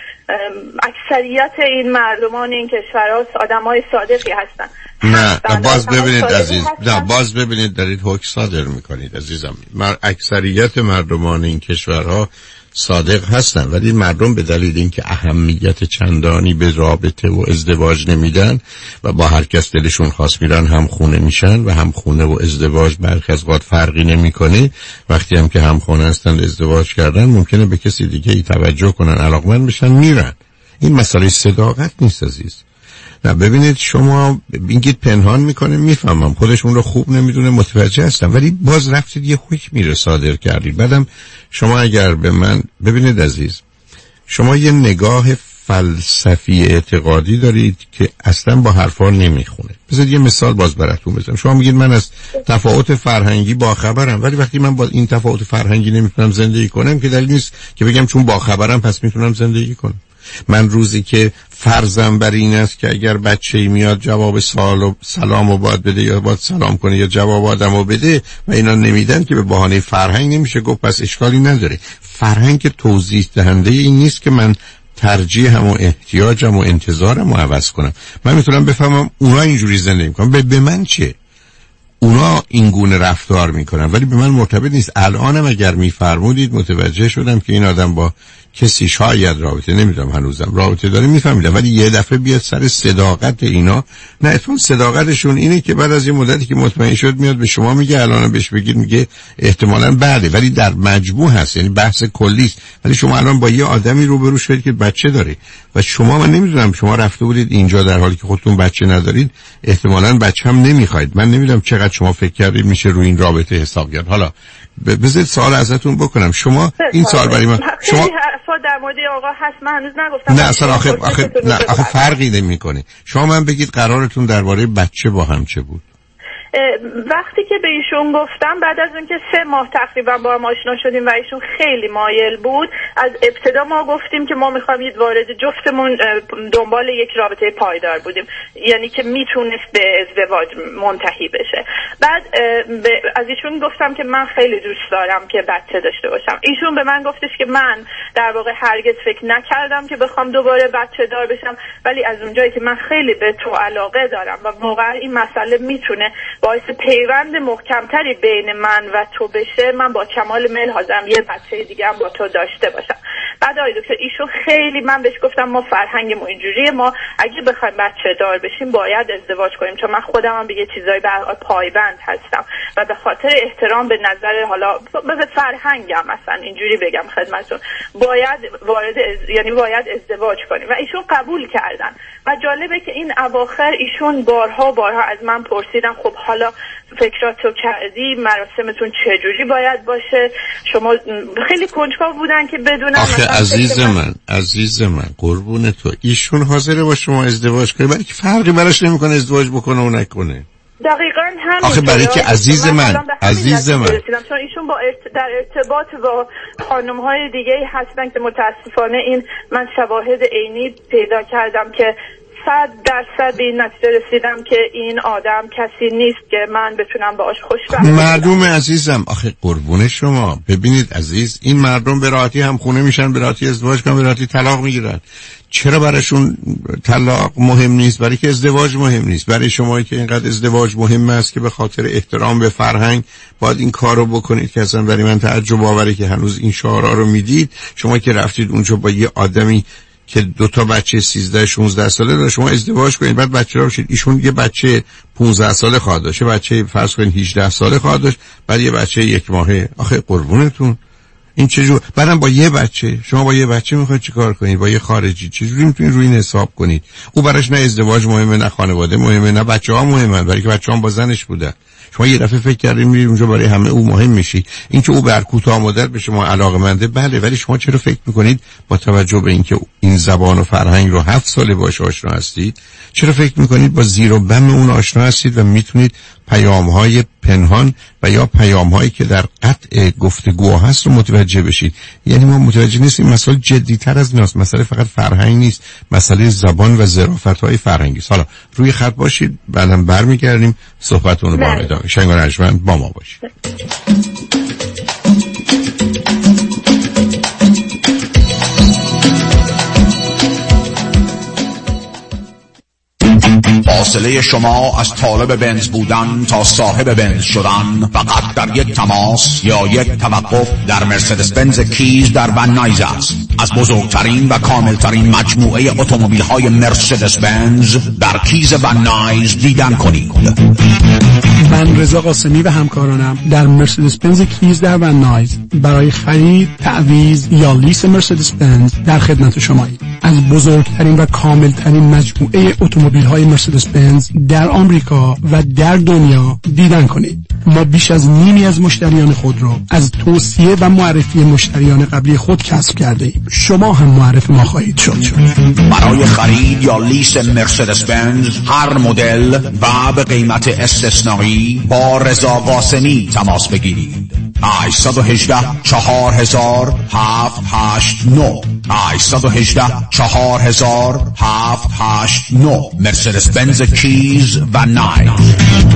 اکثریت این مردمان این کشورها آدم های صادقی هستن. نه باز ببینید عزیز، نه باز ببینید دارید حکم صادر میکنید عزیزم. مر... اکثریت مردمان این کشورها صادق هستن، ولی مردم به دلیل اینکه اهمیت چندانی به رابطه و ازدواج نمیدن و با هر کس دلشون خواست میرن هم خونه میشن و هم خونه و ازدواج برخی از وقت فرقی نمیکنه. وقتی هم که هم خونه هستن ازدواج کردن ممکنه به کسی دیگه ای توجه کنن، علاقمند بشن، میرن. این مسئله صداقت نیست عزیز. نه ببینید شما بگید پنهان میکنه، میفهمم خودشون رو خوب نمیدونه، متوجه هستم، ولی باز رفتید یه حکمی رو صادر کردید. بعدم شما اگر به من ببینید عزیز، شما یه نگاه فلسفی اعتقادی دارید که اصلا با حرفا نمیخونه. بذارید یه مثال باز براتون بزنم. شما میگید من از تفاوت فرهنگی با خبرم، ولی وقتی من با این تفاوت فرهنگی نمیتونم زندگی کنم که دلیل نیست که بگم چون با خبرم پس میتونم زندگی کنم. من روزی که فرضم بر این است که اگر بچه‌ای میاد جواب سوال و سلامو باید بده یا باید سلام کنه یا جواب آدمو بده و اینا نمیدن، که به بهانه فرهنگ نمیشه گفت پس اشکالی نداره. فرهنگ توضیح دهنده این نیست که من ترجیحم و احتیاجم و انتظارم رو عوض کنم. من میتونم بفهمم اونا اینجوری زندگی میکنن، به, به من چه؟ اونا این گونه رفتار میکنن ولی به من مرتبط نیست. الانم اگر میفرمودید متوجه شدم که این آدم با کسی شاید رابطه، نمیدونم هنوزم رابطه داره، میفهمیدم، ولی یه دفعه بیاد سر صداقت اینا. نه اتفاقا صداقتشون اینه که بعد از یه مدتی که مطمئن شد میاد به شما میگه، الان بهش بگید میگه احتمالاً بعده، ولی در مجموع هست، یعنی بحث کلی است. ولی شما الان با یه آدمی روبرو شدید که بچه داره و شما، من نمیدونم، شما رفته بودید اینجا در حالی که خودتون بچه ندارید، احتمالاً بچه هم نمیخواید. من نمیدونم چقدر شما فکر کردید میشه روی این رابطه حساب کرد. حالا بذارید سوال ازتون بکنم، شما این سوال برای من، شما در مورد آقا هست من هنوز نگفتم. نه اصلا آخه, آخه, نه آخه فرقی نمیکنه. شما من بگید قرارتون درباره بچه با هم چه بود؟ وقتی که به ایشون گفتم، بعد از اینکه سه ماه تقریبا با هم آشنا شدیم و ایشون خیلی مایل بود، از ابتدا ما گفتیم که ما میخوایم یه وارد جفتمون دنبال یک رابطه پایدار بودیم، یعنی که میتونست به ازدواج منتهی بشه. بعد از ایشون گفتم که من خیلی دوست دارم که بچه داشته باشم. ایشون به من گفتش که من در واقع هرگز فکر نکردم که بخوام دوباره بچه دار بشم، ولی از اونجایی که من خیلی به تو علاقه دارم و واقعا این مسئله میتونه باعث پیوند محکمتری بین من و تو بشه، من با کمال میل حاضرم یه بچه دیگه هم با تو داشته باشم. بعد آقای دکتر ایشون خیلی، من بهش گفتم ما فرهنگمون اینجوریه، ما اگه بخوایم بچه دار بشیم باید ازدواج کنیم، چون من خودم هم به یه چیزایی پایبند هستم و به خاطر احترام به نظر، حالا به فرهنگم مثلا اینجوری بگم خدمتتون، باید وارد از... یعنی باید ازدواج کنیم و ایشون قبول کردن. و جالبه که این اواخر ایشون بارها بارها از من پرسیدن خب حالا فکراتو کردی، مراسمتون چجوری باید باشه؟ شما خیلی کنجکاو بودن که بدونن. آخه عزیز من... من عزیز من قربون تو، ایشون حاضره با شما ازدواج کنه، ولی که فرقی براش نمیکنه ازدواج بکنه و نکنه. دقیقاً همین. آخه برای که عزیز من عزیز من چون ایشون با ارت... در ارتباط با خانم‌های دیگه هستن که متاسفانه این من شواهد عینی پیدا کردم که صد درصد به این نتیجه رسیدم که این آدم کسی نیست که من بتونم باهاش خوشبخت باشم. مردم عزیزم، آخه قربون شما، ببینید عزیز، این مردم به راحتی هم خونه میشن، به راحتی ازدواج کنن، به راحتی طلاق میگیرن. چرا براشون طلاق مهم نیست؟ برای که ازدواج مهم نیست. برای شما که اینقدر ازدواج مهم است که به خاطر احترام به فرهنگ باید این کارو بکنید، که اصلا برای من تعجب آوره که هنوز این شعارا رو میدید. شما که رفتید اونجا با یه آدمی که دو تا بچه سیزده شانزده ساله داره، شما ازدواج کنید، بعد بچه دار بشید. ایشون یه بچه پانزده ساله خواهد داشت، بچه فرض کنید هجده ساله خواهد داشت، بعد یه بچه یک ماهه. آخه قربونتون این چجور؟ بعدم با یه بچه، شما با یه بچه میخواید چیکار کنید؟ با یه خارجی چجوری میتونید روی این حساب کنید؟ او براش نه ازدواج مهمه، نه خانواده مهمه، نه بچه‌ها مهمن، برای که بچه‌ها با زنش بودن. شما یه دفعه فکر کردید میرید اونجا برای همه او مهم میشی. این که او بر کوتاه مدت به شما علاقه‌منده، بله، ولی شما چرا فکر میکنید با توجه به اینکه این زبان و فرهنگ رو هفت ساله باهاش آشنا هستید، چرا فکر میکنید با زیر و بم اون آشنا هستید و میتونید پیام‌های پنهان و یا پیام‌هایی که در قطع گفتگو هست رو متوجه بشید؟ یعنی ما متوجه نیستیم مسئله جدی‌تر از ایناست. مسئله فقط فرهنگ نیست، مسئله زبان و ظرافت‌های فرهنگی است. حالا روی خط باشید، بعدم برمیگردیم صحبتونو با ادامه. شنگ و رجمند با ما باشید. فاصله شما از طالب بنز بودن تا صاحب بنز شدن فقط در یک تماس یا یک توقف در مرسدس بنز کیز در ون نایز است. از بزرگترین و کاملترین مجموعه اتومبیل‌های مرسدس بنز در کیز ون نایز دیدن کنید. من رضا قاسمی و همکارانم در مرسدس بنز کیز در ون نایز برای خرید، تعویض یا لیس مرسدس بنز در خدمت شماییم. از بزرگترین و کاملترین مجموعه اتومبیل‌های مرسدس بنز در آمریکا و در دنیا دیدن کنید. ما بیش از نیمی از مشتریان خود را از توصیه و معرفی مشتریان قبلی خود کسب کرده ایم. شما هم معرف ما خواهید شد. برای خرید یا لیس مرسدس بنز هر مدل و به قیمت استثنایی با رضا قاسمی تماس بگیرید. هشت یک هشت چهار هزار هفت هشت نه هشت یک هشت چهار هزار هفت هشت نه مرسدس بنز کیز و نایز.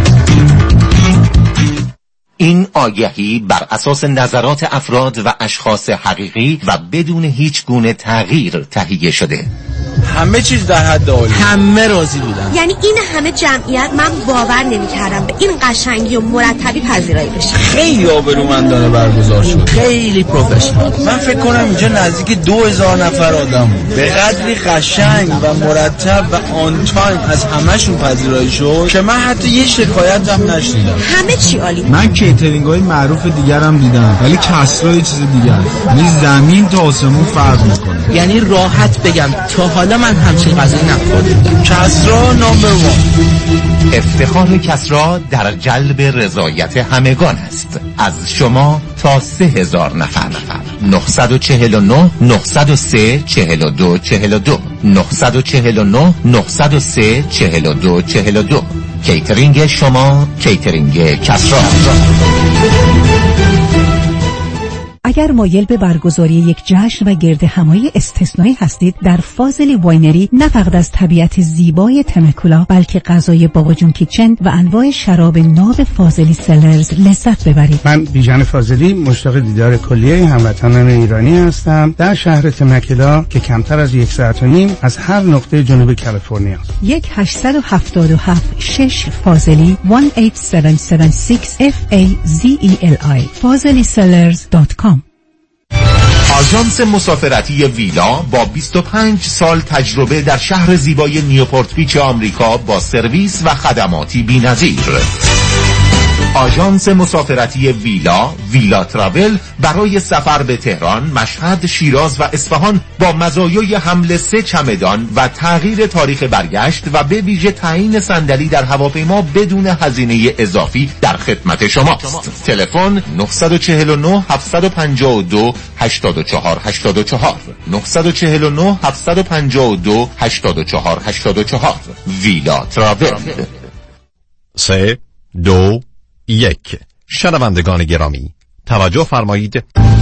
این آگهی بر اساس نظرات افراد و اشخاص حقیقی و بدون هیچ گونه تغییر تهیه شده. همه چیز در حد عالی، همه راضی بودن. یعنی این همه جمعیت، من باور نمی‌کردم به این قشنگی و مرتبی پذیرایی بشه. خیلی آبرومندانه برگزار شد، خیلی پروفشنال. من فکر کنم اینجا نزدیک دو هزار نفر آدم بود. به قدری قشنگ و مرتب و آن تایم از همه‌شون پذیرایی شد که من حتی یه شکایت هم نشنیدم. همه چی عالی. من کیترینگ‌های معروف دیگرم دیدم، ولی کسرا یه چیز دیگه است. یعنی زمین تا آسمون فرق می‌کنه. یعنی راحت بگم تا حالا من همچین غذایی نخوردم. کسرا نمبر وان. افتخار کسرا در جلب رضایت همگان است. از شما تا سه هزار نفر. نه چهار نه نه صفر سه چهار دو چهار دو نه چهار نه نه صفر سه چهار دو چهار دو. کیترینگ شما، کیترینگ کسرا. اگر مایل به برگزاری یک جشن و گرد همایی استثنایی هستید، در فاضلی واینری نه فقط از طبیعت زیبای تمکولا بلکه غذای بابا جون کیچن و انواع شراب ناب فاضلی سلرز لذت ببرید. من بیژن فاضلی مشتاق دیدار کلیه هموطنان ایرانی هستم در شهر تمکولا که کمتر از یک ساعت و نیم از هر نقطه جنوب کالیفرنیا. یک هشت هفت هفت شش فاضلی یک هشت هفت هفت شش اف ای زی ای ال آی فاضلی سلرز دات کام. آژانس مسافرتی ویلا با بیست و پنج سال تجربه در شهر زیبای نیوپورت بیچ آمریکا با سرویس و خدماتی بی‌نظیر. آژانس مسافرتی ویلا، ویلا تراول، برای سفر به تهران، مشهد، شیراز و اصفهان با مزایای حمل سه چمدان و تغییر تاریخ برگشت و به ویژه تعیین صندلی در هواپیما بدون هزینه اضافی در خدمت شماست. تلفن نه چهار نه هفت پنج دو هشت چهار هشت چهار نه چهار نه هفت پنج دو هشت چهار هشت چهار. ویلا تراول. سه دو یک. شنوندگان گرامی توجه فرمایید،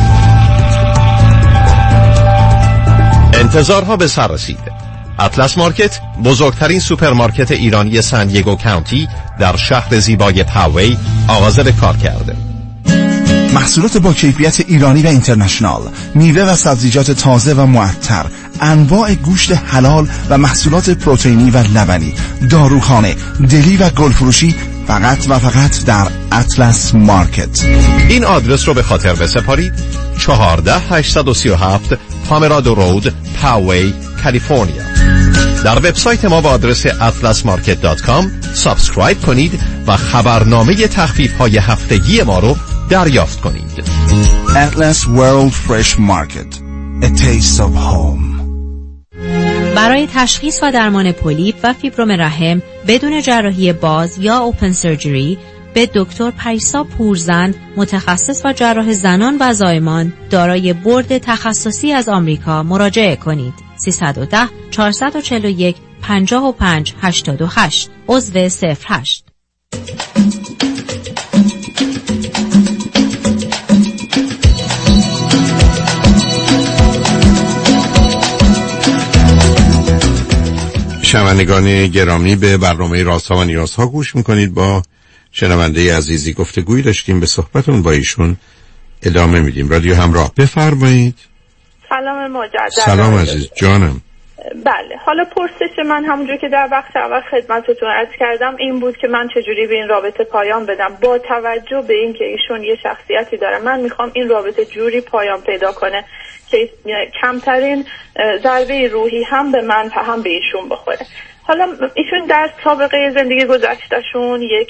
انتظارها به سر رسید. اطلس مارکت، بزرگترین سوپرمارکت ایرانی سن دیگو کانتی در شهر زیبای پاوی آغاز به کار کرده. محصولات با کیفیت ایرانی و اینترنشنال، میوه و سبزیجات تازه و معطر، انواع گوشت حلال و محصولات پروتئینی و لبنی، داروخانه، دلی و گلفروشی، فقط و فقط در اطلس مارکت. این آدرس رو به خاطر بسپارید: چهارده هشتصد و سی و هفت پامرادو رود، پاوی، کالیفرنیا. در وبسایت ما با آدرس اطلس مارکت دات کام سابسکرایب کنید و خبرنامه تخفیف‌های هفتگی ما رو دریافت کنید. Atlas World Fresh Market. A taste of home. برای تشخیص و درمان پولیپ و فیبروم رحم بدون جراحی باز یا اوپن سرجری به دکتر پریسا پورزن، متخصص و جراح زنان و زایمان دارای بورد تخصصی از آمریکا مراجعه کنید. سیصد و ده چهارصد و چهل و یک پنجاه و پنج هشتاد و هشت عضو صفر هشت. شنوندگان گرامی، به برنامه رازها و نیازها گوش میکنید. با شنونده عزیزی گفتگویی داشتیم، به صحبتون با ایشون ادامه میدیم. رادیو همراه، بفرمایید. سلام مجدد. سلام عزیز جانم. بله، حالا پرسش من همونجور که در وقت اول خدمتتون عرض کردم این بود که من چجوری به این رابطه پایان بدم. با توجه به این که ایشون یه شخصیتی داره، من میخوام این رابطه جوری پایان پیدا کنه که کمترین ضربه روحی هم به من هم به ایشون بخوره. حالا ایشون در سابقه زندگی گذشتهشون یک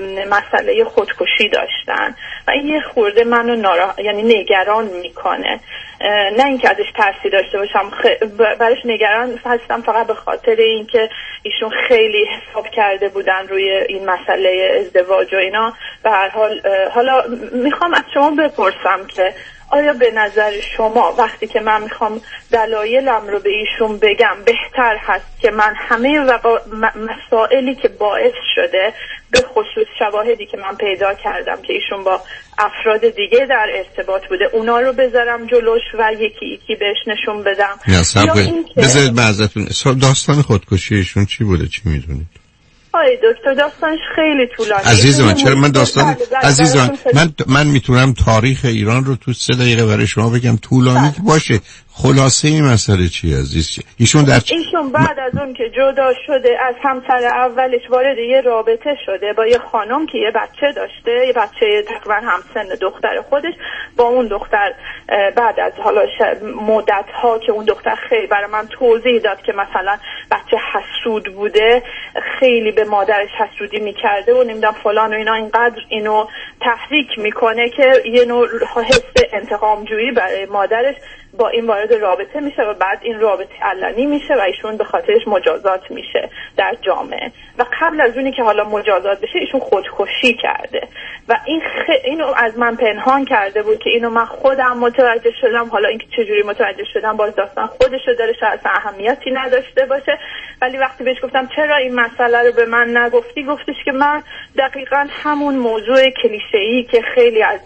مسئله خودکشی داشتن و این یه خورده منو نارا... یعنی نگران میکنه. نه اینکه ازش ترسی داشته باشم، خ... برش نگران هستم فقط به خاطر اینکه ایشون خیلی حساب کرده بودن روی این مسئله ازدواج و اینا. به هر حال حالا میخوام از شما بپرسم که آیا به نظر شما وقتی که من میخوام دلایلم رو به ایشون بگم بهتر هست که من همه وقا... مسائلی که باعث شده، به خصوص شواهدی که من پیدا کردم که ایشون با افراد دیگه در ارتباط بوده، اونا رو بذارم جلوش و یکی یکی بهش نشون بدم؟ یا بذارید بعضتون داستان خودکشی ایشون چی بوده، چی میدونید؟ آی دکتر داستانش خیلی طولانی. عزیز من چرا من داستان عزیز من من, من میتونم تاریخ ایران رو تو سه دقیقه برای شما بگم، طولانی که باشه. خلاصه این مسئله چی عزیز؟ ایشون در ایشون بعد از اون که جدا شده از همسر اولش وارد یه رابطه شده با یه خانم که یه بچه داشته، یه بچه تقریبا همسن دختر خودش. با اون دختر بعد از حالا مدت ها که اون دختر خیلی برای من توضیح داد که مثلا بچه حسود بوده، خیلی به مادرش حسودی میکرده و نمیدونم فلان و اینا، اینقدر اینو تحریک میکنه که یه نوع حس انتقام جویی برای مادرش با این وارد رابطه میشه و بعد این رابطه علنی میشه و ایشون به خاطرش مجازات میشه در جامعه. و قبل از اونی که حالا مجازات بشه ایشون خودکشی کرده و این خ... اینو از من پنهان کرده بود که اینو من خودم متوجه شدم. حالا اینکه چجوری متوجه شدم باز داستان خودشو داره، شاید اهمیتی نداشته باشه، ولی وقتی بهش گفتم چرا این مسئله رو به من نگفتی، گفتش که من دقیقاً همون موضوع کلیشه‌ای که خیلی از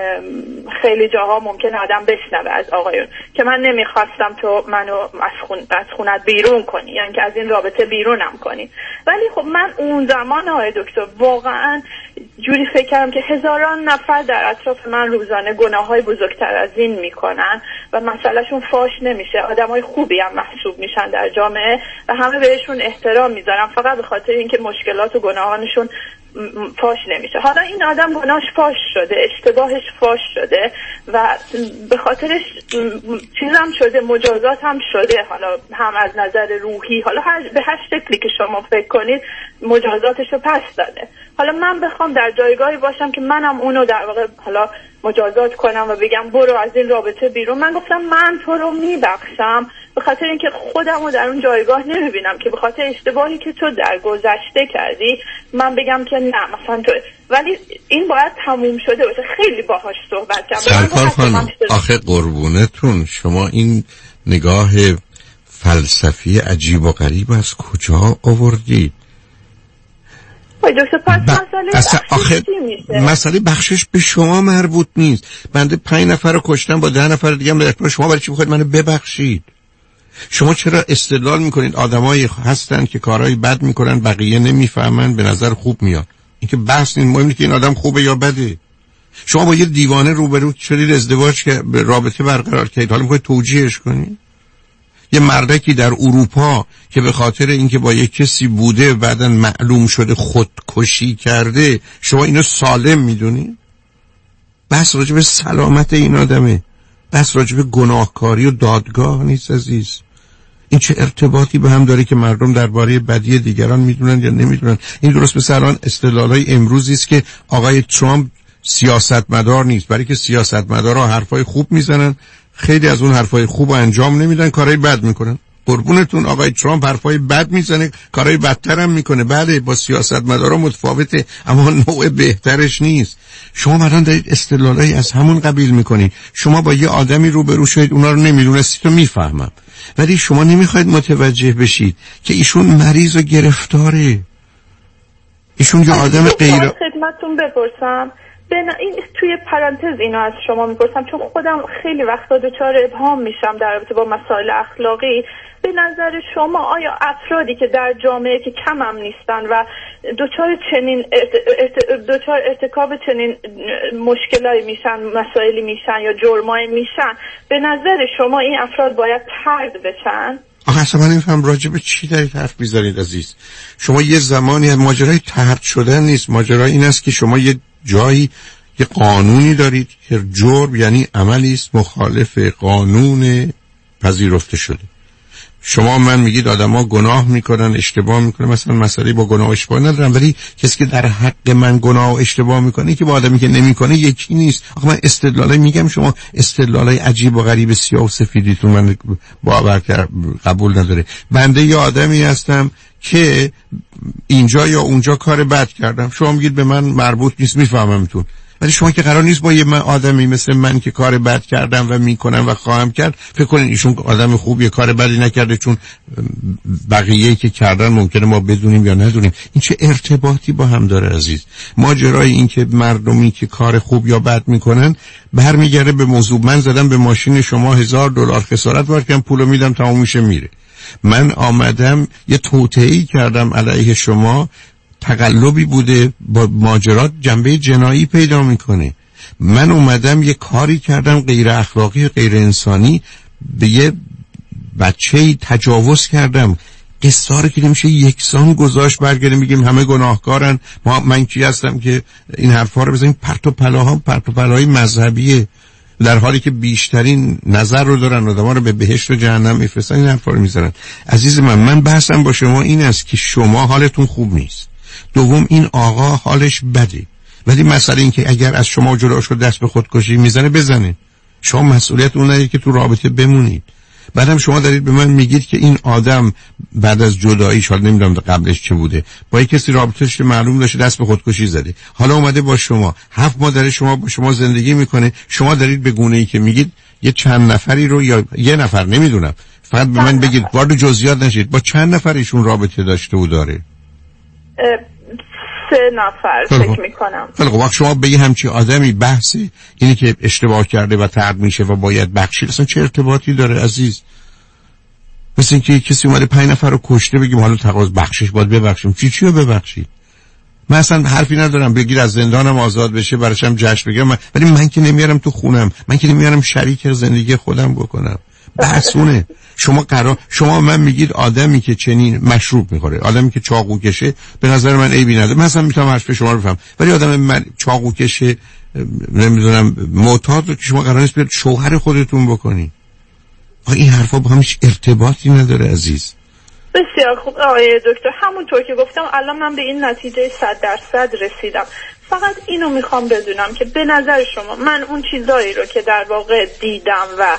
خیلی جاها ممکنه آدم بشنوه از آقایون که من نمیخواستم تو منو از, خون... از خونت بیرون کنی، یعنی که از این رابطه بیرونم کنی. ولی خب من اون زمان های دکتر واقعا جوری فکر کردم که هزاران نفر در اطراف من روزانه گناه های بزرگتر از این میکنن و مسئلهشون فاش نمیشه، آدم های خوبی هم محسوب میشن در جامعه و همه بهشون احترام میذارن فقط به خاطر اینکه مشکلات و گناهانشون فاش نمیشه. حالا این آدم گناهش فاش شده، اشتباهش فاش شده و به خاطرش چیزم شده، مجازات هم شده، حالا هم از نظر روحی، حالا به هر شکلی که شما فکر کنید مجازاتش رو پس داده. حالا من بخوام در جایگاهی باشم که منم اونو در واقع حالا مجازات کنم و بگم برو از این رابطه بیرون، من گفتم من تو رو میبخشم به خاطر اینکه خودم رو در اون جایگاه نمیبینم که به خاطر اشتباهی که تو در گذشته کردی من بگم که نه مثلا تو، ولی این باید تموم شده باشه. خیلی باهاش صحبت کردم. سرکار خانم آخه قربونتون شما این نگاه فلسفی عجیب و غریب از کجا آوردید؟ دکتر پس مسئله اصلا آخه مسئله بخشش به شما مربوط نیست. بنده پنج نفر رو کشتم با ده نفر دیگه هم در شما برای چی بخواید منو ببخشید؟ شما چرا استدلال میکنید آدمایی هستن که کارهای بد میکنن بقیه نمیفهمن به نظر خوب میاد؟ اینکه بحث نیست، مهم اینه که این آدم خوبه یا بده. شما با یه دیوانه روبرو شدید، ازدواج که به رابطه برقرار کردید، حالا میخواید توجیهش کنید؟ یه مردکی در اروپا که به خاطر اینکه با یک کسی بوده بعداً معلوم شده خودکشی کرده، شما اینو سالم میدونید؟ بس راجع به سلامت این آدمه، بس راجع به گناهکاری و دادگاه نیست عزیز. این چه ارتباطی به هم داره که مردم درباره بدی دیگران میدونن یا نمیدونن؟ این درست مثل الان استدلالای امروزی است که آقای ترامپ سیاستمدار نیست، برای که سیاستمدارها حرفای خوب میزنن، خیلی از اون حرفای خوب انجام نمیدن، کارهای بد میکنن. قربونتون آقای ترامپ حرفای بد میزنه، کارهای بدتر هم میکنه. بله با سیاستمدارا متفاوته اما نوع بهترش نیست. شما الان دارید استدلالایی از همون قبیل میکنید. شما با یه آدمی روبرو شدید اونا رو نمیدونستید و میفهمم، ولی شما نمیخواید متوجه بشید که ایشون مریض و گرفتاره. ایشون یه آدم غیر خدمتتون بپرسم بنا این توی پرانتز اینو از شما میپرسم چون خودم خیلی وقتا دچار ابهام میشم در رابطه با مسائل اخلاقی. به نظر شما آیا افرادی که در جامعه که کم هم نیستن و دچار چنین ارت... دچار ارتکاب چنین مشکلاتی میشن، مسائلی میشن یا جرمایی میشن، به نظر شما این افراد باید طرد بشن؟ آخه اصلا من نمی‌فهمم راجع به چی دارید حرف می‌زنید عزیز. شما یه زمانی ماجرای طرد شدن نیست، ماجرا این است که شما یه جایی یه قانونی دارید که جرم یعنی عملی است مخالف قانون پذیرفته شده. شما من میگید آدما گناه میکنن، اشتباه میکنن، مثلا مسئله با گناه و اشتباه ندارم، ولی کسی که در حق من گناه و اشتباه میکنه که با آدمی که نمیکنه یکی نیست. آخه من استدلالای میگم، شما استدلالای عجیب و غریب سیاه و سفیدیتون من باور کرد قبول نداره. بنده یه آدمی هستم که اینجا یا اونجا کار بد کردم، شما میگید به من مربوط نیست، میفهممتون، ولی شما که قرار نیست با یه من آدمی مثل من که کار بد کردم و میکنم و خواهم کرد فکر کنین ایشون آدم خوب یه کار بدی نکرده چون بقیه‌ای که کردن ممکنه ما بدونیم یا ندونیم. این چه ارتباطی با هم داره عزیز؟ ماجرای این که مردمی که کار خوب یا بد میکنن برمیگره به موضوع من زدم به ماشین شما هزار دلار خسارت وارد پولو میدم تموم میشه میره. من آمدم یه توطئه‌ای کردم علیه شما، تقلبی بوده، با ماجرات جنبه جنایی پیدا میکنه. من اومدم یه کاری کردم غیر اخلاقی، غیر انسانی، به یه بچه‌ای تجاوز کردم. قصه رو که نمیشه یکسان گذاشت برگردیم میگیم همه گناهکارن. ما من کی هستم که این حرفا رو بزنیم؟ پرت و پلاها پرت و پلاهای مذهبیه، در حالی که بیشترین نظر رو دارن آدم‌ها رو به بهشت و جهنم میفرستن این حرفا رو میزنن. عزیز من من بحثم با شما این است که شما حالتون خوب نیست، دوم این آقا حالش بده، ولی مسئله این که اگر از شما جلوش رو دست به خودکشی میزنه بزنه، شما مسئولیت اون ندارید که تو رابطه بمونید. بعدم شما دارید به من میگید که این آدم بعد از جداییش، حالا نمیدونم قبلش چه بوده، با یک کسی رابطهش معلوم داشته دست به خودکشی زده، حالا اومده با شما هفت ماه داره شما با شما زندگی میکنه. شما دارید به گونه‌ای که میگید یه چند نفری رو یا یه نفر نمیدونم، فقط به من بگید، وارد جزئیات نشید، با چند نفر ایشون رابطه داشته و داره؟ سه نفر فکر میکنم. خیلی خب شما به یه همچی آدمی بحثی اینی که اشتباه کرده و طرد میشه و باید بخشید، اصلا چه ارتباطی داره عزیز؟ مثل اینکه کسی اومده پنج نفر رو کشته بگیم حالا تقاضا بخشش باید ببخشیم. چی چی رو ببخشید؟ من اصلا حرفی ندارم بگیر از زندانم آزاد بشه براشم جشن بگیرم، ولی من که نمیارم تو خونم، من که نمیارم شریک زندگی خودم بکنم. بحثونه. شما قرار شما من میگید آدمی که چنین مشروب میخوره، آدمی که چاقو کشه، به نظر من عیبی نداره، من اصلا میتونم حرف شما رو بفهم، ولی آدم من چاقو کشه نمیدونم معتاد رو که شما قرار نیست بیاد شوهر خودتون بکنی. این حرفا با هم هیچ ارتباطی نداره عزیز. بسیار خوب آقای دکتر، همونطور که گفتم الان من به این نتیجه صد درصد رسیدم. فقط اینو میخوام بدونم که به نظر شما من اون چیزایی رو که در واقع دیدم و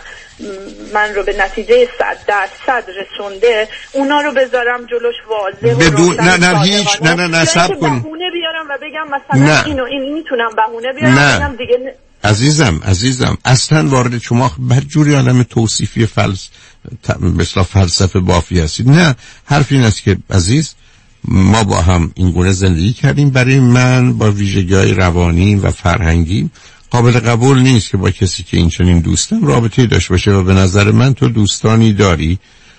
من رو به نتیجه صد درصد رسونده اونا رو بذارم جلوش واضح بدون نه نه هیچ نه نه نه صبر کنید، بهونه بیارم و بگم مثلا نه. اینو این میتونم بهونه بیارم نه. بگم دیگه ن... عزیزم عزیزم اصلا وارد شما بدجوری عالم توصیفی فلس مثلا فلسفه بافی هستید. نه، حرف این است که عزیز ما با هم این گونه زندگی کردیم، برای من با ویژگی‌های روانی و فرهنگی قابل قبول نیست که با کسی که این چنین دوستم رابطه‌ای داشته باشه و به نظر من تو دوستانی داری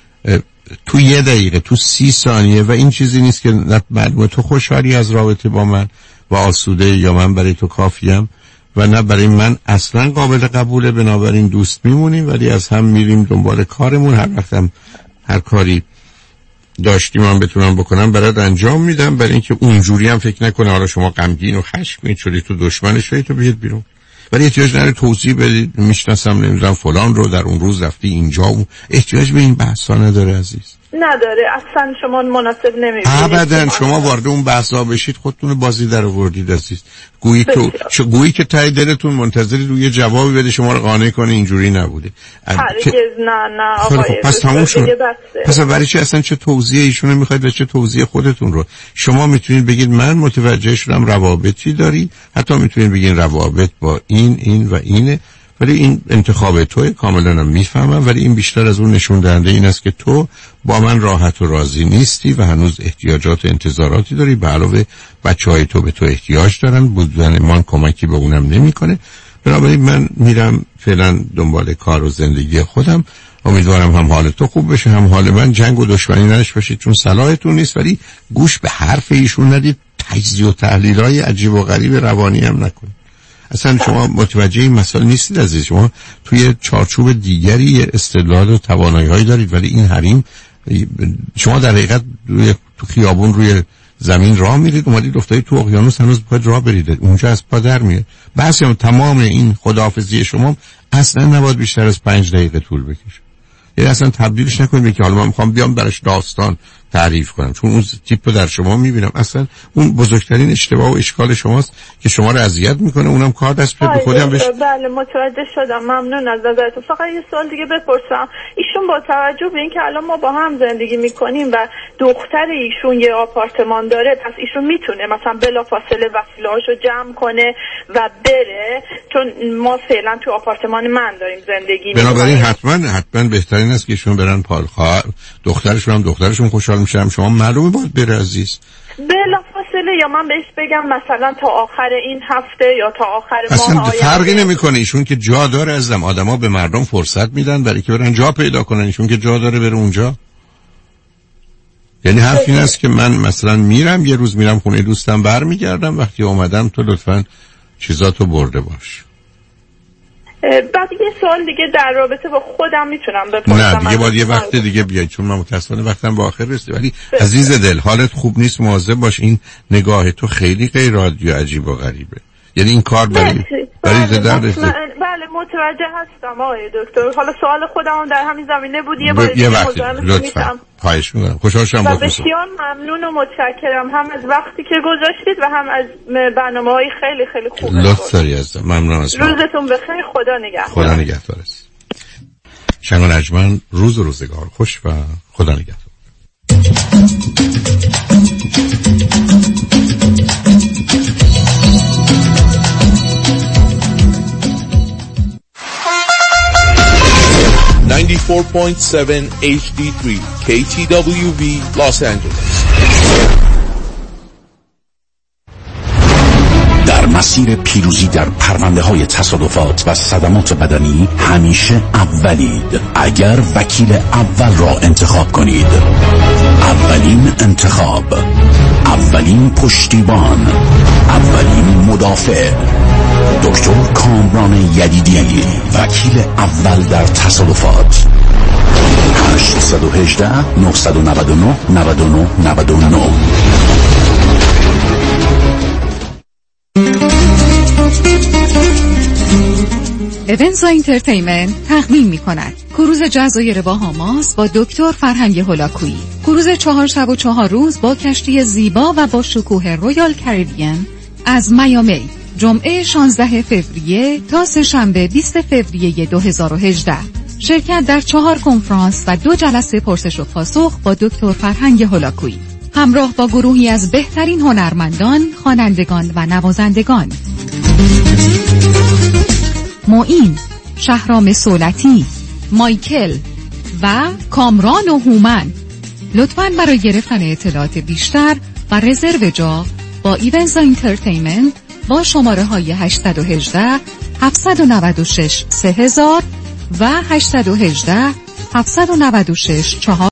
تو یه دقیقه تو سی ثانیه و این چیزی نیست که معلومه تو خوشحالی از رابطه با من و آسوده یا من برای تو کافیم و نه برای من اصلا قابل قبوله. بنابراین دوست میمونیم ولی از هم میریم دنبال کارمون. هر وقتم هر کاری داشتیم من بتونم بکنم برات انجام میدم، برای اینکه اونجوری هم فکر نکنه حالا شما غمگین و خشمگین شدی تو دشمن شدی تو بیاد بیرون. ولی احتیاج نداره توضیح بدید میشناسم نمیدونم فلان رو در اون روز رفتی اینجا و احتیاج به این بحثا نداره عزیز. نداره اصلا، شما مناسب نمیبینید. ابدا شما وارد اون بحثا بشید خودتون بازی در آوردید عزیز. گویی تو چه گویی که ته دلتون منتظرید روی جوابی بده شما رو قانع کنه اینجوری نبوده. هرگز نه نه آقای پس تموم شد. پس برای چی اصلا چه توضیح ایشونو میخواید و چه توضیح خودتون رو؟ شما میتونید بگید من متوجه شدم روابطی داری، حتی میتونید بگید روابط با این این و اینه، ولی این انتخاب توی کاملا میفهمم، ولی این بیشتر از اون نشون دهنده این است که تو با من راحت و راضی نیستی و هنوز احتیاجات و انتظاراتی داری، به علاوه بچهای تو به تو احتیاج دارن، بودن من کمکی به اونم نمیکنه. بنابراین من میرم فعلا دنبال کار و زندگی خودم. امیدوارم هم حال تو خوب بشه هم حال من، جنگ و دشمنی نداشته باشید چون صلاحتون نیست، ولی گوش به حرف ایشون ندید، تجزیه و تحلیلای عجیب و غریب روانی هم نکنید. اصلا شما متوجه این مسائل نیستید عزیز. شما توی چارچوب دیگری استدلال و توانایی‌هایی دارید، ولی این حریم شما در حقیقت روی تو خیابون روی زمین راه میرید، اومدید افتادید تو اقیانوس، هنوز باید راه برید، اونجا از پا در میاد. بحث هم تمام این خداحافظی شما اصلا نباید بیشتر از پنج دقیقه طول بکشه. یعنی اصلا تبدیلش نکنید که حالا من میخوام بیام براش داستان تعریف کنم، چون اون تیپو در شما میبینم. اصلا اون بزرگترین اشتباه و اشکال شماست که شما رو اذیت میکنه، اونم کار دست به خودم بش. بله متوجه شدم، ممنون از نظرتون. فقط یه سوال دیگه بپرسم. ایشون با توجه به اینکه الان ما با هم زندگی میکنیم و دختر ایشون یه آپارتمان داره، پس ایشون میتونه مثلا بلافاصله وسیله‌هاشو جمع کنه و بره، چون ما فعلا تو آپارتمان من داریم زندگی میکنیم. بنابراین حتما حتما بهترین است که ایشون برن پال خواهر دخترشون هم دخترشون خوشحال میشم، شما معلومه باید بره عزیز. بلافاصله یا من بهش بگم مثلا تا آخر این هفته یا تا آخر ماه اصلا آینده؟ فرقی نمیکنه، ایشون که جا داره ازم. آدما به مردم فرصت میدن برای که برن جا پیدا کنن، ایشون که جا داره بره اونجا. یعنی حرف این است که من مثلا میرم یه روز میرم خونه دوستم برمیگردم، وقتی اومدم تو لطفاً چیزاتو برده باش. بعد یه سوال دیگه در رابطه با خودم میتونم بپرسم؟ نه دیگه باید یه وقت دیگه بیای، چون من متاسفانه وقتم با آخر رسید. ولی عزیز دل حالت خوب نیست، مواظب باش. این نگاه تو خیلی غیر عادی و عجیب و غریبه. یعنی این کار برای برای زدن بله متوجه هستم آقای دکتر. حالا سوال خودم هم در همین زمینه بود، یه بار ب... یه وقتی لطفا خواهش می‌کنم. خوشحال شدم با بسیار ممنون و متشکرم هم از وقتی که گذاشتید و هم از برنامه‌های خیلی خیلی خوب. لطف داری عزیزم، ممنونم از شما. روزتون بخیر، خدا نگهدار. خدا نگهدار. شنگ و نجمن، روز و روزگار خوش و خدا نگهدار. ninety-four point seven H D three K T W V Los Angeles. در مسیر پیروزی در پرونده های تصادفات و صدمات بدنی همیشه اولید. اگر وکیل اول را انتخاب کنید، اولین انتخاب، اولین پشتیبان، اولین مدافع، دکتر کامران یدیدی، وکیل اول در تصادفات. هشت یک هشت نه نه نه نه نه نه نه. ایونز انترتینمنت تقدیم می کند کروز جزایر باهاماس با دکتر فرهنگ هولاکویی. کروز چهار شب و چهار روز با کشتی زیبا و با شکوه رویال کریبیان از میامی، جمعه شانزده فوریه تا سه‌شنبه بیست فوریه دو هزار و هجده. شرکت در چهار کنفرانس و دو جلسه پرسش و پاسخ با دکتر فرهنگ هولاکویی، همراه با گروهی از بهترین هنرمندان، خوانندگان و نوازندگان. معین، شهرام سولتی، مایکل و کامران و هومن. لطفاً برای گرفتن اطلاعات بیشتر و رزرو جا با ایونز انترتینمنت با شماره های هشت یک هشت هفت نه شش سه هزار و هشت یک هشت هفت نه شش چهار